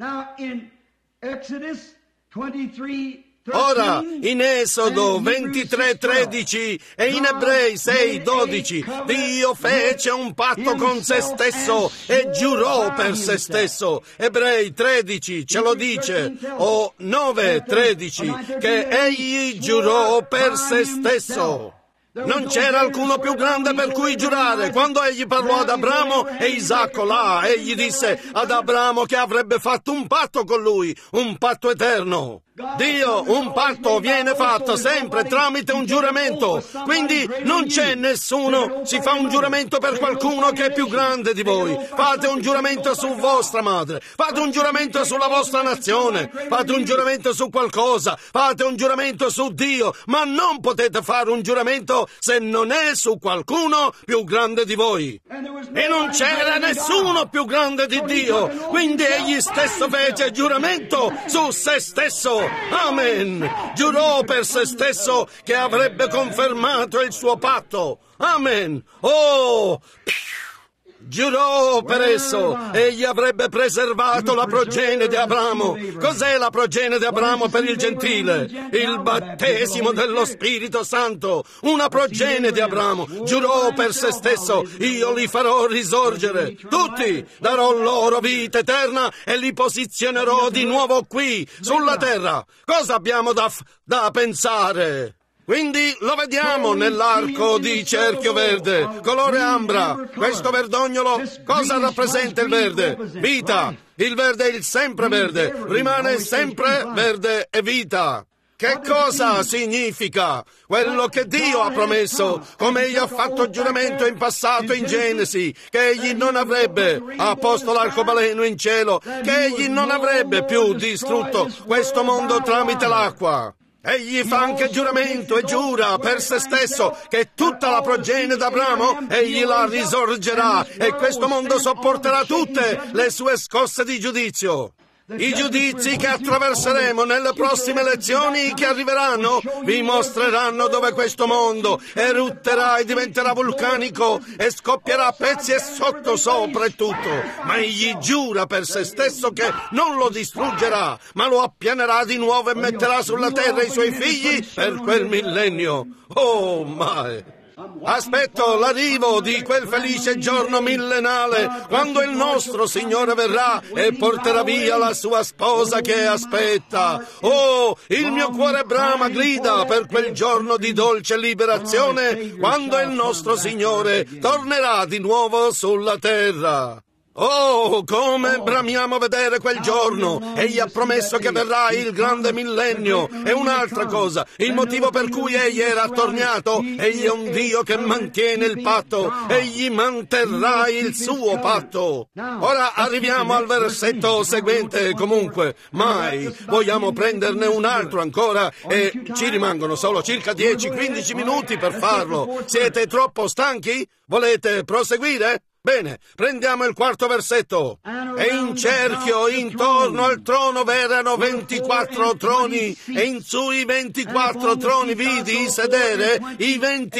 Ora, in Esodo 23:13 e in Ebrei 6:12, Dio fece un patto con se stesso e giurò per se stesso. Ebrei 13 ce lo dice, o 9:13, che egli giurò per se stesso. Non c'era alcuno più grande per cui giurare. Quando egli parlò ad Abramo e Isacco là, egli disse ad Abramo che avrebbe fatto un patto con lui, un patto eterno. Dio, un patto viene fatto sempre tramite un giuramento. Quindi non c'è nessuno, si fa un giuramento per qualcuno che è più grande di voi. Fate un giuramento su vostra madre, fate un giuramento sulla vostra nazione, fate un giuramento su qualcosa, fate un giuramento su Dio, ma non potete fare un giuramento se non è su qualcuno più grande di voi. E non c'era nessuno più grande di Dio, quindi egli stesso fece giuramento su se stesso. Amen! Giurò per se stesso che avrebbe confermato il suo patto. Amen! Oh! Giurò per esso, egli avrebbe preservato la progenie di Abramo. Cos'è la progenie di Abramo per il gentile? Il battesimo dello Spirito Santo. Una progenie di Abramo. Giurò per se stesso, io li farò risorgere. Tutti, darò loro vita eterna e li posizionerò di nuovo qui, sulla terra. Cosa abbiamo da pensare? Quindi lo vediamo nell'arco di cerchio verde, colore ambra. Questo verdognolo, cosa rappresenta il verde? Vita. Il verde è il sempre verde, rimane sempre verde e vita. Che cosa significa? Quello che Dio ha promesso, come egli ha fatto giuramento in passato in Genesi, che egli non avrebbe, ha posto l'arcobaleno in cielo, che egli non avrebbe più distrutto questo mondo tramite l'acqua. Egli fa anche giuramento e giura per se stesso che tutta la progenie d'Abramo egli la risorgerà e questo mondo sopporterà tutte le sue scosse di giudizio. I giudizi che attraverseremo nelle prossime elezioni che arriveranno vi mostreranno dove questo mondo erutterà e diventerà vulcanico e scoppierà a pezzi e sottosopra e tutto. Ma egli giura per se stesso che non lo distruggerà, ma lo appianerà di nuovo e metterà sulla terra i suoi figli per quel millennio. Oh, my! Aspetto l'arrivo di quel felice giorno millenale, quando il nostro Signore verrà e porterà via la sua sposa che aspetta. Oh, il mio cuore brama, grida per quel giorno di dolce liberazione, quando il nostro Signore tornerà di nuovo sulla terra. Oh, come bramiamo vedere quel giorno! Egli ha promesso che verrà il grande millennio. E un'altra cosa, il motivo per cui egli era attorniato, egli è un Dio che mantiene il patto, egli manterrà il suo patto. Ora arriviamo al versetto seguente, comunque, mai vogliamo prenderne un altro ancora e ci rimangono solo circa 10-15 minuti per farlo. Siete troppo stanchi? Volete proseguire? Bene, prendiamo il quarto versetto. E in cerchio intorno al trono v'erano 24 troni, e in sui 24 troni vidi sedere i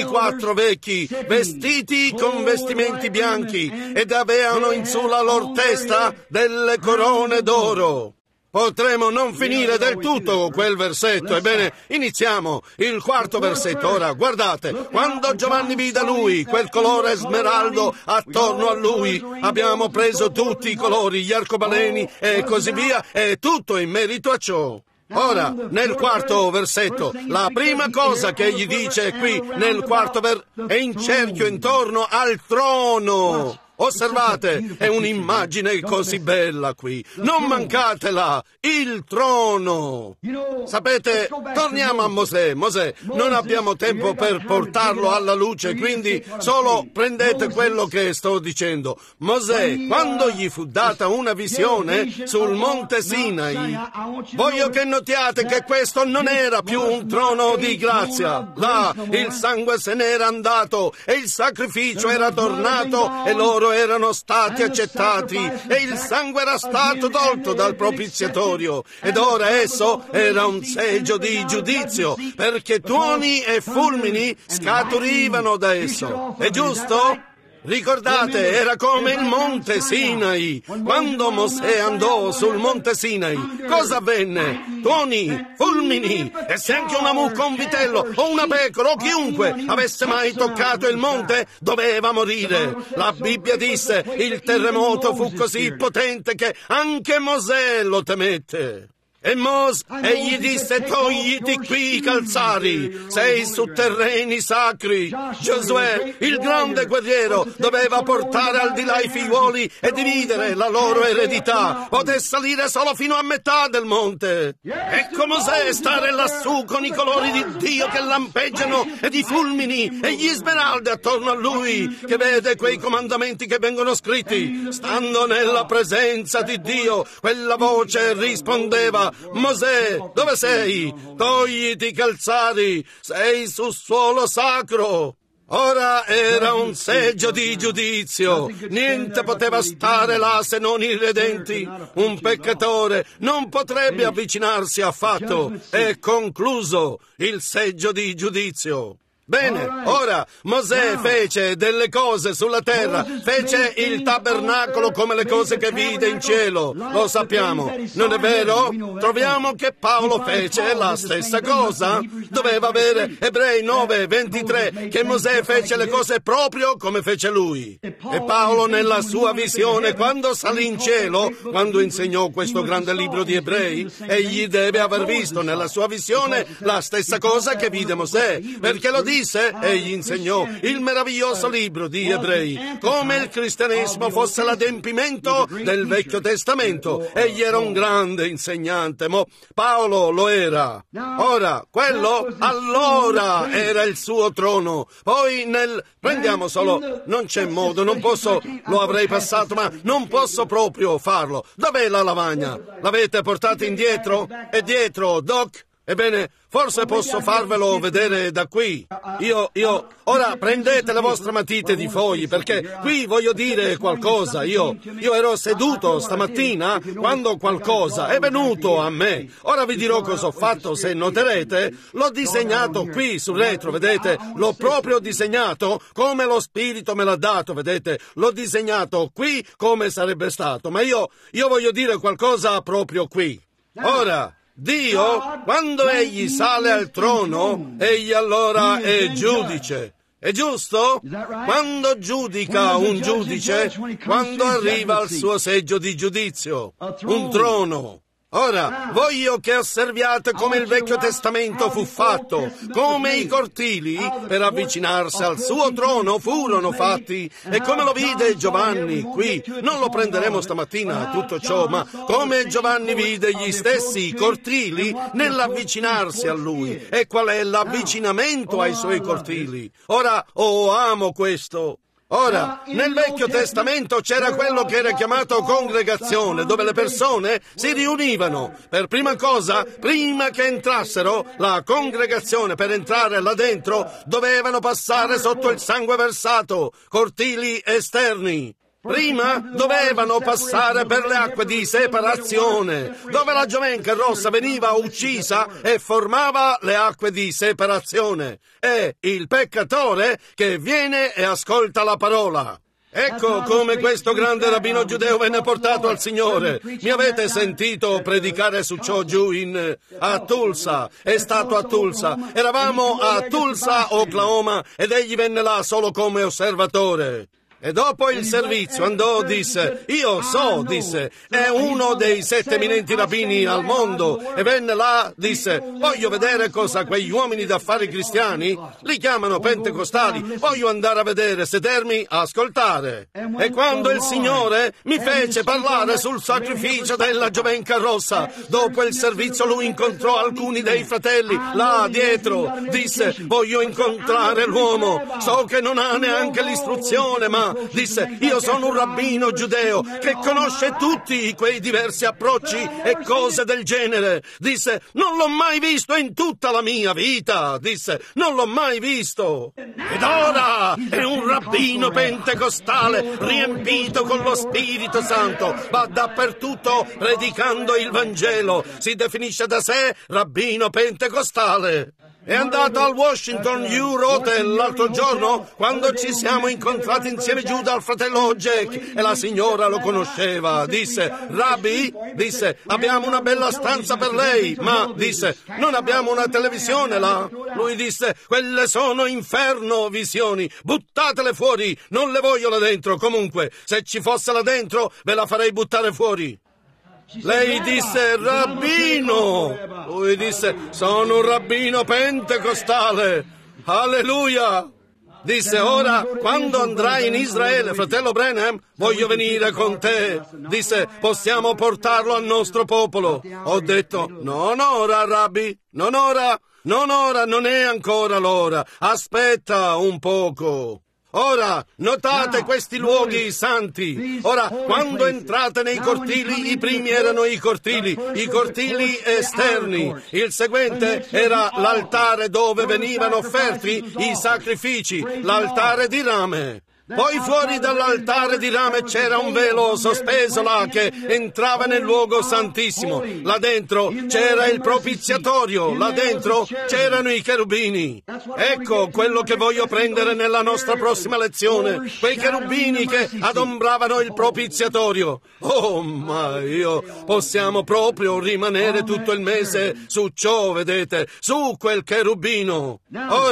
24 vecchi, vestiti con vestimenti bianchi, ed avevano in su la lor testa delle corone d'oro. Potremo non finire del tutto quel versetto. Ebbene, iniziamo il quarto versetto. Ora, guardate, quando Giovanni vide lui, quel colore smeraldo attorno a lui, abbiamo preso tutti i colori, gli arcobaleni e così via, e tutto in merito a ciò. Ora, nel quarto versetto, la prima cosa che egli dice qui, nel quarto è in cerchio intorno al trono. Osservate, è un'immagine così bella qui. Non mancatela, il trono. Sapete, torniamo a Mosè. Mosè, non abbiamo tempo per portarlo alla luce, quindi solo prendete quello che sto dicendo. Mosè, quando gli fu data una visione sul monte Sinai, voglio che notiate che questo non era più un trono di grazia. Là, il sangue se n'era andato e il sacrificio era tornato e loro erano stati accettati e il sangue era stato tolto dal propiziatorio ed ora esso era un seggio di giudizio perché tuoni e fulmini scaturivano da esso. È giusto? Ricordate, era come il monte Sinai. Quando Mosè andò sul monte Sinai, cosa avvenne? Tuoni, fulmini, e se anche una mucca, un vitello o una pecora o chiunque avesse mai toccato il monte doveva morire. La Bibbia disse, il terremoto fu così potente che anche Mosè lo temette. E egli disse, togliti qui i calzari, sei su terreni sacri. Giosuè, il grande guerriero, doveva portare al di là i figliuoli e dividere la loro eredità. Poté salire solo fino a metà del monte. Ecco Mosè stare lassù con i colori di Dio che lampeggiano ed i fulmini e gli smeraldi attorno a lui, che vede quei comandamenti che vengono scritti. Stando nella presenza di Dio, quella voce rispondeva, Mosè, dove sei? Togliti i calzari, sei su suolo sacro. Ora era un seggio di giudizio, niente poteva stare là se non i redenti. Un peccatore non potrebbe avvicinarsi affatto. È concluso il seggio di giudizio. Bene, ora Mosè fece delle cose sulla terra, fece il tabernacolo come le cose che vide in cielo, lo sappiamo, non è vero? Troviamo che Paolo fece la stessa cosa, doveva avere Ebrei 9:23, che Mosè fece le cose proprio come fece lui. E Paolo nella sua visione, quando salì in cielo, quando insegnò questo grande libro di Ebrei, egli deve aver visto nella sua visione la stessa cosa che vide Mosè, perché lo dice Disse, egli insegnò il meraviglioso libro di Ebrei, come il cristianesimo fosse l'adempimento del Vecchio Testamento. Egli era un grande insegnante, ma Paolo lo era. Ora, quello allora era il suo trono. Poi prendiamo solo, non c'è modo, non posso, lo avrei passato, ma non posso proprio farlo. Dov'è la lavagna? L'avete portata indietro? È dietro, Doc? Ebbene, forse posso farvelo vedere da qui. Ora prendete le vostre matite di fogli, perché qui voglio dire qualcosa. Io ero seduto stamattina quando qualcosa è venuto a me. Ora vi dirò cosa ho fatto, se noterete. L'ho disegnato qui sul retro, vedete? L'ho proprio disegnato come lo Spirito me l'ha dato, vedete? L'ho disegnato qui come sarebbe stato, ma io voglio dire qualcosa proprio qui. Ora, Dio, quando egli sale al trono, egli allora è giudice. È giusto? Quando giudica un giudice, quando arriva al suo seggio di giudizio, un trono. Ora, voglio che osserviate come il Vecchio Testamento fu fatto, come i cortili per avvicinarsi al suo trono furono fatti, e come lo vide Giovanni qui. Non lo prenderemo stamattina tutto ciò, ma come Giovanni vide gli stessi cortili nell'avvicinarsi a lui. E qual è l'avvicinamento ai suoi cortili? Ora, amo questo. Ora, nel Vecchio Testamento c'era quello che era chiamato congregazione, dove le persone si riunivano. Per prima cosa, prima che entrassero, la congregazione, per entrare là dentro, dovevano passare sotto il sangue versato, cortili esterni. Prima dovevano passare per le acque di separazione, dove la giovenca rossa veniva uccisa e formava le acque di separazione. È il peccatore che viene e ascolta la parola. Ecco come questo grande rabbino giudeo venne portato al Signore. Mi avete sentito predicare su ciò giù a Tulsa. È stato a Tulsa. Eravamo a Tulsa, Oklahoma, ed egli venne là solo come osservatore. E dopo il servizio andò, disse, è uno dei 7 eminenti rabbini al mondo, e venne là, disse, voglio vedere cosa quegli uomini d'affari cristiani, li chiamano pentecostali, voglio andare a vedere, sedermi, a ascoltare. E quando il Signore mi fece parlare sul sacrificio della giovenca rossa, dopo il servizio lui incontrò alcuni dei fratelli là dietro, disse, voglio incontrare l'uomo, so che non ha neanche l'istruzione, ma disse, io sono un rabbino giudeo che conosce tutti quei diversi approcci e cose del genere. Disse, non l'ho mai visto in tutta la mia vita. Disse, non l'ho mai visto. Ed ora è un rabbino pentecostale riempito con lo Spirito Santo. Va dappertutto predicando il Vangelo. Si definisce da sé rabbino pentecostale. È andato al Washington U Hotel l'altro giorno quando ci siamo incontrati insieme giù dal fratello Jack e la signora lo conosceva. Disse, Rabbi, disse, abbiamo una bella stanza per lei, ma disse, non abbiamo una televisione là. Lui disse, quelle sono inferno visioni, buttatele fuori, non le voglio là dentro. Comunque, se ci fosse là dentro ve la farei buttare fuori. Lei disse, rabbino! Lui disse, sono un rabbino pentecostale! Alleluia! Disse, ora, quando andrai in Israele, fratello Branham, voglio venire con te. Disse, possiamo portarlo al nostro popolo. Ho detto, non ora, Rabbi, non ora, non è ancora l'ora. Aspetta un poco. Ora, notate questi luoghi santi. Ora, quando entrate nei cortili, i primi erano i cortili esterni. Il seguente era l'altare dove venivano offerti i sacrifici, l'altare di rame. Poi fuori dall'altare di rame c'era un velo sospeso là che entrava nel luogo santissimo. Là dentro c'era il propiziatorio, là dentro c'erano i cherubini. Ecco quello che voglio prendere nella nostra prossima lezione, quei cherubini che adombravano il propiziatorio. Oh, ma possiamo proprio rimanere tutto il mese su ciò, vedete, su quel cherubino. Ora,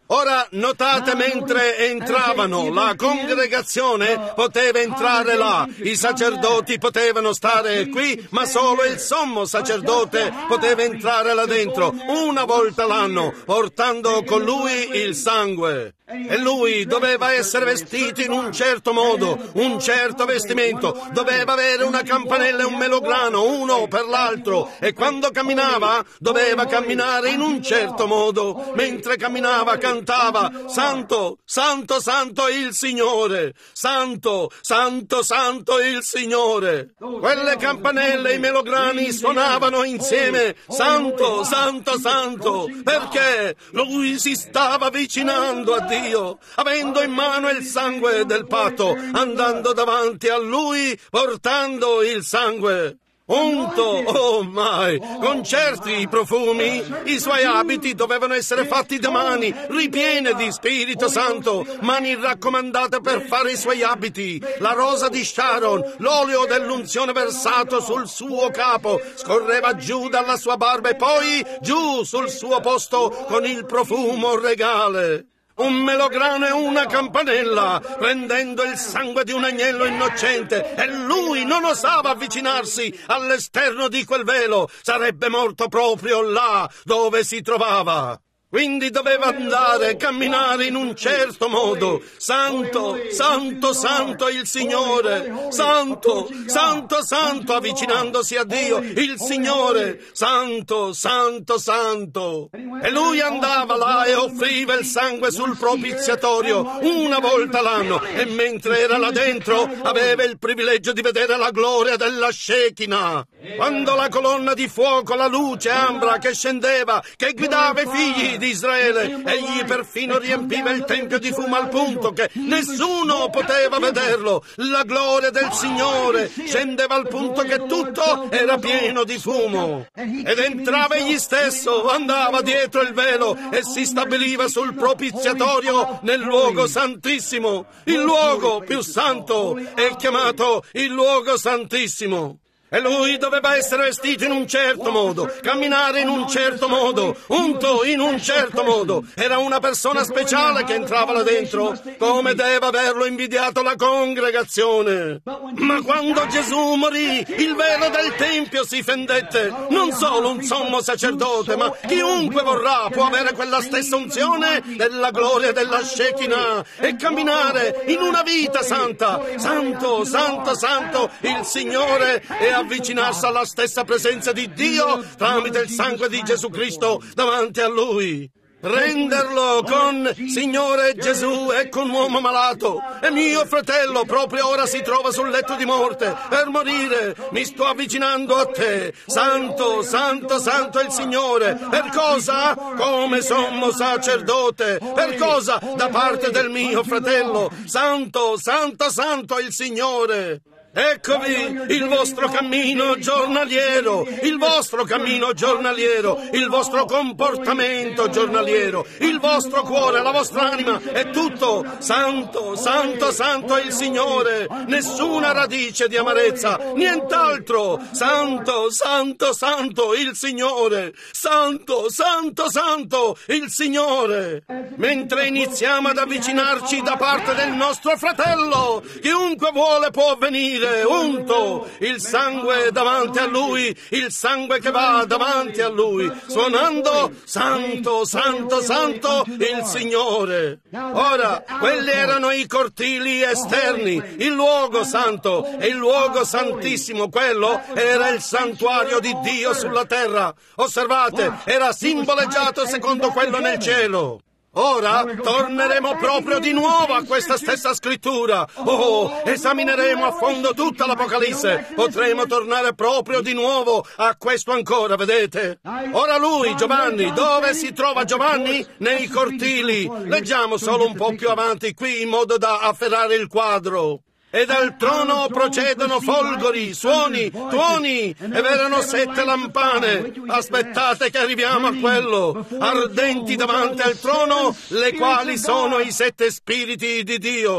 Ora notate, mentre entravano, la congregazione poteva entrare là, i sacerdoti potevano stare qui, ma solo il sommo sacerdote poteva entrare là dentro una volta l'anno, portando con lui il sangue. E lui doveva essere vestito in un certo modo, un certo vestimento, doveva avere una campanella e un melograno, uno per l'altro, e quando camminava doveva camminare in un certo modo. Mentre camminava cantava: Santo, Santo, Santo il Signore, Santo, Santo, Santo il Signore. Quelle campanelle e i melograni suonavano insieme: Santo, Santo, Santo, perché lui si stava avvicinando a Dio, avendo in mano il sangue del patto, andando davanti a lui portando il sangue. Unto, oh mai, con certi profumi, i suoi abiti dovevano essere fatti da mani, ripiene di Spirito Santo, mani raccomandate per fare i suoi abiti, la rosa di Sharon, l'olio dell'unzione versato sul suo capo, scorreva giù dalla sua barba e poi giù sul suo posto con il profumo regale. Un melograno e una campanella, prendendo il sangue di un agnello innocente, e lui non osava avvicinarsi all'esterno di quel velo, sarebbe morto proprio là dove si trovava. Quindi doveva andare, camminare in un certo modo. Santo, Santo, Santo il Signore. Santo, Santo, Santo, avvicinandosi a Dio, il Signore. Santo, Santo, Santo. E lui andava là e offriva il sangue sul propiziatorio una volta l'anno. E mentre era là dentro aveva il privilegio di vedere la gloria della Shekinah. Quando la colonna di fuoco, la luce ambra che scendeva, che guidava i figli di Israele, egli perfino riempiva il tempio di fumo al punto che nessuno poteva vederlo. La gloria del Signore scendeva al punto che tutto era pieno di fumo. Ed entrava egli stesso, andava dietro il velo e si stabiliva sul propiziatorio nel luogo santissimo. Il luogo più santo è chiamato il luogo santissimo. E lui doveva essere vestito in un certo modo, camminare in un certo modo, unto in un certo modo. Era una persona speciale che entrava là dentro, come deve averlo invidiato la congregazione. Ma quando Gesù morì, il velo del Tempio si fendette. Non solo un sommo sacerdote, ma chiunque vorrà può avere quella stessa unzione della gloria della Shekinah e camminare in una vita santa. Santo, Santo, Santo, il Signore è avvicinarsi alla stessa presenza di Dio tramite il sangue di Gesù Cristo davanti a Lui. Renderlo con Signore Gesù è con un uomo malato e mio fratello proprio ora si trova sul letto di morte per morire. Mi sto avvicinando a te. Santo, Santo, Santo è il Signore. Per cosa? Come sommo sacerdote. Per cosa? Da parte del mio fratello. Santo, Santo, Santo è il Signore. Eccovi il vostro cammino giornaliero, il vostro cammino giornaliero, il vostro comportamento giornaliero, il vostro cuore, la vostra anima, è tutto santo, santo, santo è il Signore, nessuna radice di amarezza, nient'altro, santo, santo, santo il Signore, santo, santo, santo il Signore. Mentre iniziamo ad avvicinarci da parte del nostro fratello, chiunque vuole può venire, unto il sangue davanti a lui, il sangue che va davanti a lui, suonando santo, santo, santo il Signore. Ora, quelli erano i cortili esterni, il luogo santo e il luogo santissimo, quello era il santuario di Dio sulla terra. Osservate, era simboleggiato secondo quello nel cielo. Ora torneremo proprio di nuovo a questa stessa scrittura. Oh, esamineremo a fondo tutta l'Apocalisse. Potremo tornare proprio di nuovo a questo ancora, vedete? Ora lui, Giovanni, dove si trova Giovanni? Nei cortili. Leggiamo solo un po' più avanti qui in modo da afferrare il quadro. E dal trono procedono folgori, suoni, tuoni, e verranno 7 lampane. Aspettate che arriviamo a quello. Ardenti davanti al trono, le quali sono i 7 spiriti di Dio.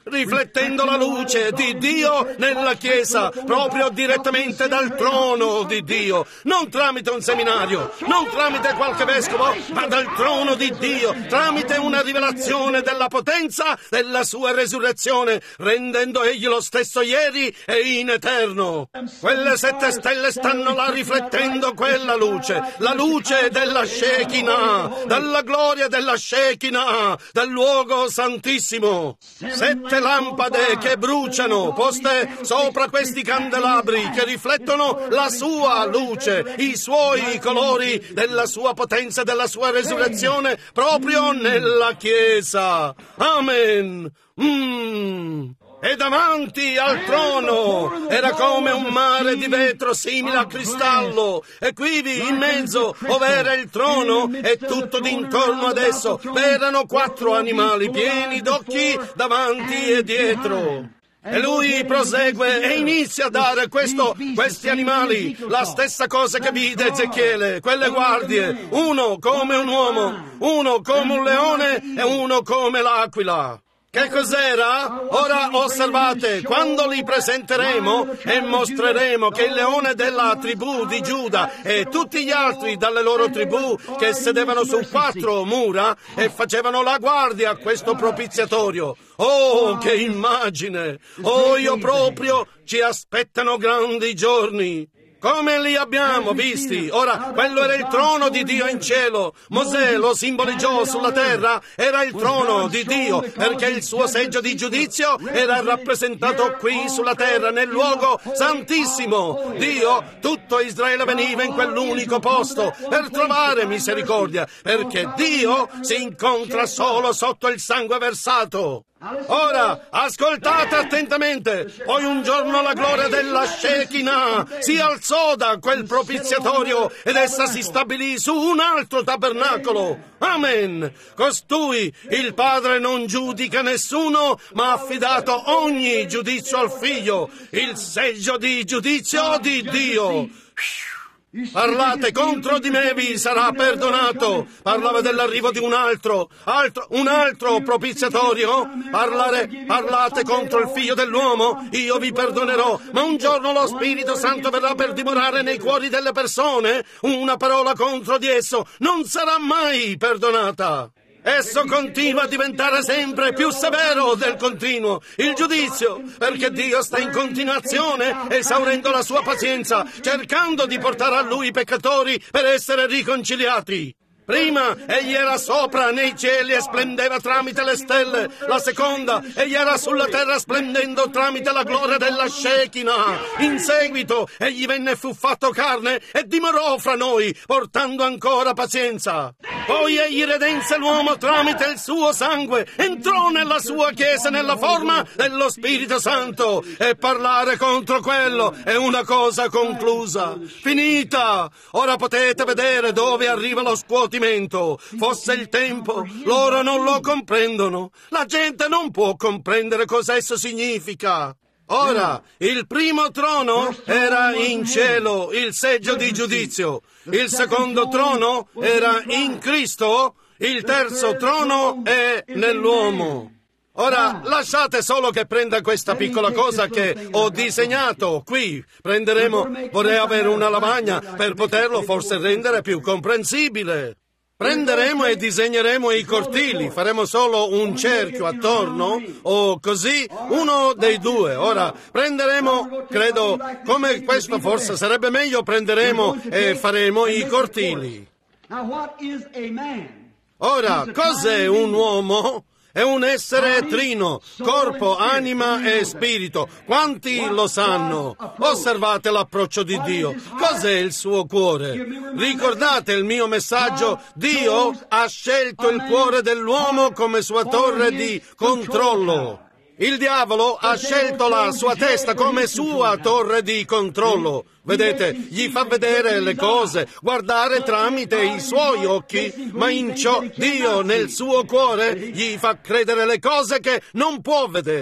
riflettendo la luce di Dio nella Chiesa, proprio direttamente dal trono di Dio, non tramite un seminario, non tramite qualche vescovo, ma dal trono di Dio, tramite una rivelazione della potenza della sua resurrezione, rendendo egli lo stesso ieri e in eterno. Quelle 7 stelle stanno là riflettendo quella luce, la luce della Shekinah, della gloria della Shekinah, del luogo santissimo. 7 lampade che bruciano, poste sopra questi candelabri che riflettono la sua luce, i suoi colori della sua potenza e della sua resurrezione proprio nella Chiesa. Amen. E davanti al trono era come un mare di vetro simile a cristallo, e quivi in mezzo, ove era il trono, e tutto d'intorno ad esso erano 4 animali pieni d'occhi davanti e dietro. E lui prosegue e inizia a dare questi animali la stessa cosa che vide Ezechiele, quelle guardie, uno come un uomo, uno come un leone e uno come l'aquila. Che cos'era? Ora osservate, quando li presenteremo e mostreremo che il leone della tribù di Giuda e tutti gli altri dalle loro tribù che sedevano su 4 mura e facevano la guardia a questo propiziatorio. Oh, che immagine! Oh, io proprio, ci aspettano grandi giorni. Come li abbiamo visti? Ora, quello era il trono di Dio in cielo. Mosè lo simboleggiò sulla terra, era il trono di Dio, perché il suo seggio di giudizio era rappresentato qui sulla terra, nel luogo santissimo. Dio, tutto Israele veniva in quell'unico posto per trovare misericordia, perché Dio si incontra solo sotto il sangue versato. Ora, ascoltate attentamente. Poi un giorno la gloria della Shekinah si alzò da quel propiziatorio ed essa si stabilì su un altro tabernacolo. Amen. Costui, il Padre non giudica nessuno, ma ha affidato ogni giudizio al Figlio, il seggio di giudizio di Dio. Parlate contro di me, vi sarà perdonato. Parlava dell'arrivo di un altro propiziatorio. Parlate contro il Figlio dell'uomo, io vi perdonerò. Ma un giorno lo Spirito Santo verrà per dimorare nei cuori delle persone. Una parola contro di esso non sarà mai perdonata. Esso continua a diventare sempre più severo del continuo, il giudizio, perché Dio sta in continuazione esaurendo la sua pazienza, cercando di portare a Lui i peccatori per essere riconciliati. Prima egli era sopra nei cieli e splendeva tramite le stelle. La seconda, egli era sulla terra splendendo tramite la gloria della Shekinah. In seguito egli venne e fu fatto carne e dimorò fra noi, portando ancora pazienza. Poi egli redense l'uomo tramite il suo sangue, entrò nella sua chiesa nella forma dello Spirito Santo, e parlare contro quello è una cosa conclusa, finita. Ora potete vedere dove arriva lo scuotimento. Fosse il tempo, loro non lo comprendono. La gente non può comprendere cosa esso significa. Ora, il primo trono era in cielo, il seggio di giudizio. Il secondo trono era in Cristo. Il terzo trono è nell'uomo. Ora, lasciate solo che prenda questa piccola cosa che ho disegnato qui. Vorrei avere una lavagna per poterlo forse rendere più comprensibile. Prenderemo e disegneremo i cortili, faremo solo un cerchio attorno, o così, uno dei due. Ora, prenderemo, credo, come questo forse sarebbe meglio, prenderemo e faremo i cortili. Ora, cos'è un uomo? È un essere trino, corpo, anima e spirito. Quanti lo sanno? Osservate l'approccio di Dio. Cos'è il suo cuore? Ricordate il mio messaggio? Dio ha scelto il cuore dell'uomo come sua torre di controllo. Il diavolo ha scelto la sua testa come sua torre di controllo. Vedete, gli fa vedere le cose, guardare tramite i suoi occhi, ma in ciò Dio nel suo cuore gli fa credere le cose che non può vedere.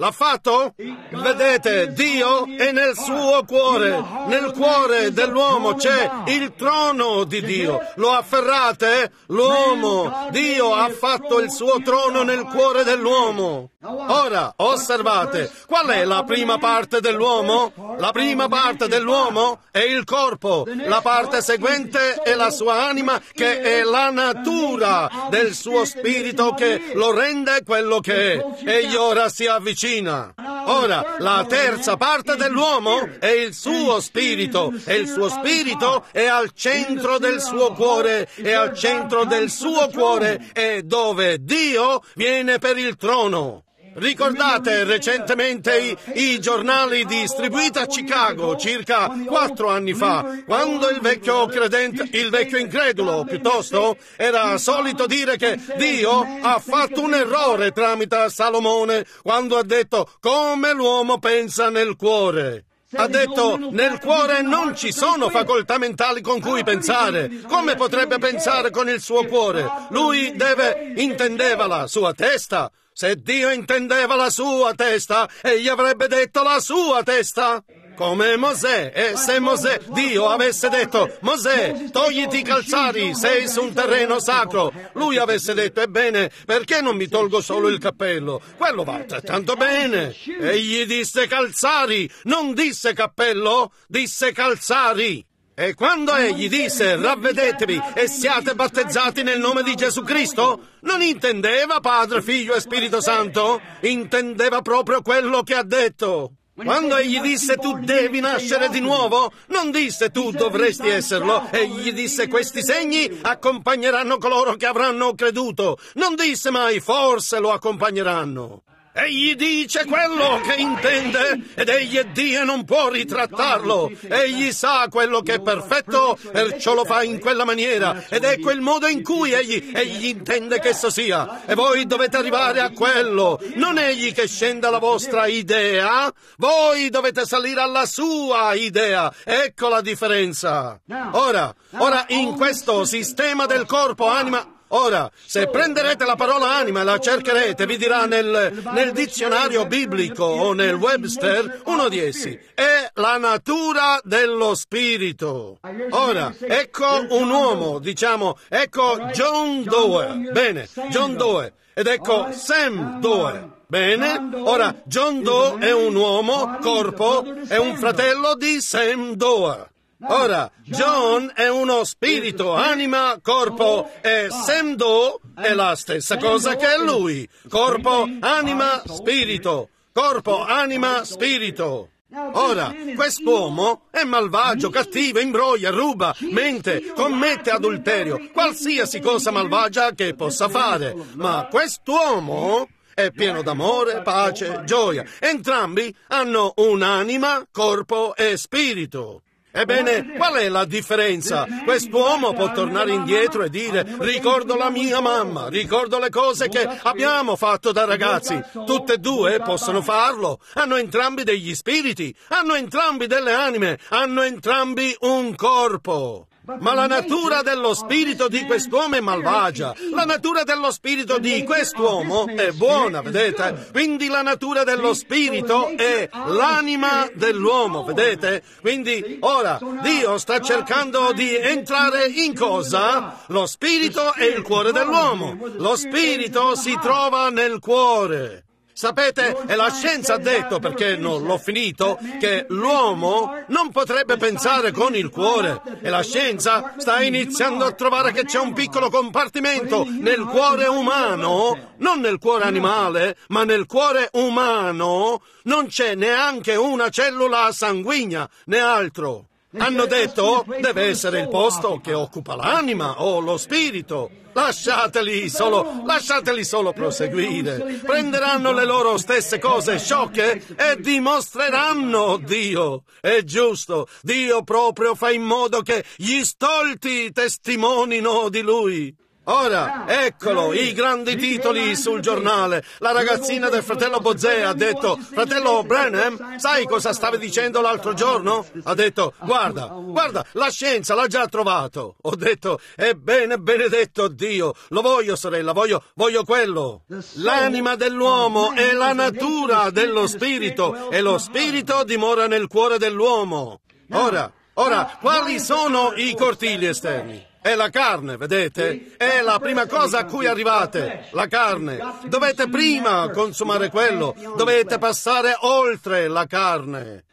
L'ha fatto? Vedete, Dio è nel suo cuore. Nel cuore dell'uomo c'è il trono di Dio. Lo afferrate? L'uomo. Dio ha fatto il suo trono nel cuore dell'uomo. Ora, osservate, qual è la prima parte dell'uomo? La prima parte dell'uomo è il corpo. La parte seguente è la sua anima, che è la natura del suo spirito che lo rende quello che è. Egli ora si avvicina. Ora, la terza parte dell'uomo è il suo spirito, e il suo spirito è al centro del suo cuore, e al centro del suo cuore è dove Dio viene per il trono. Ricordate recentemente i giornali distribuiti a Chicago circa 4 anni fa, quando il vecchio credente, il vecchio incredulo piuttosto, era solito dire che Dio ha fatto un errore tramite Salomone quando ha detto come l'uomo pensa nel cuore. Ha detto, nel cuore non ci sono facoltà mentali con cui pensare. Come potrebbe pensare con il suo cuore? Lui intendeva la sua testa. Se Dio intendeva la sua testa, egli avrebbe detto la sua testa. Come Mosè. E se Dio avesse detto, Mosè, togliti i calzari, sei su un terreno sacro, lui avesse detto, ebbene, perché non mi tolgo solo il cappello? Quello va altrettanto bene. Egli disse calzari, non disse cappello, disse calzari. E quando egli disse ravvedetevi e siate battezzati nel nome di Gesù Cristo, non intendeva Padre, Figlio e Spirito Santo, intendeva proprio quello che ha detto. Quando egli disse tu devi nascere di nuovo, non disse tu dovresti esserlo, egli disse questi segni accompagneranno coloro che avranno creduto, non disse mai forse lo accompagneranno. Egli dice quello che intende ed egli è Dio e non può ritrattarlo. Egli sa quello che è perfetto, perciò lo fa in quella maniera ed è quel modo in cui egli intende che esso sia. E voi dovete arrivare a quello. Non egli che scende alla vostra idea, voi dovete salire alla sua idea. Ecco la differenza. Ora in questo sistema del corpo, anima... Ora, se prenderete la parola anima e la cercherete, vi dirà nel dizionario biblico o nel Webster, uno di essi, è la natura dello spirito. Ora, ecco un uomo, diciamo, ecco John Doe, bene, John Doe, ed ecco Sam Doe. Bene, ora John Doe è un uomo, corpo, è un fratello di Sam Doe. Ora, John è uno spirito, anima, corpo, e Sam Doe è la stessa cosa che lui. Corpo, anima, spirito. Corpo, anima, spirito. Ora, quest'uomo è malvagio, cattivo, imbroglia, ruba, mente, commette adulterio, qualsiasi cosa malvagia che possa fare. Ma quest'uomo è pieno d'amore, pace, gioia. Entrambi hanno un'anima, corpo e spirito. Ebbene, qual è la differenza? Quest'uomo può tornare indietro e dire ricordo la mia mamma, ricordo le cose che abbiamo fatto da ragazzi. Tutte e due possono farlo. Hanno entrambi degli spiriti, hanno entrambi delle anime, hanno entrambi un corpo. Ma la natura dello spirito di quest'uomo è malvagia. La natura dello spirito di quest'uomo è buona, vedete? Quindi la natura dello spirito è l'anima dell'uomo, vedete? Quindi ora Dio sta cercando di entrare in cosa? Lo spirito è il cuore dell'uomo. Lo spirito si trova nel cuore. Sapete, e la scienza ha detto, perché non l'ho finito, che l'uomo non potrebbe pensare con il cuore. E la scienza sta iniziando a trovare che c'è un piccolo compartimento nel cuore umano, non nel cuore animale, ma nel cuore umano, non c'è neanche una cellula sanguigna, né altro. Hanno detto, deve essere il posto che occupa l'anima o lo spirito. Lasciateli solo proseguire. Prenderanno le loro stesse cose sciocche e dimostreranno Dio. È giusto, Dio proprio fa in modo che gli stolti testimonino di Lui. Ora, eccolo, i grandi titoli sul giornale. La ragazzina del fratello Bozè ha detto: fratello Branham, sai cosa stavi dicendo l'altro giorno? Ha detto: guarda, la scienza l'ha già trovato. Ho detto: ebbene, benedetto Dio, lo voglio, sorella, voglio quello. L'anima dell'uomo è la natura dello spirito e lo spirito dimora nel cuore dell'uomo. Ora, quali sono i cortili esterni? È la carne, vedete? È la prima cosa a cui arrivate, la carne. Dovete prima consumare quello, dovete passare oltre la carne.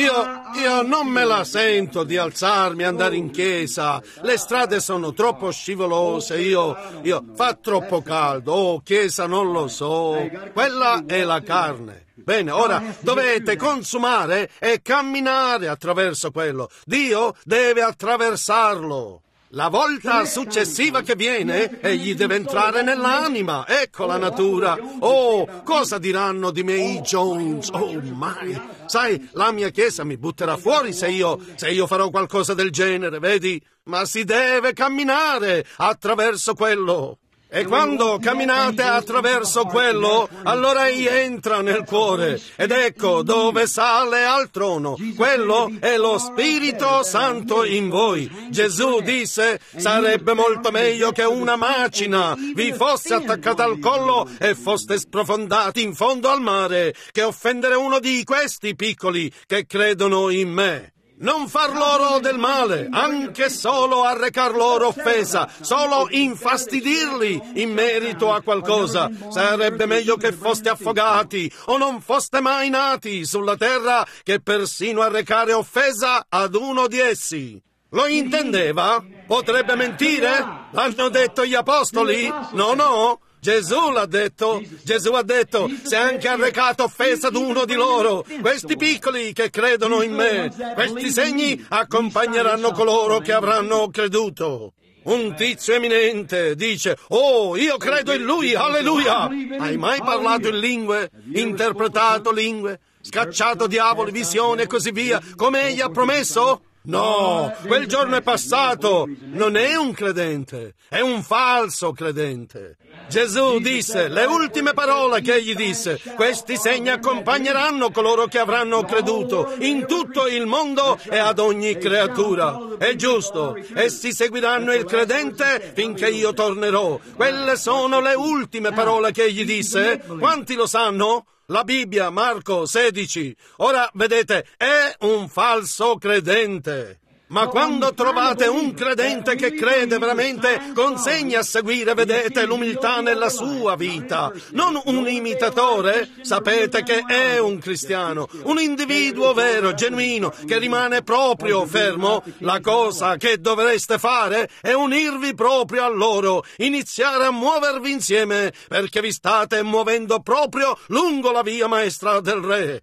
Io non me la sento di alzarmi e andare in chiesa, le strade sono troppo scivolose, io fa troppo caldo, chiesa non lo so, quella è la carne. Bene, ora dovete consumare e camminare attraverso quello, Dio deve attraversarlo. La volta successiva che viene, egli deve entrare nell'anima. Ecco la natura. Oh, cosa diranno di me i Jones? Oh, mai. Sai, la mia chiesa mi butterà fuori se io farò qualcosa del genere, vedi? Ma si deve camminare attraverso quello. E quando camminate attraverso quello, allora egli entra nel cuore. Ed ecco dove sale al trono. Quello è lo Spirito Santo in voi. Gesù disse: sarebbe molto meglio che una macina vi fosse attaccata al collo e foste sprofondati in fondo al mare, che offendere uno di questi piccoli che credono in me. Non far loro del male, anche solo arrecar loro offesa, solo infastidirli in merito a qualcosa. Sarebbe meglio che foste affogati o non foste mai nati sulla terra che persino arrecare offesa ad uno di essi. Lo intendeva? Potrebbe mentire? L'hanno detto gli apostoli? No. Gesù l'ha detto. Gesù ha detto: se anche arrecato offesa ad uno di loro, questi piccoli che credono in me, questi segni accompagneranno coloro che avranno creduto. Un tizio eminente dice: oh, io credo in lui, alleluia! Hai mai parlato in lingue, interpretato lingue, scacciato diavoli, visioni e così via, come egli ha promesso? No, quel giorno è passato. Non è un credente, è un falso credente. Gesù disse, le ultime parole che egli disse: questi segni accompagneranno coloro che avranno creduto in tutto il mondo e ad ogni creatura. È giusto, essi seguiranno il credente finché io tornerò. Quelle sono le ultime parole che egli disse. Quanti lo sanno? La Bibbia, Marco 16. Ora, vedete, è un falso credente. Ma quando trovate un credente che crede veramente, consegna a seguire, vedete, l'umiltà nella sua vita. Non un imitatore, sapete che è un cristiano, un individuo vero, genuino, che rimane proprio fermo. La cosa che dovreste fare è unirvi proprio a loro, iniziare a muovervi insieme, perché vi state muovendo proprio lungo la via maestra del Re.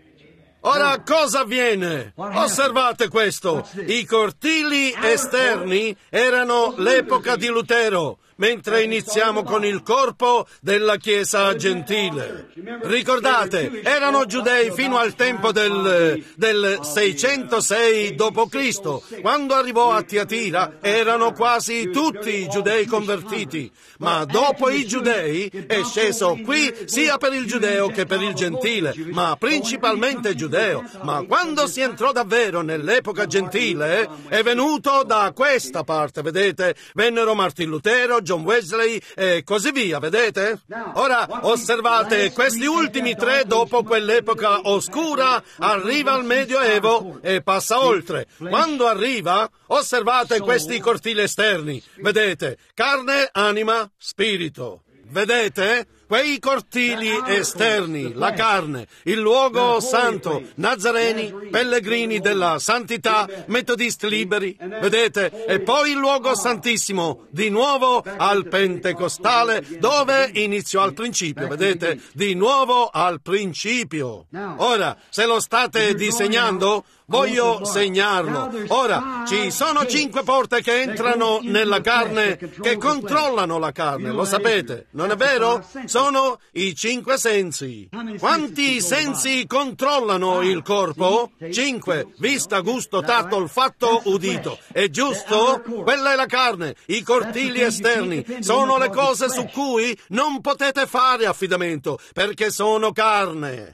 Ora cosa avviene? Osservate questo. I cortili esterni erano l'epoca di Lutero, mentre iniziamo con il corpo della Chiesa gentile. Ricordate, erano giudei fino al tempo del 606 d.C. Quando arrivò a Tiatira erano quasi tutti giudei convertiti, ma dopo i giudei è sceso qui sia per il giudeo che per il gentile, ma principalmente giudeo. Ma quando si entrò davvero nell'epoca gentile è venuto da questa parte, vedete? Vennero Martin Lutero, John Wesley e così via, vedete? Ora osservate, questi ultimi tre dopo quell'epoca oscura arriva al Medioevo e passa oltre. Quando arriva, osservate questi cortili esterni, vedete? Carne, anima, spirito. Vedete? Quei cortili esterni, la carne, il luogo santo, nazareni, pellegrini della santità, metodisti liberi, vedete? E poi il luogo santissimo, di nuovo al Pentecostale, dove iniziò al principio, vedete? Di nuovo al principio. Ora, se lo state disegnando, voglio segnarlo. Ora, ci sono 5 porte che entrano nella carne, che controllano la carne, lo sapete, non è vero? sono i 5 sensi. Quanti sensi controllano il corpo? 5. Vista, gusto, tatto, olfatto, udito. È giusto? Quella è la carne. I cortili esterni sono le cose su cui non potete fare affidamento, perché sono carne.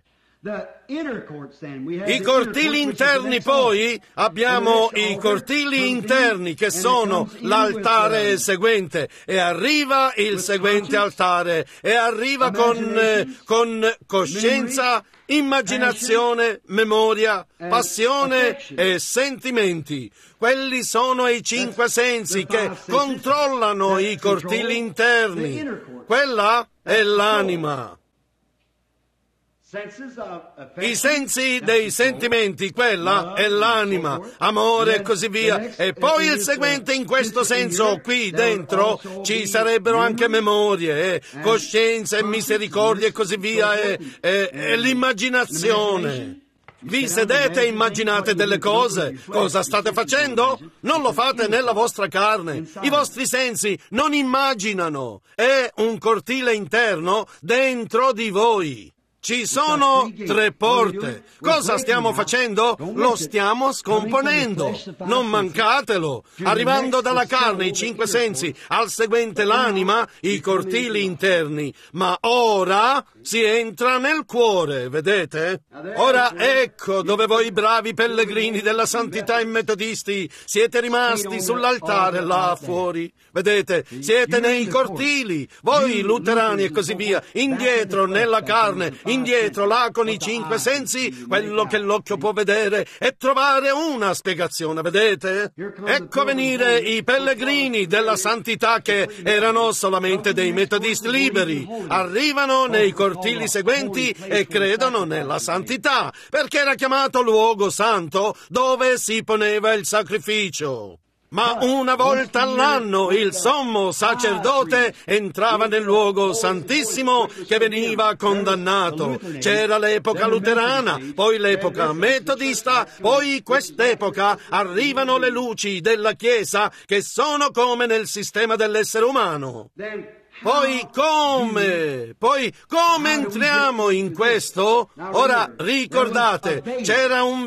I cortili interni poi, abbiamo i cortili interni che sono l'altare seguente, e arriva il seguente altare, e arriva con coscienza, immaginazione, memoria, passione e sentimenti. Quelli sono i 5 sensi che controllano i cortili interni. Quella è l'anima. I sensi dei sentimenti, quella è l'anima, amore e così via. E poi il seguente, in questo senso, qui dentro ci sarebbero anche memorie, coscienza e misericordia e così via, e l'immaginazione. Vi sedete e immaginate delle cose. Cosa state facendo? Non lo fate nella vostra carne. I vostri sensi non immaginano. È un cortile interno dentro di voi. Ci sono 3 porte. Cosa stiamo facendo? Lo stiamo scomponendo. Non mancatelo. Arrivando dalla carne, i 5 sensi, al seguente l'anima, i cortili interni. Ma ora si entra nel cuore, vedete? Ora ecco dove voi bravi pellegrini della santità e metodisti siete rimasti sull'altare là fuori. Vedete? Siete nei cortili. Voi luterani e così via, indietro nella carne, indietro là con i 5 sensi, quello che l'occhio può vedere e trovare una spiegazione, vedete? Ecco venire i pellegrini della santità che erano solamente dei metodisti liberi. Arrivano nei cortili seguenti e credono nella santità, perché era chiamato luogo santo dove si poneva il sacrificio. Ma una volta all'anno il sommo sacerdote entrava nel luogo santissimo che veniva condannato. C'era l'epoca luterana, poi l'epoca metodista, poi quest'epoca arrivano le luci della Chiesa che sono come nel sistema dell'essere umano. Poi come entriamo in questo? Ora ricordate, c'era un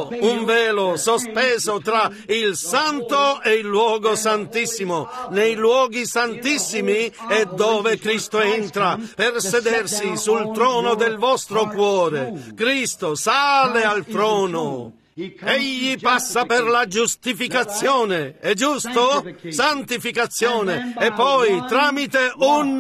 velo sospeso tra il santo e il luogo santissimo. Nei luoghi santissimi è dove Cristo entra per sedersi sul trono del vostro cuore. Cristo sale al trono. Egli passa per la giustificazione, è giusto? Santificazione, e poi tramite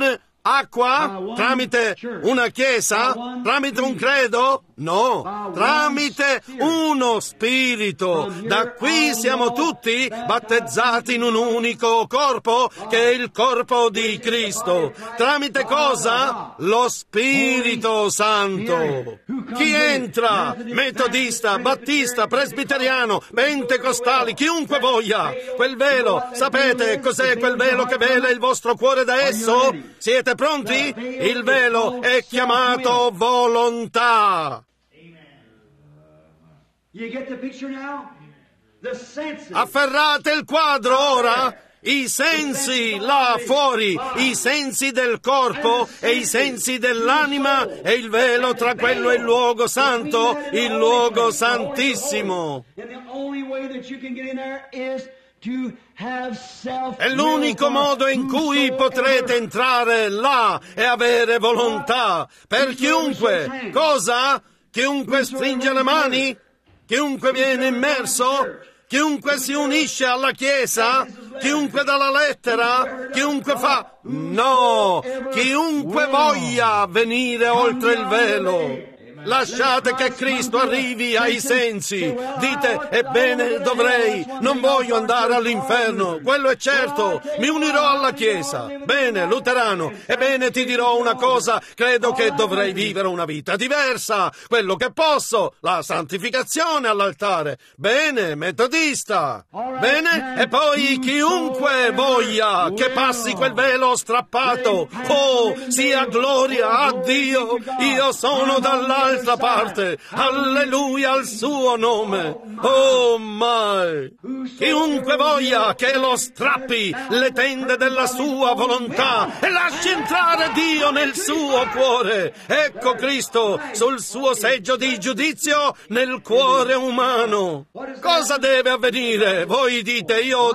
acqua? Tramite una chiesa? Tramite un credo? No, tramite uno spirito. Da qui siamo tutti battezzati in un unico corpo, che è il corpo di Cristo. Tramite cosa? Lo Spirito Santo. Chi entra? Metodista, battista, presbiteriano, pentecostali, chiunque voglia. Quel velo, sapete cos'è quel velo che vela il vostro cuore da esso? Siete pronti? Il velo è chiamato volontà. Afferrate il quadro ora? I sensi là fuori, i sensi del corpo e i sensi dell'anima e il velo tra quello e il luogo santo, il luogo santissimo. È l'unico modo in cui potrete entrare là e avere volontà. Per chiunque, cosa? Chiunque stringe le mani? Chiunque viene immerso? Chiunque si unisce alla Chiesa? Chiunque dà la lettera? Chiunque fa? No! Chiunque voglia venire oltre il velo. Lasciate che Cristo arrivi ai sensi. Dite, ebbene dovrei, non voglio andare all'inferno, quello è certo, mi unirò alla Chiesa. Bene, luterano, ebbene ti dirò una cosa, credo che dovrei vivere una vita diversa, quello che posso, la santificazione all'altare. Bene, metodista. Bene, e poi chiunque voglia che passi quel velo strappato. Oh, sia gloria a Dio, io sono dall'alto dall'altra parte. Alleluia al suo nome. Oh my! Chiunque voglia che lo strappi le tende della sua volontà e lasci entrare Dio nel suo cuore. Ecco Cristo sul suo seggio di giudizio nel cuore umano. Cosa deve avvenire? Voi dite, io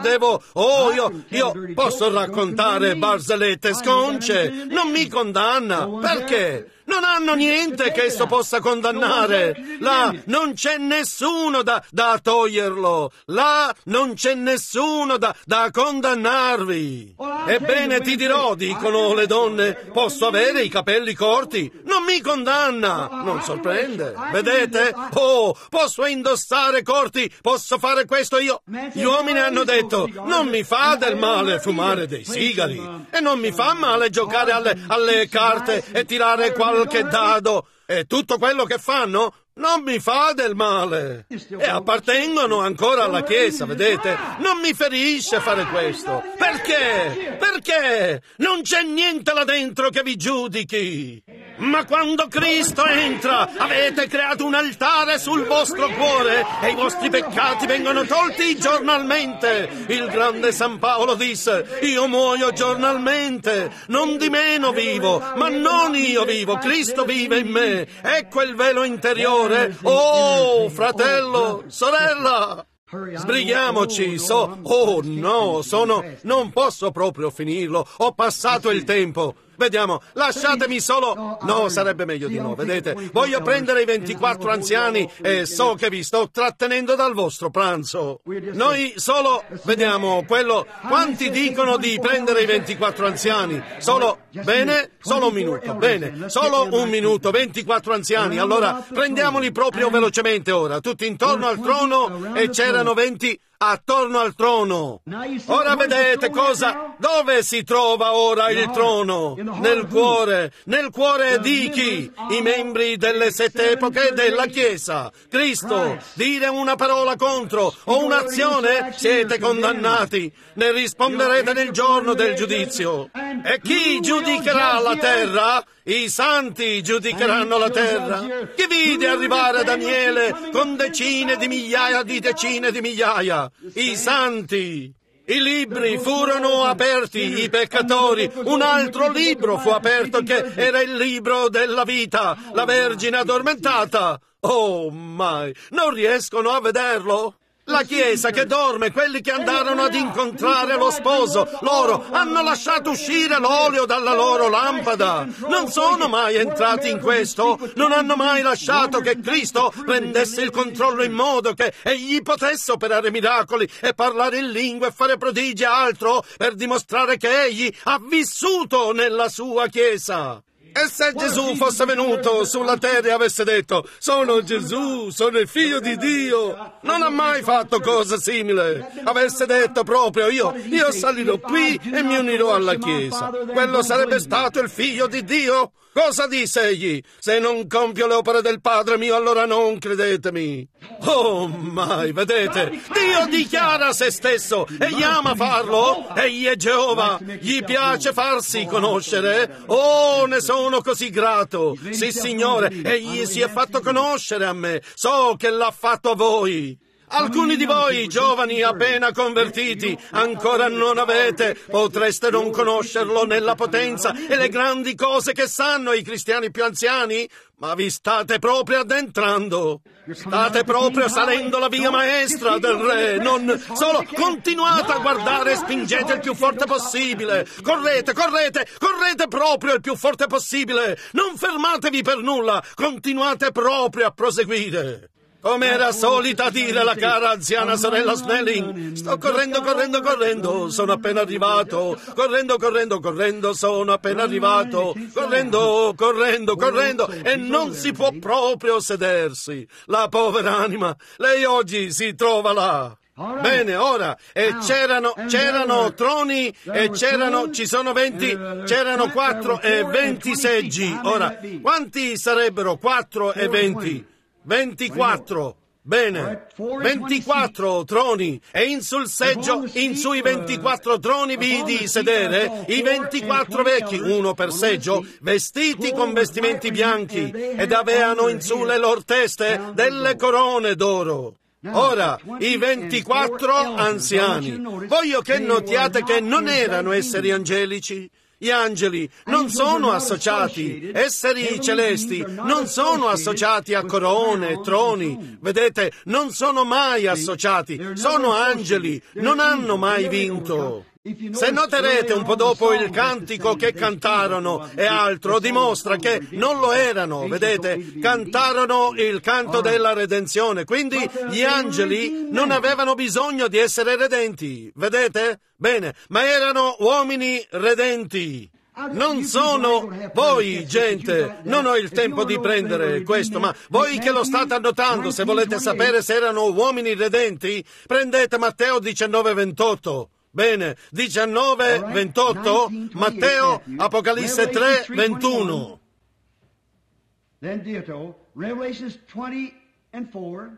posso raccontare barzellette sconce. Non mi condanna. Perché? Non hanno niente che esso possa condannare. Là non c'è nessuno da toglierlo. Là non c'è nessuno da condannarvi. Ebbene ti dirò, dicono le donne, posso avere i capelli corti. Non mi condanna. Non sorprende. Vedete? Oh, posso indossare corti, posso fare questo io. Gli uomini hanno detto, non mi fa del male fumare dei sigari. E non mi fa male giocare alle carte e tirare qualche dado, e tutto quello che fanno non mi fa del male. E appartengono ancora alla Chiesa, vedete? Non mi ferisce fare questo. Perché? Perché? Non c'è niente là dentro che vi giudichi. Ma quando Cristo entra, avete creato un altare sul vostro cuore e i vostri peccati vengono tolti giornalmente. Il grande San Paolo disse, io muoio giornalmente, non di meno vivo, ma non io vivo, Cristo vive in me. Ecco il velo interiore. Oh, fratello, sorella! Sbrighiamoci, oh no, non posso proprio finirlo, ho passato il tempo. Vediamo, lasciatemi solo... No, sarebbe meglio di no, vedete? Voglio prendere i 24 anziani e so che vi sto trattenendo dal vostro pranzo. Noi solo... Vediamo, quello... Quanti dicono di prendere i 24 anziani? Solo... Bene? Solo un minuto, bene. Solo un minuto, 24 anziani. Allora, prendiamoli proprio velocemente ora. Tutti intorno al trono e c'erano 20... attorno al trono. Ora vedete cosa? Dove si trova ora il trono? Nel cuore di chi? I membri delle 7 epoche della Chiesa. Cristo, dire una parola contro o un'azione, siete condannati. Ne risponderete nel giorno del giudizio. E chi giudicherà la terra? I santi giudicheranno la terra. Chi vide arrivare Daniele con decine di migliaia? I santi. I libri furono aperti, i peccatori. Un altro libro fu aperto che era il libro della vita, la Vergine addormentata. Oh mai, non riescono a vederlo? La Chiesa che dorme, quelli che andarono ad incontrare lo sposo, loro hanno lasciato uscire l'olio dalla loro lampada. Non sono mai entrati in questo, non hanno mai lasciato che Cristo prendesse il controllo in modo che egli potesse operare miracoli e parlare in lingue e fare prodigi e altro per dimostrare che egli ha vissuto nella sua Chiesa. E se Gesù fosse venuto sulla terra e avesse detto sono Gesù, sono il figlio di Dio, non ha mai fatto cosa simile. Avesse detto proprio io salirò qui e mi unirò alla Chiesa. Quello sarebbe stato il figlio di Dio? Cosa disse egli? Se non compio le opere del Padre mio, allora non credetemi. Oh mai, vedete? Dio dichiara se stesso, egli ama farlo, egli è Geova, gli piace farsi conoscere. Oh, ne sono così grato. Sì, Signore, egli si è fatto conoscere a me, so che l'ha fatto a voi. Alcuni di voi, giovani appena convertiti, ancora non potreste non conoscerlo nella potenza e le grandi cose che sanno i cristiani più anziani, ma vi state proprio addentrando. State proprio salendo la via maestra del Re, non solo continuate a guardare e spingete il più forte possibile. Correte proprio il più forte possibile. Non fermatevi per nulla, continuate proprio a proseguire. Come era solita dire la cara anziana sorella Snelling, sto correndo, sono appena arrivato, correndo, sono appena arrivato, correndo, e non si può proprio sedersi. La povera anima, lei oggi si trova là. Bene, ora, e c'erano troni e ci sono 20, c'erano 4 e 20 seggi. Ora, quanti sarebbero 4 e 20? 24. Bene, 24 troni, e in sul seggio, in sui 24 troni vidi sedere i 24 vecchi, uno per seggio, vestiti con vestimenti bianchi, ed avevano in su le loro teste delle corone d'oro. Ora, i 24 anziani, voglio che notiate che non erano esseri angelici. Gli angeli non sono associati, esseri celesti non sono associati a corone e troni, vedete, non sono mai associati, sono angeli, non hanno mai vinto. Se noterete un po' dopo il cantico che cantarono e altro, dimostra che non lo erano, vedete, cantarono il canto della redenzione, quindi gli angeli non avevano bisogno di essere redenti, vedete? Bene, ma erano uomini redenti. Non sono voi, gente, non ho il tempo di prendere questo, ma voi che lo state annotando, se volete sapere se erano uomini redenti, prendete Matteo 19:28. Bene, 19:28, Matteo, Apocalisse 3:21. Then Revelations 20:4.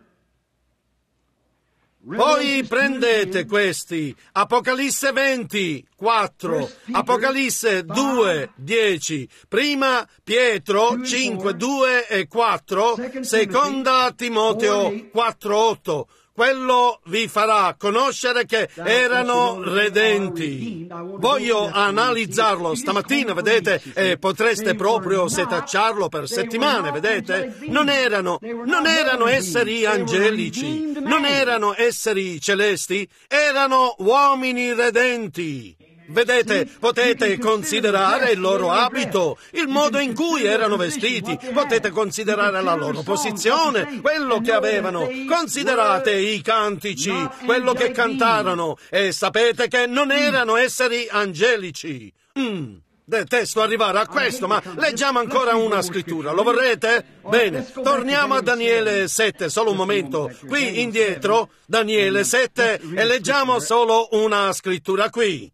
Poi prendete questi, Apocalisse 20:4, Apocalisse 2:10, prima Pietro 5:2 e 4, seconda Timoteo 4:8. Quello vi farà conoscere che erano redenti. Voglio analizzarlo stamattina, vedete, e potreste proprio setacciarlo per settimane, vedete? Non erano esseri angelici, non erano esseri celesti, erano uomini redenti. Vedete, potete considerare il loro abito, il modo in cui erano vestiti, potete considerare la loro posizione, quello che avevano, considerate i cantici, quello che cantarono, e sapete che non erano esseri angelici. Detesto arrivare a questo, ma leggiamo ancora una scrittura, lo vorrete? Bene, torniamo a Daniele 7, solo un momento, qui indietro, Daniele 7, e leggiamo solo una scrittura qui.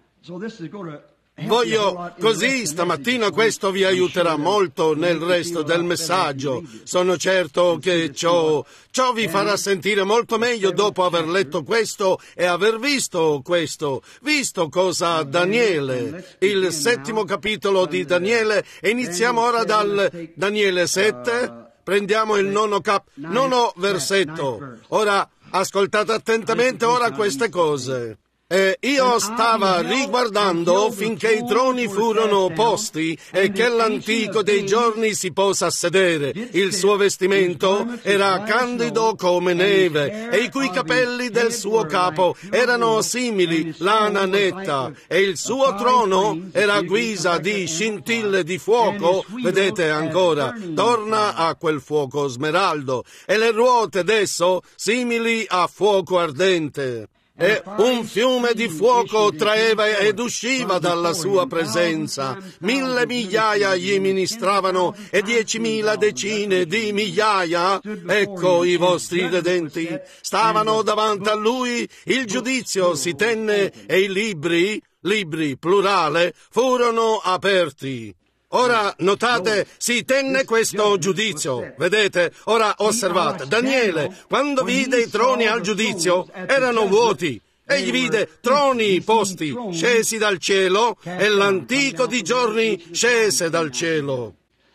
Voglio così stamattina questo vi aiuterà molto nel resto del messaggio. Sono certo che ciò vi farà sentire molto meglio dopo aver letto questo e aver visto questo. Visto cosa Daniele, il 7° capitolo di Daniele, e iniziamo ora dal Daniele 7, prendiamo il 9° versetto. Ora ascoltate attentamente ora queste cose. E io stava riguardando finché i troni furono posti e che l'antico dei giorni si posa a sedere. Il suo vestimento era candido come neve e i cui capelli del suo capo erano simili lana netta e il suo trono era a guisa di scintille di fuoco. Vedete ancora, torna a quel fuoco smeraldo e le ruote d'esso simili a fuoco ardente. E un fiume di fuoco traeva ed usciva dalla sua presenza. 1000 migliaia gli ministravano e 10.000 decine di migliaia. Ecco i vostri redenti. Stavano davanti a lui, il giudizio si tenne e i libri plurale, furono aperti. Ora, notate, si tenne questo giudizio, vedete? Ora osservate, Daniele, quando vide i troni al giudizio, erano vuoti. Egli vide troni posti, scesi dal cielo, e l'antico di giorni scese dal cielo.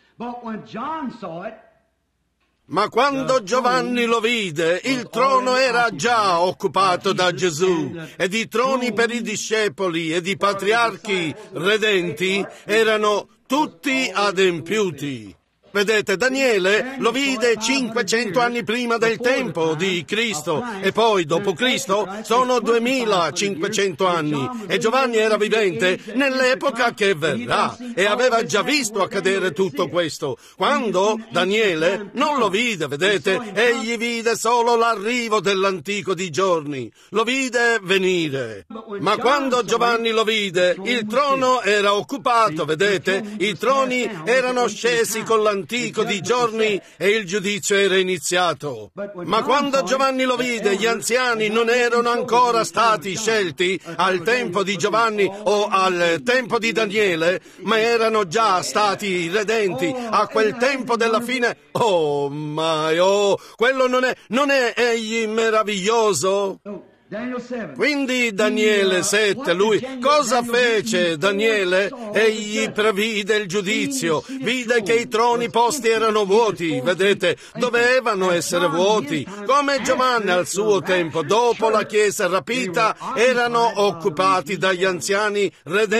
Ma quando Giovanni lo vide, il trono era già occupato da Gesù, ed i troni per i discepoli ed i patriarchi redenti erano tutti adempiuti. Vedete, Daniele lo vide 500 anni prima del tempo di Cristo e poi dopo Cristo sono 2500 anni e Giovanni era vivente nell'epoca che verrà e aveva già visto accadere tutto questo. Quando Daniele non lo vide, vedete, egli vide solo l'arrivo dell'antico di giorni, lo vide venire. Ma quando Giovanni lo vide, il trono era occupato, vedete, i troni erano scesi con l'antico antico di giorni e il giudizio era iniziato. Ma quando Giovanni lo vide, gli anziani non erano ancora stati scelti al tempo di Giovanni o al tempo di Daniele, ma erano già stati redenti a quel tempo della fine. Oh, quello non è egli meraviglioso? Quindi Daniele 7, lui cosa fece Daniele? Egli previde il giudizio, vide che i troni posti erano vuoti, vedete, dovevano essere vuoti, come Giovanni al suo tempo, dopo la Chiesa rapita, erano occupati dagli anziani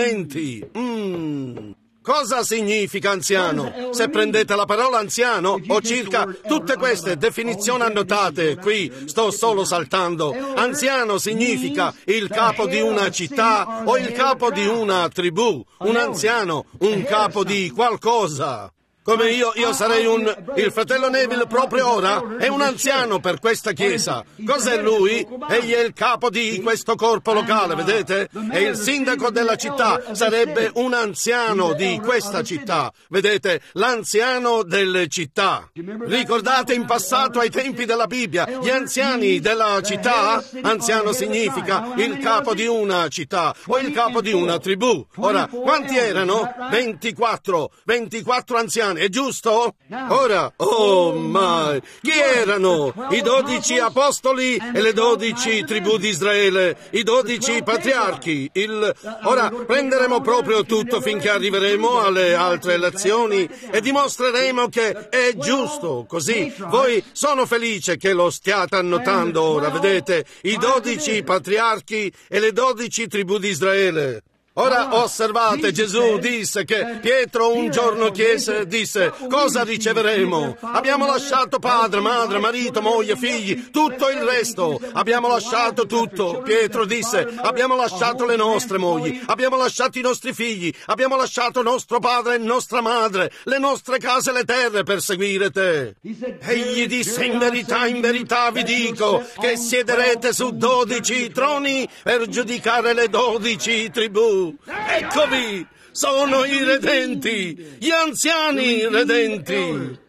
redenti. Cosa significa anziano? Se prendete la parola anziano o circa tutte queste definizioni annotate, qui sto solo saltando. Anziano significa il capo di una città o il capo di una tribù. Un anziano, un capo di qualcosa. Come io sarei il fratello Neville proprio ora è un anziano per questa chiesa. Cos'è lui? Egli è il capo di questo corpo locale, vedete? E il sindaco della città sarebbe un anziano di questa città, vedete? L'anziano delle città. Ricordate in passato ai tempi della Bibbia, gli anziani della città? Anziano significa il capo di una città o il capo di una tribù. Ora, quanti erano? 24 anziani. È giusto? Ora, chi erano? I 12 apostoli e le 12 tribù di Israele, i 12 patriarchi. Ora prenderemo proprio tutto finché arriveremo alle altre lezioni e dimostreremo che è giusto così. Voi sono felice che lo stiate annotando ora, vedete? I 12 patriarchi e le 12 tribù di Israele. Ora osservate, Gesù disse che Pietro un giorno disse, cosa riceveremo? Abbiamo lasciato padre, madre, marito, moglie, figli, tutto il resto. Abbiamo lasciato tutto. Pietro disse, abbiamo lasciato le nostre mogli, abbiamo lasciato i nostri figli, abbiamo lasciato nostro padre e nostra madre, le nostre case e le terre per seguire te. Egli disse, in verità vi dico che siederete su 12 troni per giudicare le 12 tribù. Eccovi, sono i redenti, gli anziani redenti.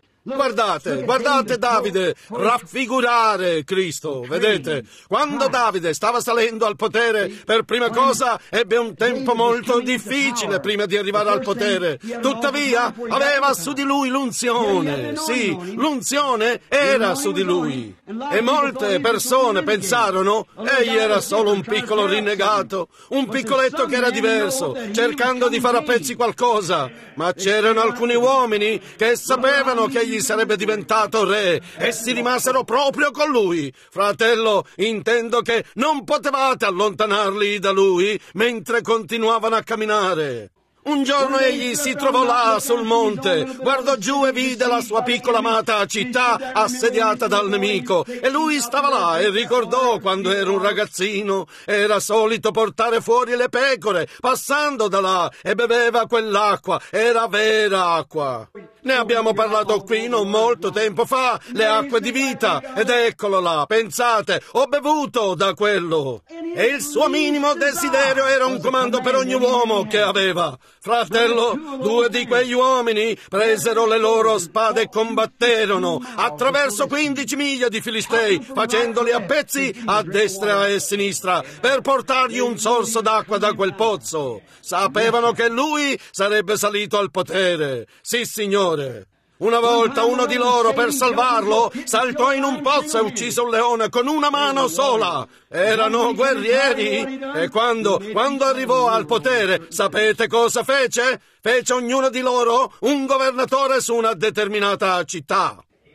Guardate Davide raffigurare Cristo, vedete? Quando Davide stava salendo al potere, per prima cosa ebbe un tempo molto difficile prima di arrivare al potere. Tuttavia aveva su di lui l'unzione, sì, l'unzione era su di lui. E molte persone pensarono, egli era solo un piccolo rinnegato, un piccoletto che era diverso, cercando di fare a pezzi qualcosa. Ma c'erano alcuni uomini che sapevano che egli sarebbe diventato re e si rimasero proprio con lui. Fratello, intendo che non potevate allontanarli da lui mentre continuavano a camminare. Un giorno egli si trovò là sul monte, guardò giù e vide la sua piccola amata città assediata dal nemico e lui stava là e ricordò quando era un ragazzino, era solito portare fuori le pecore, passando da là e beveva quell'acqua, era vera acqua. Ne abbiamo parlato qui non molto tempo fa, le acque di vita, ed eccolo là, pensate, ho bevuto da quello. E il suo minimo desiderio era un comando per ogni uomo che aveva. Fratello, 2 di quegli uomini presero le loro spade e combatterono attraverso 15 miglia di Filistei, facendoli a pezzi a destra e a sinistra, per portargli un sorso d'acqua da quel pozzo. Sapevano che lui sarebbe salito al potere. Sì, Signore. Una volta uno di loro, per salvarlo, saltò in un pozzo e uccise un leone con una mano sola. Erano guerrieri. E quando arrivò al potere, sapete cosa fece? Fece ognuno di loro un governatore su una determinata città.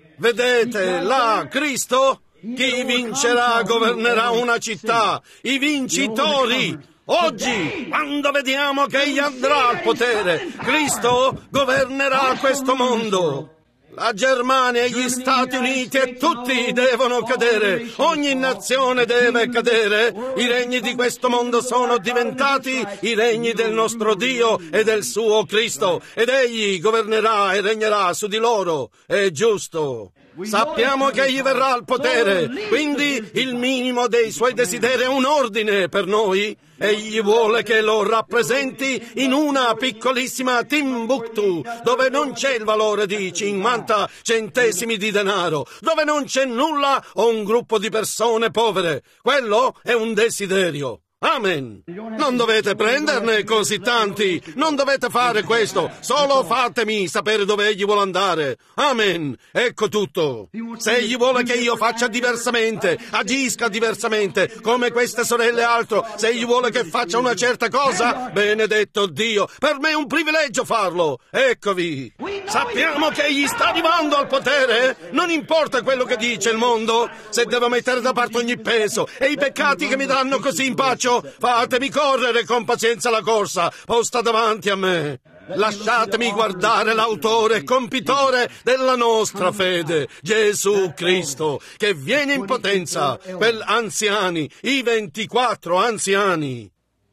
Vedete, là, Cristo, chi vincerà governerà una città. I vincitori. Oggi, quando vediamo che egli andrà al potere, Cristo governerà questo mondo. La Germania e gli Stati Uniti e tutti devono cadere. Ogni nazione deve cadere. I regni di questo mondo sono diventati i regni del nostro Dio e del suo Cristo. Ed egli governerà e regnerà su di loro. È giusto. Sappiamo che egli verrà al potere, quindi il minimo dei suoi desideri è un ordine per noi. Egli vuole che lo rappresenti in una piccolissima Timbuktu, dove non c'è il valore di 50 centesimi di denaro, dove non c'è nulla o un gruppo di persone povere. Quello è un desiderio. Amen. Non dovete prenderne così tanti, non dovete fare questo, solo fatemi sapere dove egli vuole andare. Amen. Ecco tutto. Se egli vuole che io faccia diversamente, agisca diversamente, come queste sorelle e altro, se egli vuole che faccia una certa cosa, benedetto Dio, per me è un privilegio farlo. Eccovi. Sappiamo che egli sta arrivando al potere, non importa quello che dice il mondo, se devo mettere da parte ogni peso e i peccati che mi danno così in pace, fatemi correre con pazienza la corsa posta davanti a me. Lasciatemi guardare l'autore e compitore della nostra fede, Gesù Cristo, che viene in potenza per anziani, i 24 anziani.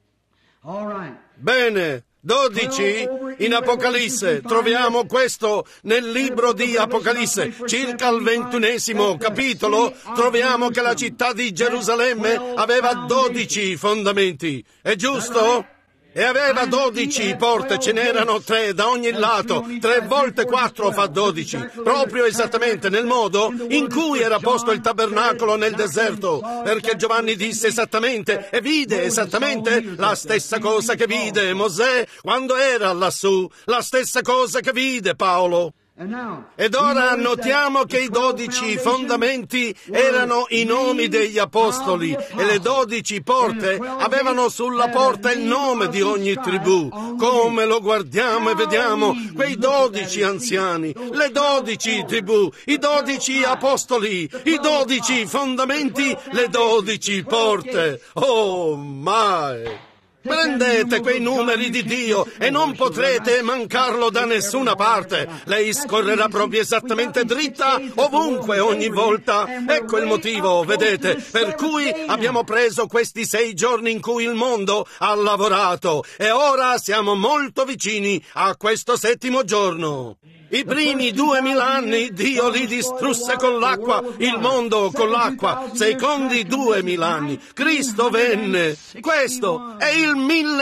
Bene. 12 in Apocalisse, troviamo questo nel libro di Apocalisse, circa al 21° capitolo, troviamo che la città di Gerusalemme aveva 12 fondamenti, è giusto? E aveva 12 porte, ce n'erano 3 da ogni lato, 3 volte 4 fa 12, proprio esattamente nel modo in cui era posto il tabernacolo nel deserto, perché Giovanni disse esattamente e vide esattamente la stessa cosa che vide Mosè quando era lassù, la stessa cosa che vide Paolo. Ed ora notiamo che i 12 fondamenti erano i nomi degli apostoli e le 12 porte avevano sulla porta il nome di ogni tribù. Come lo guardiamo e vediamo quei 12 anziani, le 12 tribù, i 12 apostoli, i 12 fondamenti, le 12 porte. Oh my! Prendete quei numeri di Dio e non potrete mancarlo da nessuna parte. Lei scorrerà proprio esattamente dritta ovunque, ogni volta. Ecco il motivo, vedete, per cui abbiamo preso questi 6 giorni in cui il mondo ha lavorato e ora siamo molto vicini a questo 7° giorno. I primi 2000 anni Dio li distrusse con l'acqua, il mondo con l'acqua. Secondi 2000 anni Cristo venne. Questo è il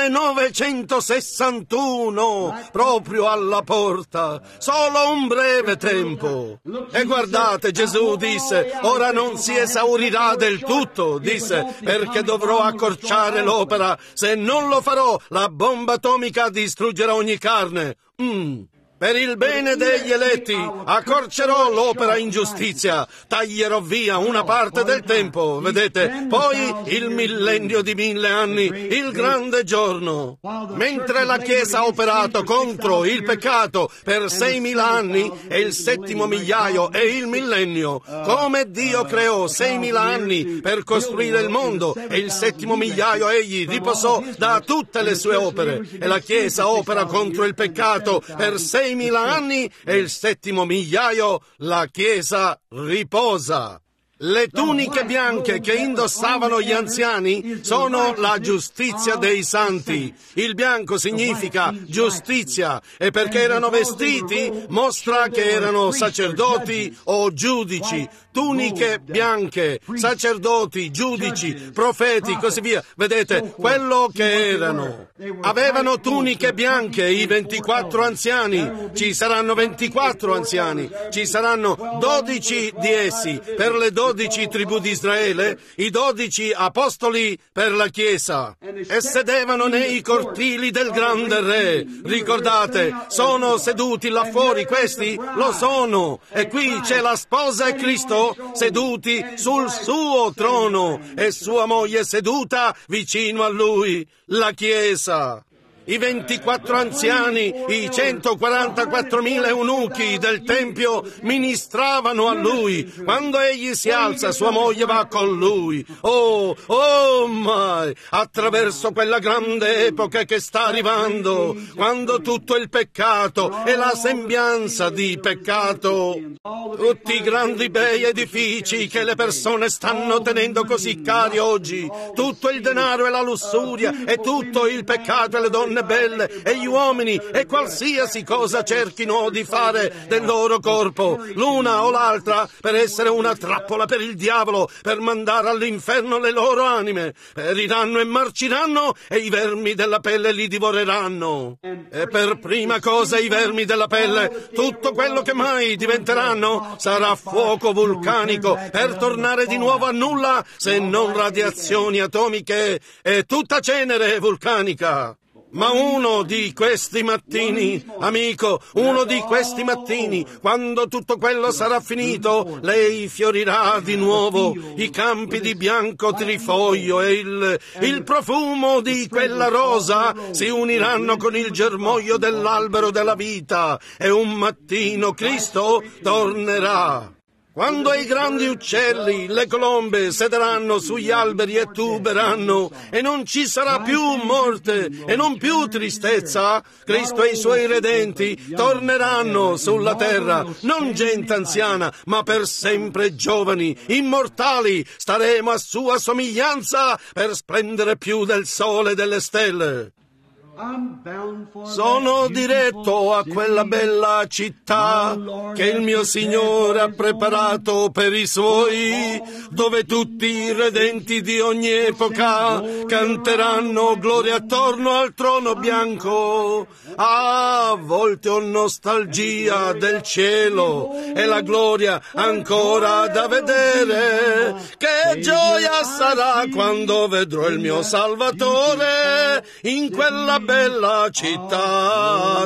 1961, proprio alla porta. Solo un breve tempo. E guardate, Gesù disse, ora non si esaurirà del tutto, disse, perché dovrò accorciare l'opera. Se non lo farò, la bomba atomica distruggerà ogni carne. Per il bene degli eletti accorcerò l'opera in giustizia, taglierò via una parte del tempo, vedete? Poi il millennio di 1000 anni, il grande giorno. Mentre la Chiesa ha operato contro il peccato per 6000 anni e il 7° migliaio e il millennio, come Dio creò 6000 anni per costruire il mondo e il 7° migliaio egli riposò da tutte le sue opere e la Chiesa opera contro il peccato per 6000 anni e il 7° migliaio la Chiesa riposa. Le tuniche bianche che indossavano gli anziani sono la giustizia dei santi. Il bianco significa giustizia e perché erano vestiti mostra che erano sacerdoti o giudici. Tuniche bianche, sacerdoti, giudici, profeti, così via. Vedete, quello che erano. Avevano tuniche bianche i 24 anziani. Ci saranno 24 anziani. Ci saranno 12 di essi per le 12 tribù di Israele, i 12 apostoli per la Chiesa. E sedevano nei cortili del grande re. Ricordate, sono seduti là fuori questi? Lo sono. E qui c'è la sposa e Cristo seduti sul suo trono e sua moglie seduta vicino a lui, la Chiesa. I 24 anziani, i 144.000 eunuchi del Tempio ministravano a lui. Quando egli si alza, sua moglie va con lui. Oh my! Attraverso quella grande epoca che sta arrivando, quando tutto il peccato e la sembianza di peccato, tutti i grandi bei edifici che le persone stanno tenendo così cari oggi, tutto il denaro e la lussuria e tutto il peccato e le donne donne belle e gli uomini e qualsiasi cosa cerchino di fare del loro corpo, l'una o l'altra, per essere una trappola per il diavolo, per mandare all'inferno le loro anime. Periranno e marciranno e i vermi della pelle li divoreranno. E per prima cosa i vermi della pelle, tutto quello che mai diventeranno, sarà fuoco vulcanico per tornare di nuovo a nulla se non radiazioni atomiche e tutta cenere vulcanica. Ma uno di questi mattini, amico, uno di questi mattini, quando tutto quello sarà finito, lei fiorirà di nuovo, i campi di bianco trifoglio e il profumo di quella rosa si uniranno con il germoglio dell'albero della vita e un mattino Cristo tornerà. Quando i grandi uccelli, le colombe, sederanno sugli alberi e tuberanno, e non ci sarà più morte e non più tristezza, Cristo e i suoi redenti torneranno sulla terra, non gente anziana, ma per sempre giovani, immortali, staremo a sua somiglianza per splendere più del sole e delle stelle. Sono diretto a quella bella città che il mio Signore ha preparato per i Suoi, dove tutti i redenti di ogni epoca canteranno gloria attorno al trono bianco. A volte ho nostalgia del cielo e la gloria ancora da vedere. Che gioia sarà quando vedrò il mio Salvatore in quella bella città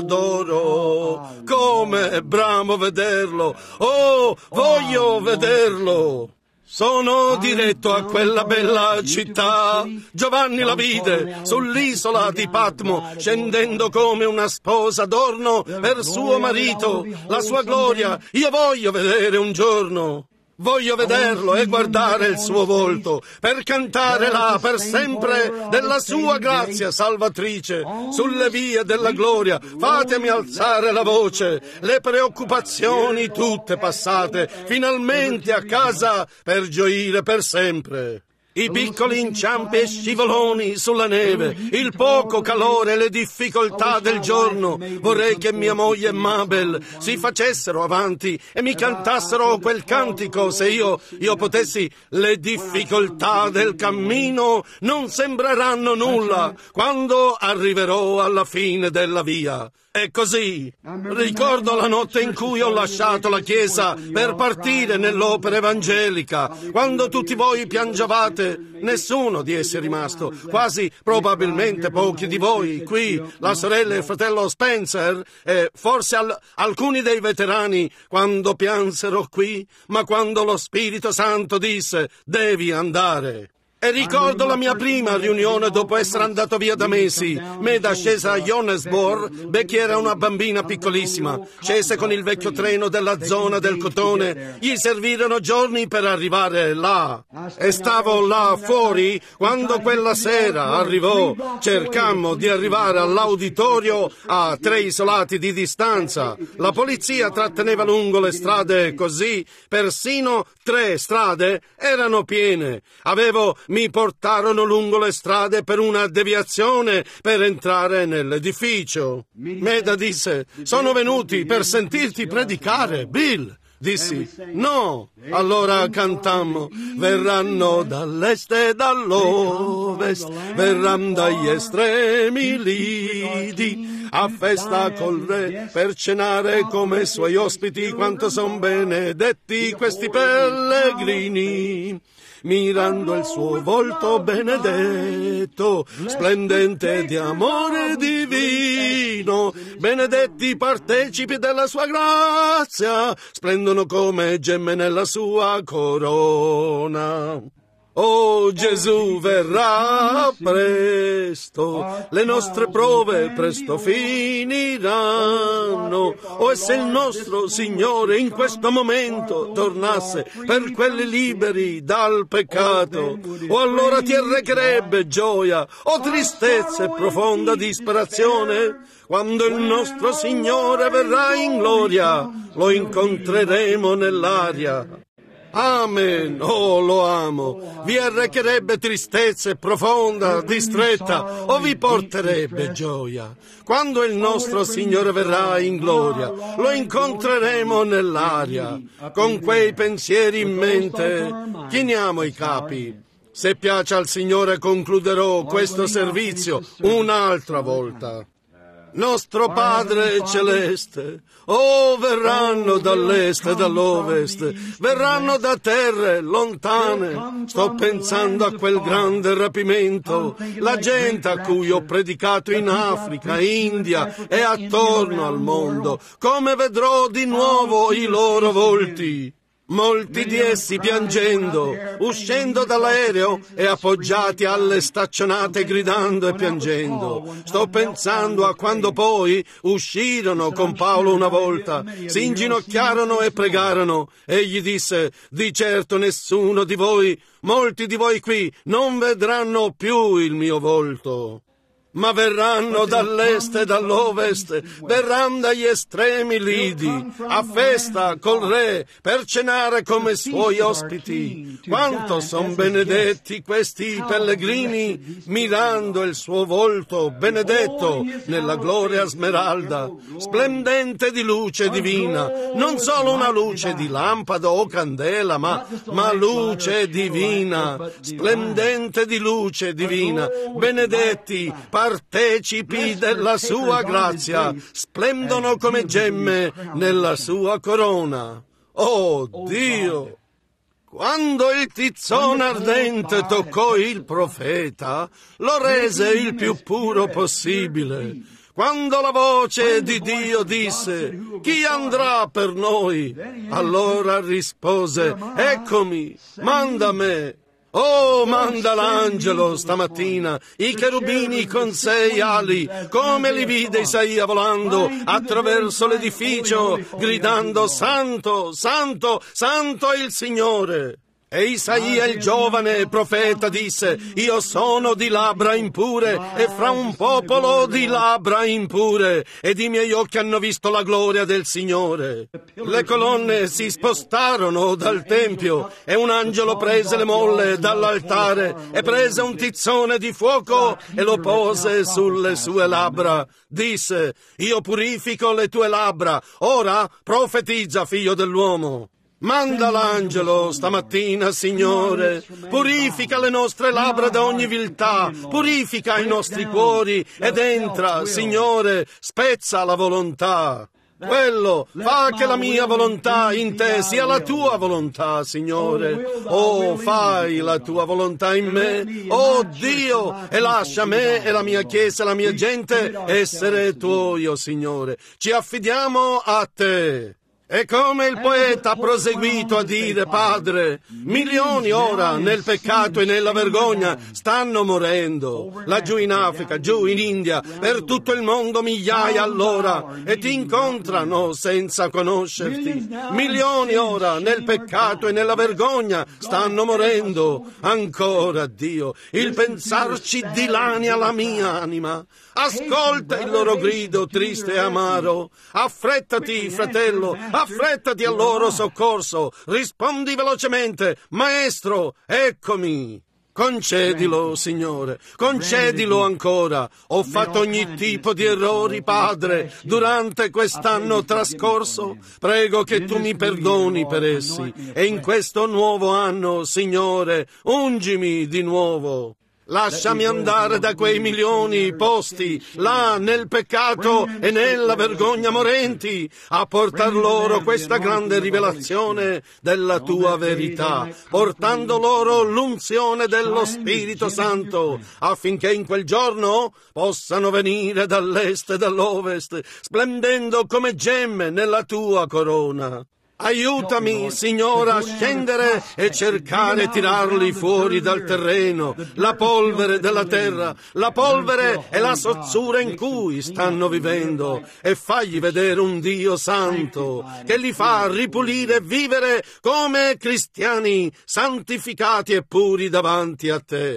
d'oro. Come bramo vederlo, oh, voglio vederlo. Sono diretto a quella bella città. Giovanni la vide sull'isola di Patmo, scendendo come una sposa d'orno per suo marito. La sua gloria io voglio vedere un giorno. Voglio vederlo e guardare il suo volto, per cantare là per sempre della sua grazia salvatrice. Sulle vie della gloria fatemi alzare la voce, le preoccupazioni tutte passate, finalmente a casa per gioire per sempre. I piccoli inciampi e scivoloni sulla neve, il poco calore e le difficoltà del giorno. Vorrei che mia moglie Mabel si facessero avanti e mi cantassero quel cantico. Se io potessi, le difficoltà del cammino non sembreranno nulla quando arriverò alla fine della via. E così ricordo la notte in cui ho lasciato la chiesa per partire nell'opera evangelica, quando tutti voi piangevate, nessuno di essi è rimasto, quasi probabilmente pochi di voi qui, la sorella e il fratello Spencer e forse alcuni dei veterani, quando piansero qui, ma quando lo Spirito Santo disse devi andare. E ricordo la mia prima riunione dopo essere andato via da mesi. Meda scese a Johannesburg, Becky era una bambina piccolissima. Scese con il vecchio treno della zona del cotone. Gli servirono giorni per arrivare là. E stavo là fuori quando quella sera arrivò. Cercammo di arrivare all'auditorio a 3 isolati di distanza. La polizia tratteneva lungo le strade così, persino 3 strade erano piene. Mi portarono lungo le strade per una deviazione per entrare nell'edificio. Meda disse, sono venuti per sentirti predicare, Bill. Dissi, no. Allora cantammo, verranno dall'est e dall'ovest, verranno dagli estremi lidi, a festa col re per cenare come suoi ospiti, quanto son benedetti questi pellegrini. Mirando il suo volto benedetto, splendente di amore divino, benedetti partecipi della sua grazia, splendono come gemme nella sua corona. Oh, Gesù verrà presto, le nostre prove presto finiranno. Oh, e se il nostro Signore in questo momento tornasse per quelli liberi dal peccato, oh, allora ti arrecherebbe gioia o tristezza e profonda disperazione? Quando il nostro Signore verrà in gloria, lo incontreremo nell'aria. Amen. Oh, lo amo. Vi arrecherebbe tristezza profonda, distretta, o vi porterebbe gioia? Quando il nostro Signore verrà in gloria, lo incontreremo nell'aria. Con quei pensieri in mente, chiniamo i capi. Se piace al Signore, concluderò questo servizio un'altra volta. Nostro Padre Celeste, oh, verranno dall'est e dall'ovest, verranno da terre lontane. Sto pensando a quel grande rapimento, la gente a cui ho predicato in Africa, India e attorno al mondo. Come vedrò di nuovo i loro volti. Molti di essi piangendo, uscendo dall'aereo e appoggiati alle staccionate gridando e piangendo. Sto pensando a quando poi uscirono con Paolo una volta, si inginocchiarono e pregarono. Egli disse: di certo nessuno di voi, molti di voi qui, non vedranno più il mio volto. Ma verranno dall'est e dall'ovest, verranno dagli estremi lidi, a festa col re, per cenare come suoi ospiti. Quanto son benedetti questi pellegrini, mirando il suo volto benedetto nella gloria smeralda, splendente di luce divina, non solo una luce di lampada o candela, ma luce divina, splendente di luce divina, benedetti, partecipi della sua grazia, splendono come gemme nella sua corona. Oh Dio! Quando il tizzone ardente toccò il profeta, lo rese il più puro possibile. Quando la voce di Dio disse: chi andrà per noi? Allora rispose: eccomi, manda me. Oh, manda l'angelo stamattina, i cherubini con 6 ali, come li vide Isaia volando attraverso l'edificio, gridando: Santo, Santo, Santo è il Signore. E Isaia il giovane profeta disse: io sono di labbra impure e fra un popolo di labbra impure, ed i miei occhi hanno visto la gloria del Signore. Le colonne si spostarono dal tempio e un angelo prese le molle dall'altare e prese un tizzone di fuoco e lo pose sulle sue labbra. Disse: io purifico le tue labbra, ora profetizza, figlio dell'uomo. Manda l'angelo stamattina, Signore, purifica le nostre labbra da ogni viltà, purifica i nostri cuori ed entra, Signore, spezza la volontà. Quello, fa che la mia volontà in te sia la tua volontà, Signore. Oh, fai la tua volontà in me, oh Dio, e lascia me e la mia Chiesa e la mia gente essere tuoi, oh Signore. Ci affidiamo a te. E come il poeta ha proseguito a dire: Padre, milioni ora nel peccato e nella vergogna stanno morendo, laggiù in Africa, giù in India, per tutto il mondo migliaia all'ora, e ti incontrano senza conoscerti. Milioni ora nel peccato e nella vergogna stanno morendo. Ancora, Dio, il pensarci dilania la mia anima. Ascolta il loro grido triste e amaro. Affrettati, fratello, affrettati al loro soccorso. Rispondi velocemente: Maestro, eccomi. Concedilo, Signore, concedilo ancora. Ho fatto ogni tipo di errori, Padre, durante quest'anno trascorso. Prego che tu mi perdoni per essi. E in questo nuovo anno, Signore, ungimi di nuovo. Lasciami andare da quei milioni posti là nel peccato e nella vergogna morenti, a portar loro questa grande rivelazione della tua verità, portando loro l'unzione dello Spirito Santo, affinché in quel giorno possano venire dall'est e dall'ovest, splendendo come gemme nella tua corona. Aiutami, Signore, a scendere e cercare tirarli fuori dal terreno, la polvere della terra, la polvere e la sozzura in cui stanno vivendo, e fagli vedere un Dio santo che li fa ripulire e vivere come cristiani santificati e puri davanti a te.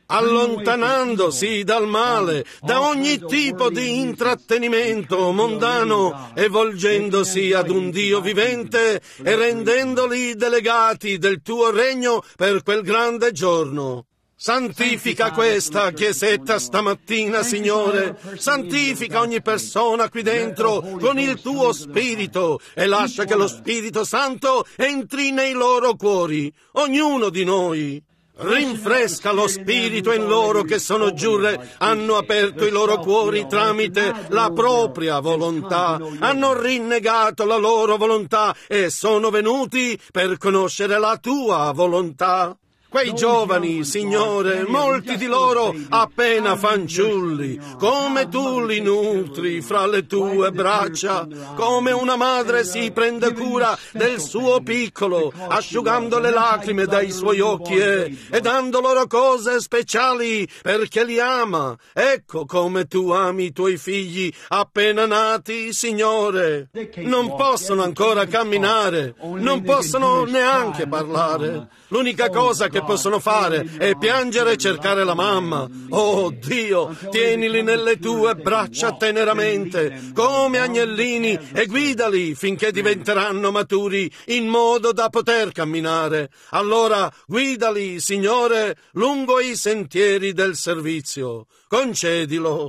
allontanandosi dal male, da ogni tipo di intrattenimento mondano e volgendosi ad un Dio vivente e rendendoli delegati del tuo regno per quel grande giorno. Santifica questa chiesetta stamattina, Signore. Santifica ogni persona qui dentro con il tuo Spirito e lascia che lo Spirito Santo entri nei loro cuori, ognuno di noi. Rinfresca lo spirito in loro che sono giù, hanno aperto i loro cuori tramite la propria volontà, hanno rinnegato la loro volontà e sono venuti per conoscere la tua volontà. Quei giovani, Signore, molti di loro appena fanciulli, come tu li nutri fra le tue braccia, come una madre si prende cura del suo piccolo, asciugando le lacrime dai suoi occhi e dando loro cose speciali perché li ama. Ecco come tu ami i tuoi figli appena nati, Signore. Non possono ancora camminare, non possono neanche parlare. L'unica cosa che possono fare è piangere e cercare la mamma. Oh Dio, tienili nelle tue braccia teneramente, come agnellini, e guidali finché diventeranno maturi in modo da poter camminare. Allora guidali, Signore, lungo i sentieri del servizio. Concedilo.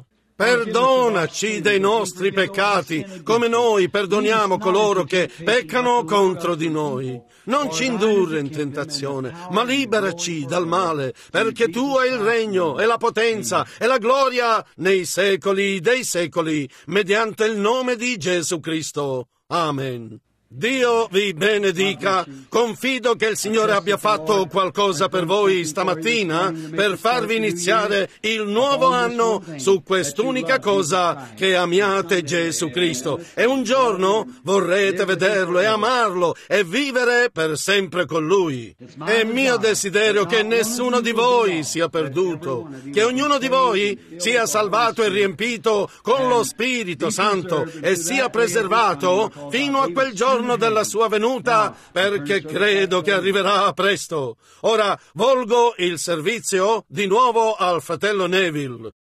Perdonaci dei nostri peccati, come noi perdoniamo coloro che peccano contro di noi. Non ci indurre in tentazione, ma liberaci dal male, perché tu hai il regno e la potenza e la gloria nei secoli dei secoli, mediante il nome di Gesù Cristo. Amen. Dio vi benedica. Confido che il Signore abbia fatto qualcosa per voi stamattina per farvi iniziare il nuovo anno su quest'unica cosa, che amiate Gesù Cristo, e un giorno vorrete vederlo e amarlo e vivere per sempre con Lui. È mio desiderio che nessuno di voi sia perduto, che ognuno di voi sia salvato e riempito con lo Spirito Santo e sia preservato fino a quel giorno della sua venuta, perché credo che arriverà presto. Ora volgo il servizio di nuovo al fratello Neville.